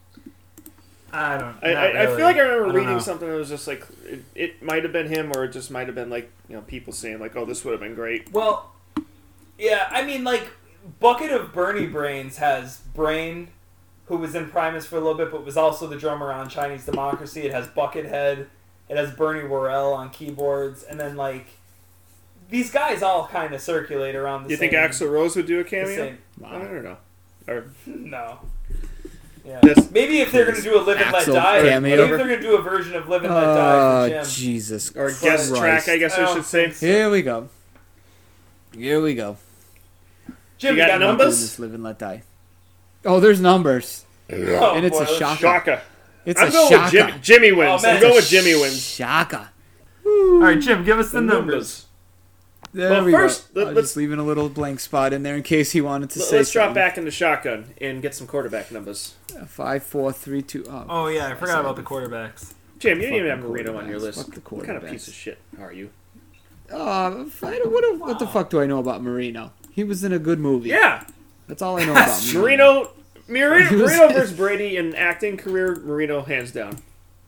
A: I don't.
C: I,
A: not
C: I, I
A: really.
C: feel like I remember
A: I don't
C: reading
A: know.
C: something that was just like it, it might have been him or it just might have been like, you know, people saying like, oh, this would have been great.
A: Well, yeah, I mean, like, Bucket of Bernie Brains has Brain, who was in Primus for a little bit, but was also the drummer on Chinese Democracy. It has Buckethead. It has Bernie Worrell on keyboards. And then, like, these guys all kind of circulate around the
C: You
A: same...
C: think Axl Rose would do a
A: the
C: cameo?
A: same-
C: I don't know. Or
A: No. Yeah.
C: This-
A: Maybe if they're going to do a Live and Let
B: Axl
A: Die...
B: cameo.
A: Maybe if they're going to do a version of Live and Let Die
B: Oh,
A: for Jim.
B: Jesus.
C: or guest
B: Christ.
C: track, I guess
A: I
C: I
A: don't
C: should say.
A: think so.
B: Here we go. Here we go.
A: Jim,
C: You got
B: I'm not
C: numbers?
B: doing this live and let die. Oh, there's numbers.
A: Oh,
B: And it's
A: boy,
B: a
A: let's-
B: shocker.
C: Shaka.
B: It's
C: I'm
B: a
C: going
B: shaka.
C: with Jimmy, Jimmy wins.
A: Oh, man.
C: I'm going with
B: It's a
C: Jimmy wins.
B: Shaka.
A: All right, Jim, give us the,
C: The
A: numbers.
C: numbers.
B: There
C: Well,
B: we
C: first,
B: go.
C: let-
B: I was
C: let's-
B: just leaving a little blank spot in there in case he wanted to
C: Let-
B: say
C: Let's drop
B: something.
C: back into shotgun and get some quarterback numbers.
B: Five, four, three, two. Oh,
A: Oh, yeah, I forgot
B: Sorry.
A: about the quarterbacks.
C: Jim, you didn't even
B: Fucking
C: have Marino on your
B: quarterbacks.
C: list.
B: Fuck the
C: What kind of
B: quarterbacks.
C: piece of shit are you?
B: Uh, I don't, what, what the fuck do I know about Marino? He was in a good movie.
C: Yeah,
B: That's all I know about Marino.
C: Marino, Marino,
B: He was-
C: Marino versus Brady in acting career. Marino hands down.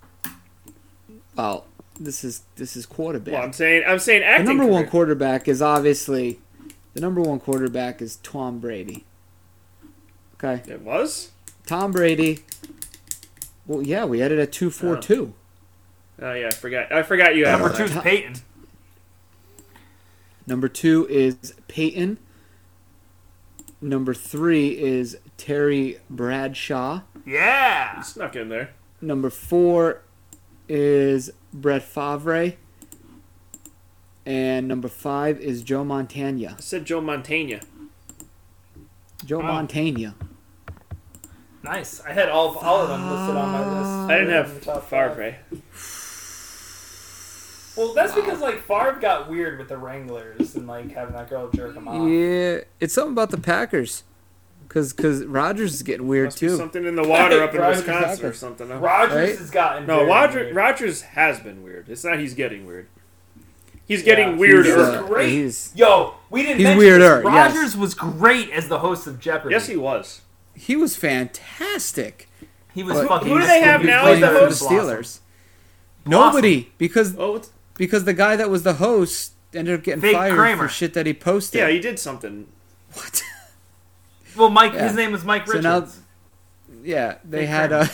B: Oh, this is this is quarterback.
C: Well, I'm saying, I'm saying
B: the
C: acting.
B: number one
C: career.
B: quarterback is obviously the number one quarterback is Tom Brady. Okay,
C: It was.
B: Tom Brady. Well, yeah, we had it at two four two.
C: Oh yeah, I forgot. I forgot you had
A: Number
C: all
A: two
C: that.
A: is Peyton.
B: Number two is Peyton. Number three is Terry Bradshaw.
A: Yeah.
C: Snuck in there.
B: Number four is Brett Favre. And number five is Joe Montana.
C: I said Joe Montana.
B: Joe
A: Wow.
B: Montana.
A: Nice. I had all all of them listed on my list.
C: I didn't
A: In
C: have
A: the top five.
C: Favre.
A: Well, that's because like Favre got weird with the Wranglers and like having that girl jerk him off.
B: Yeah, it's something about the Packers. Because cause Rodgers is getting weird,
C: Must be
B: too.
C: something in the water up in
A: Rogers
C: Wisconsin or
B: Packers.
C: something. Huh?
A: Rogers
B: Right?
A: has gotten
C: No,
A: very
C: Roger,
A: weird.
C: Rogers has been weird. It's not he's getting weird. He's
A: Yeah.
C: getting
A: He's,
C: weirder.
A: uh, great.
B: He's,
A: Yo, we didn't
B: He's
A: mention
B: weirder,
A: this.
B: yes.
A: Rogers was great as the host of Jeopardy.
C: yes, he was.
B: he was fantastic.
A: He was
B: But-
A: fucking.
C: Who do they have
A: he was
C: now
A: way
C: as the
A: better
B: for
A: than
B: the
C: host?
A: Blossom.
B: Steelers. Nobody, because
C: Oh, it's,
B: because the guy that was the host ended up getting
A: Fake
B: fired
A: Kramer.
B: for shit that he posted.
C: yeah, he did something.
B: What?
A: Well, Mike.
B: Yeah.
A: His name was Mike
B: So
A: Richards.
B: now- Yeah, they
A: Fake
B: had
A: Kramer.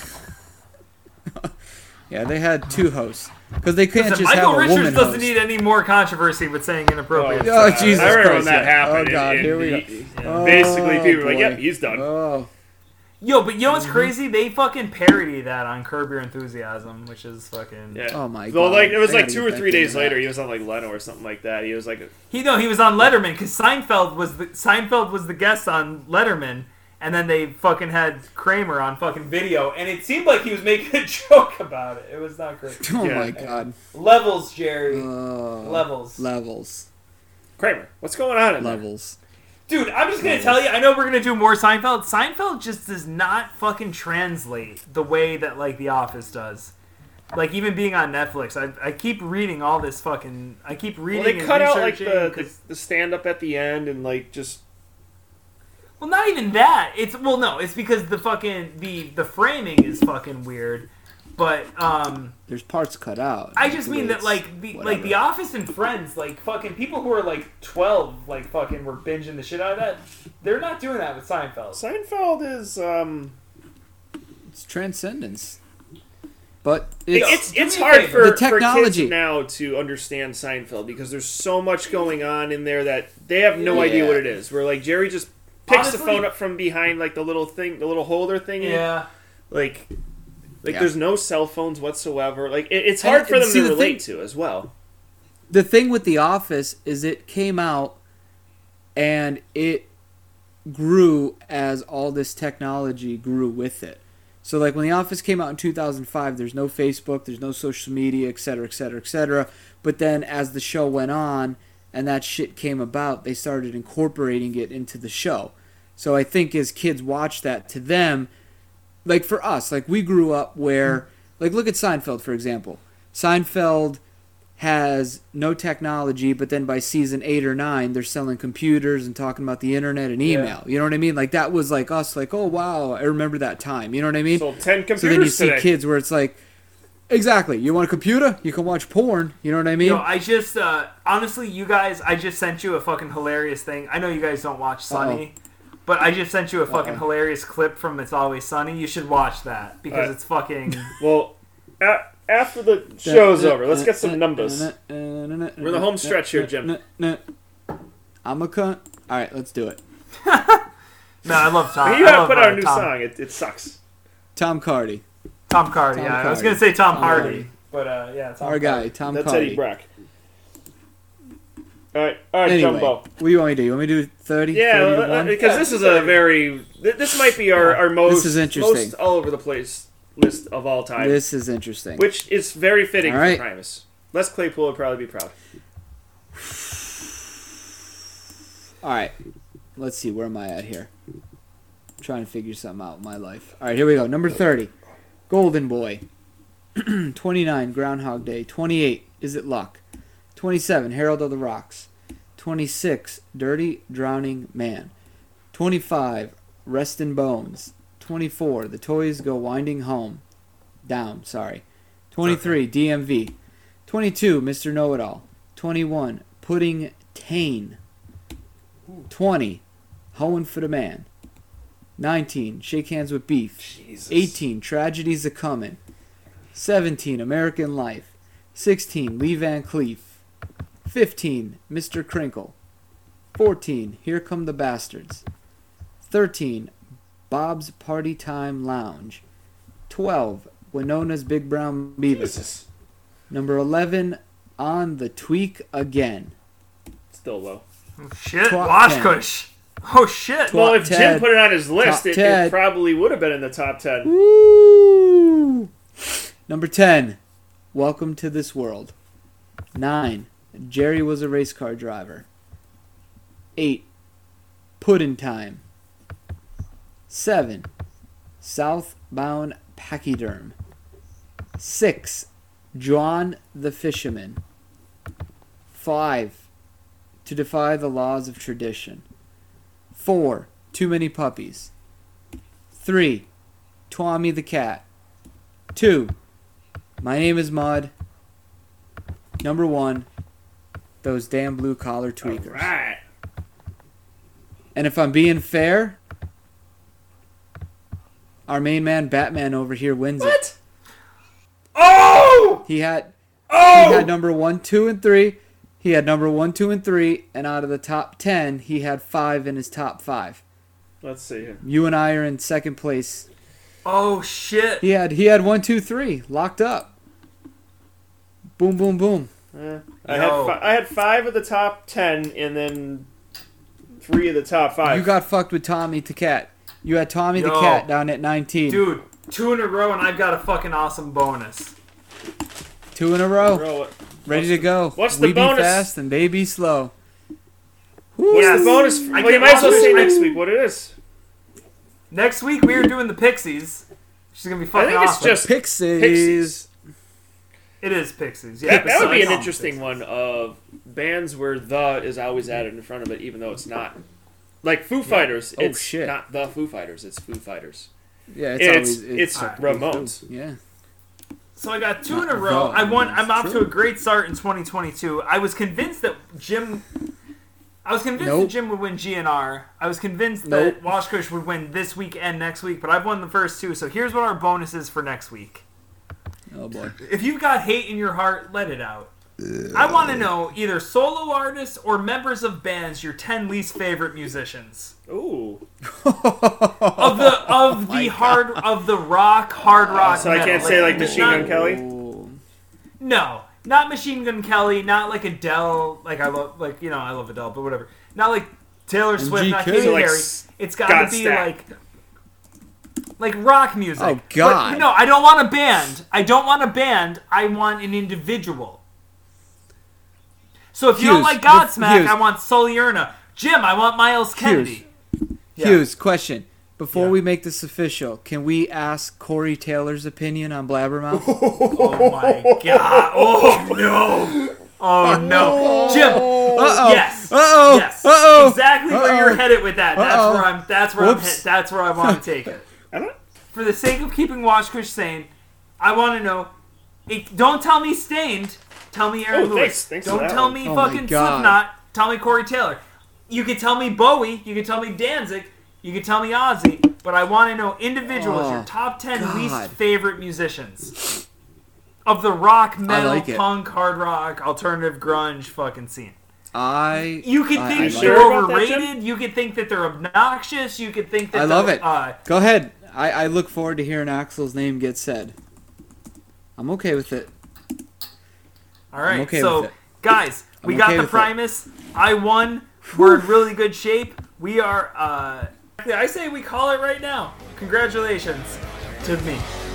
B: a. Yeah, they had two hosts because they can't
A: Listen,
B: just
A: Michael
B: have a
A: Richards
B: woman
A: doesn't
B: host.
A: need any more controversy with saying inappropriate.
B: Oh,
A: stuff.
B: Jesus
C: I remember
B: Christ,
C: when that
B: yeah.
C: happened.
B: Oh, God,
C: and-
B: here we
C: and
B: go.
C: he-
B: Oh,
C: Basically, people were like,
B: boy.
C: "Yep, he's done."
B: Oh,
A: Yo, but you know
B: Mm-hmm.
A: what's crazy? They fucking parody that on Curb Your Enthusiasm, which is fucking.
C: Yeah.
B: Oh, my
C: Well,
B: God.
C: like it was
B: I
C: like
B: gotta
C: two
B: get
C: or
B: back
C: three
B: into
C: days
B: that.
C: later, he was on like Leno or something like that. He was like,
A: He no, he was on Letterman because Seinfeld was the Seinfeld was the guest on Letterman, and then they fucking had Kramer on fucking video, and it seemed like he was making a joke about it. It was not great.
B: Oh
C: Yeah.
B: my God.
A: Levels, Jerry.
B: Oh,
A: Levels.
B: Levels.
C: "Kramer, what's going on in there?"
B: Levels.
A: Dude, I'm just gonna tell you. I know we're gonna do more Seinfeld. Seinfeld just does not fucking translate the way that like The Office does. Like even being on Netflix, I, I keep reading all this fucking. I keep reading.
C: Well, they
A: and
C: cut out like
A: researching
C: the,
A: 'cause-
C: the, the stand up at the end and like just
A: Well, not even that. It's well, no, it's because the fucking the the framing is fucking weird. But um,
B: There's parts cut out.
A: I just mean that
B: It's
A: like the like
B: whatever.
A: The Office and Friends, like fucking people who are like twelve, like fucking were binging the shit out of that. They're not doing that with Seinfeld.
C: Seinfeld is um
B: It's transcendence. But
C: it-
B: it's,
C: it's
A: do
C: it's
A: me a
C: hard
A: favor.
C: for,
B: The technology.
C: for kids now to understand Seinfeld because there's so much going on in there that they have no idea
B: Yeah.
C: what it is. Where like Jerry just picks the
A: Honestly-
C: phone up from behind like the little thing, the little holder thing.
A: Yeah.
C: Like Like,
B: Yeah.
C: there's no cell phones whatsoever. Like, it, it's
B: And-
C: hard for
B: and
C: them
B: see,
C: to
B: the
C: relate
B: thing-
C: to as well.
B: The thing with The Office is it came out and it grew as all this technology grew with it. So like when The Office came out in two thousand five, there's no Facebook, there's no social media, et cetera, et cetera, et cetera. But then as the show went on and that shit came about, they started incorporating it into the show. So I think as kids watch that, to them, like for us, like we grew up where, like look at Seinfeld, for example. Seinfeld has no technology, but then by season eight or nine, they're selling computers and talking about the internet and email. You know what I mean? Like that was like us, like, oh wow, I remember that time. You know what I mean?
C: Sold ten computers
B: So then you see
C: today.
B: kids where it's like, exactly, you want a computer? You can watch porn. You know what I mean?
A: Yo, I just, uh, honestly, you guys, I just sent you a fucking hilarious thing. I know you guys don't watch Sunny, but I just sent you a fucking
B: Uh-oh.
A: hilarious clip from It's Always Sunny. You should watch that because
C: Alright.
A: it's fucking.
C: Well, a- after the show's over, let's get some numbers.
B: We're
C: We're the home stretch here, Jim.
B: I'm a cunt. All right, let's do it.
A: No, I love Tom.
C: you
A: I
C: gotta
A: love,
C: put
A: uh,
C: out a new
A: Tom,
C: song. It, it sucks.
B: Tom Cardy,
A: Tom Cardy.
B: Tom
A: yeah, I was
B: Cardy.
A: gonna say Tom,
B: Tom
A: Hardy,
B: Hardy.
A: but uh, yeah, Tom
B: our
A: Cardy.
B: guy, Tom
C: That's
B: Cardy.
C: Eddie Brack. All right, all right,
B: Anyway,
C: Jumbo.
B: what do you want me to do? You want me to do thirty?
C: Yeah,
B: thirty-one?
C: because
A: Yeah,
C: this is
A: thirty.
C: a very. th- This might be our, our most
B: is interesting.
C: most all over the place list of all time,
B: This is interesting.
C: which is very fitting
B: All right.
C: for Primus. Les Claypool would probably be proud.
B: All right, let's see. Where am I at here? I'm trying to figure something out in my life. All right, here we go. Number thirty, Golden Boy. twenty-nine, Groundhog Day. twenty-eight, Is It Luck? twenty-seven, Herald of the Rocks. twenty-six, Dirty Drowning Man. twenty-five, Rest in Bones. twenty-four, The Toys Go Winding Home. Down, sorry. twenty-three, D M V. twenty-two, Mister Know-It-All. twenty-one, Pudding Tane. twenty, Hoeing for the Man. nineteen, Shake Hands with Beef.
C: Jesus.
B: eighteen, Tragedies A Comin'. seventeen, American Life. sixteen, Lee Van Cleef. fifteen, Mister Crinkle. fourteen, Here Come the Bastards. thirteen, Bob's Party Time Lounge. twelve, Winona's Big Brown Beavis.
C: Jesus.
B: Number eleven, On the Tweak Again.
C: Still low.
A: Oh, shit,
B: Top
A: Wash
B: ten.
A: Kush. Oh shit.
B: Top
C: Well, if Jim
B: ten.
C: put it on his list,
B: Top
C: it,
B: ten.
C: it probably would have been in the top ten.
B: Woo! Number ten, Welcome to This World. nine, Jerry Was a Race Car Driver. eight, Puddin' Time. seven, Southbound Pachyderm. six, John the Fisherman. five, To Defy the Laws of Tradition. four, Too Many Puppies. three, Tommy the Cat. two, My Name is Mud. Number one, Those Damn Blue Collar Tweakers.
C: Right.
B: And if I'm being fair, our main man Batman over here wins it.
C: What?
A: Oh!
B: He had
A: Oh!
B: he had number one, two, and three. He had number one, two, and three, and out of the top ten, he had five in his top five.
C: Let's see here.
B: You and I are in second place.
A: Oh shit.
B: He had he had one, two, three locked up. Boom, boom, boom.
C: Uh, I had
A: Yo.
C: fi- I had five of the top ten, and then three of the top five.
B: You got fucked with Tommy the Cat. You had Tommy the
A: Yo.
B: Cat down at nineteen.
A: Dude, two in a row and I've got a fucking awesome bonus.
B: Two in a row.
C: Roll it.
B: Ready to go.
C: what's the
B: we
C: bonus?
B: be fast and they be slow.
C: What's
A: Yes.
C: the bonus?
A: I
C: Well, you
A: get
C: might as well
A: lost.
C: say
A: I-
C: next week what it is.
A: Next week we are doing the Pixies. She's gonna be
C: I
A: fucking
C: think it's
A: awesome.
C: just
B: Pixies.
C: Pixies.
A: It is Pixies. Yeah,
C: That, that would be an
A: besides
C: interesting
A: Pixies.
C: one of bands where the is always added in front of it, even though it's not. Like Foo Fighters,
B: Oh,
C: it's
B: shit.
C: not the Foo Fighters, it's Foo Fighters.
B: Yeah, it's,
C: It's
B: always
C: it's,
A: Alright.
C: Ramones.
B: Yeah.
A: So I got two in a
B: Not
A: row.
B: the
A: I won.
B: ones.
A: I'm off to
B: True.
A: a great start in twenty twenty-two. I was convinced that Jim. I was convinced
B: Nope.
A: that Jim would win G N R. I was convinced
B: Nope.
A: that Washkush would win this week and next week, but I've won the first two. So here's what our bonus is for next week.
B: Oh boy.
A: If you've got hate in your heart, let it out. I want to know either solo artists or members of bands your ten least favorite musicians.
C: Ooh.
A: of the of the hard of the rock hard rock.
C: So I
A: metal.
C: can't say like Machine
A: not-
C: Gun Kelly.
B: Oh.
A: No, not Machine Gun Kelly. Not like Adele. Like I love, like you know, I love Adele, but whatever. Not like Taylor Swift. Not
B: M G K.
A: Katy
C: So, like,
A: Perry.
C: s-
A: It's got to be
C: Godsmack.
A: like like rock music.
B: Oh,
A: But,
B: God.
A: no, I don't want a band. I don't want a band. I want an individual. So if you don't
B: Hughes,
A: like
B: the-
A: Godsmack,
B: Hughes.
A: I want Solierna. Jim, I want Miles Kennedy. Yeah.
B: Hughes, question. Before
A: Yeah.
B: we make this official, can we ask Corey Taylor's opinion on Blabbermouth?
A: Oh my god. Oh no. Oh no. Jim.
B: Uh-oh.
A: Yes.
B: Uh-oh.
A: Yes.
B: Uh-oh.
A: Exactly where
B: Uh-oh.
A: you're headed with that. That's
B: Uh-oh.
A: where I'm that's where
B: Whoops.
A: I'm hit, that's where I want to take it.
C: I don't.
A: For the sake of keeping Washkush sane, I want to know it, don't tell me Stained, tell me Aaron
C: Oh,
A: Lewis.
C: thanks- thanks for
A: don't
C: that
A: tell
C: one.
A: me
B: Oh my
A: fucking
B: God.
A: Slipknot, tell me Corey Taylor. You could tell me Bowie, you could tell me Danzig, you could tell me Ozzy, but I want to know individuals,
B: Oh,
A: your top ten
B: God.
A: least favorite musicians of the rock, metal,
B: like it.
A: punk, hard rock, alternative, grunge fucking scene.
B: I
A: You could
B: I-
A: think
B: I
A: they're
B: like
C: Sure about that, Jim?
A: overrated. You could think that they're obnoxious. You could think that
B: I love
A: they're,
B: it.
A: Uh,
B: Go ahead. I, I look forward to hearing Axel's name get said. I'm okay with it.
A: all right,
B: okay
A: so
B: with it.
A: guys, we
B: I'm
A: got
B: okay
A: the
B: with it.
A: Primus. I won. We're in really good shape. We are. Uh, I say we call it right now. Congratulations to me.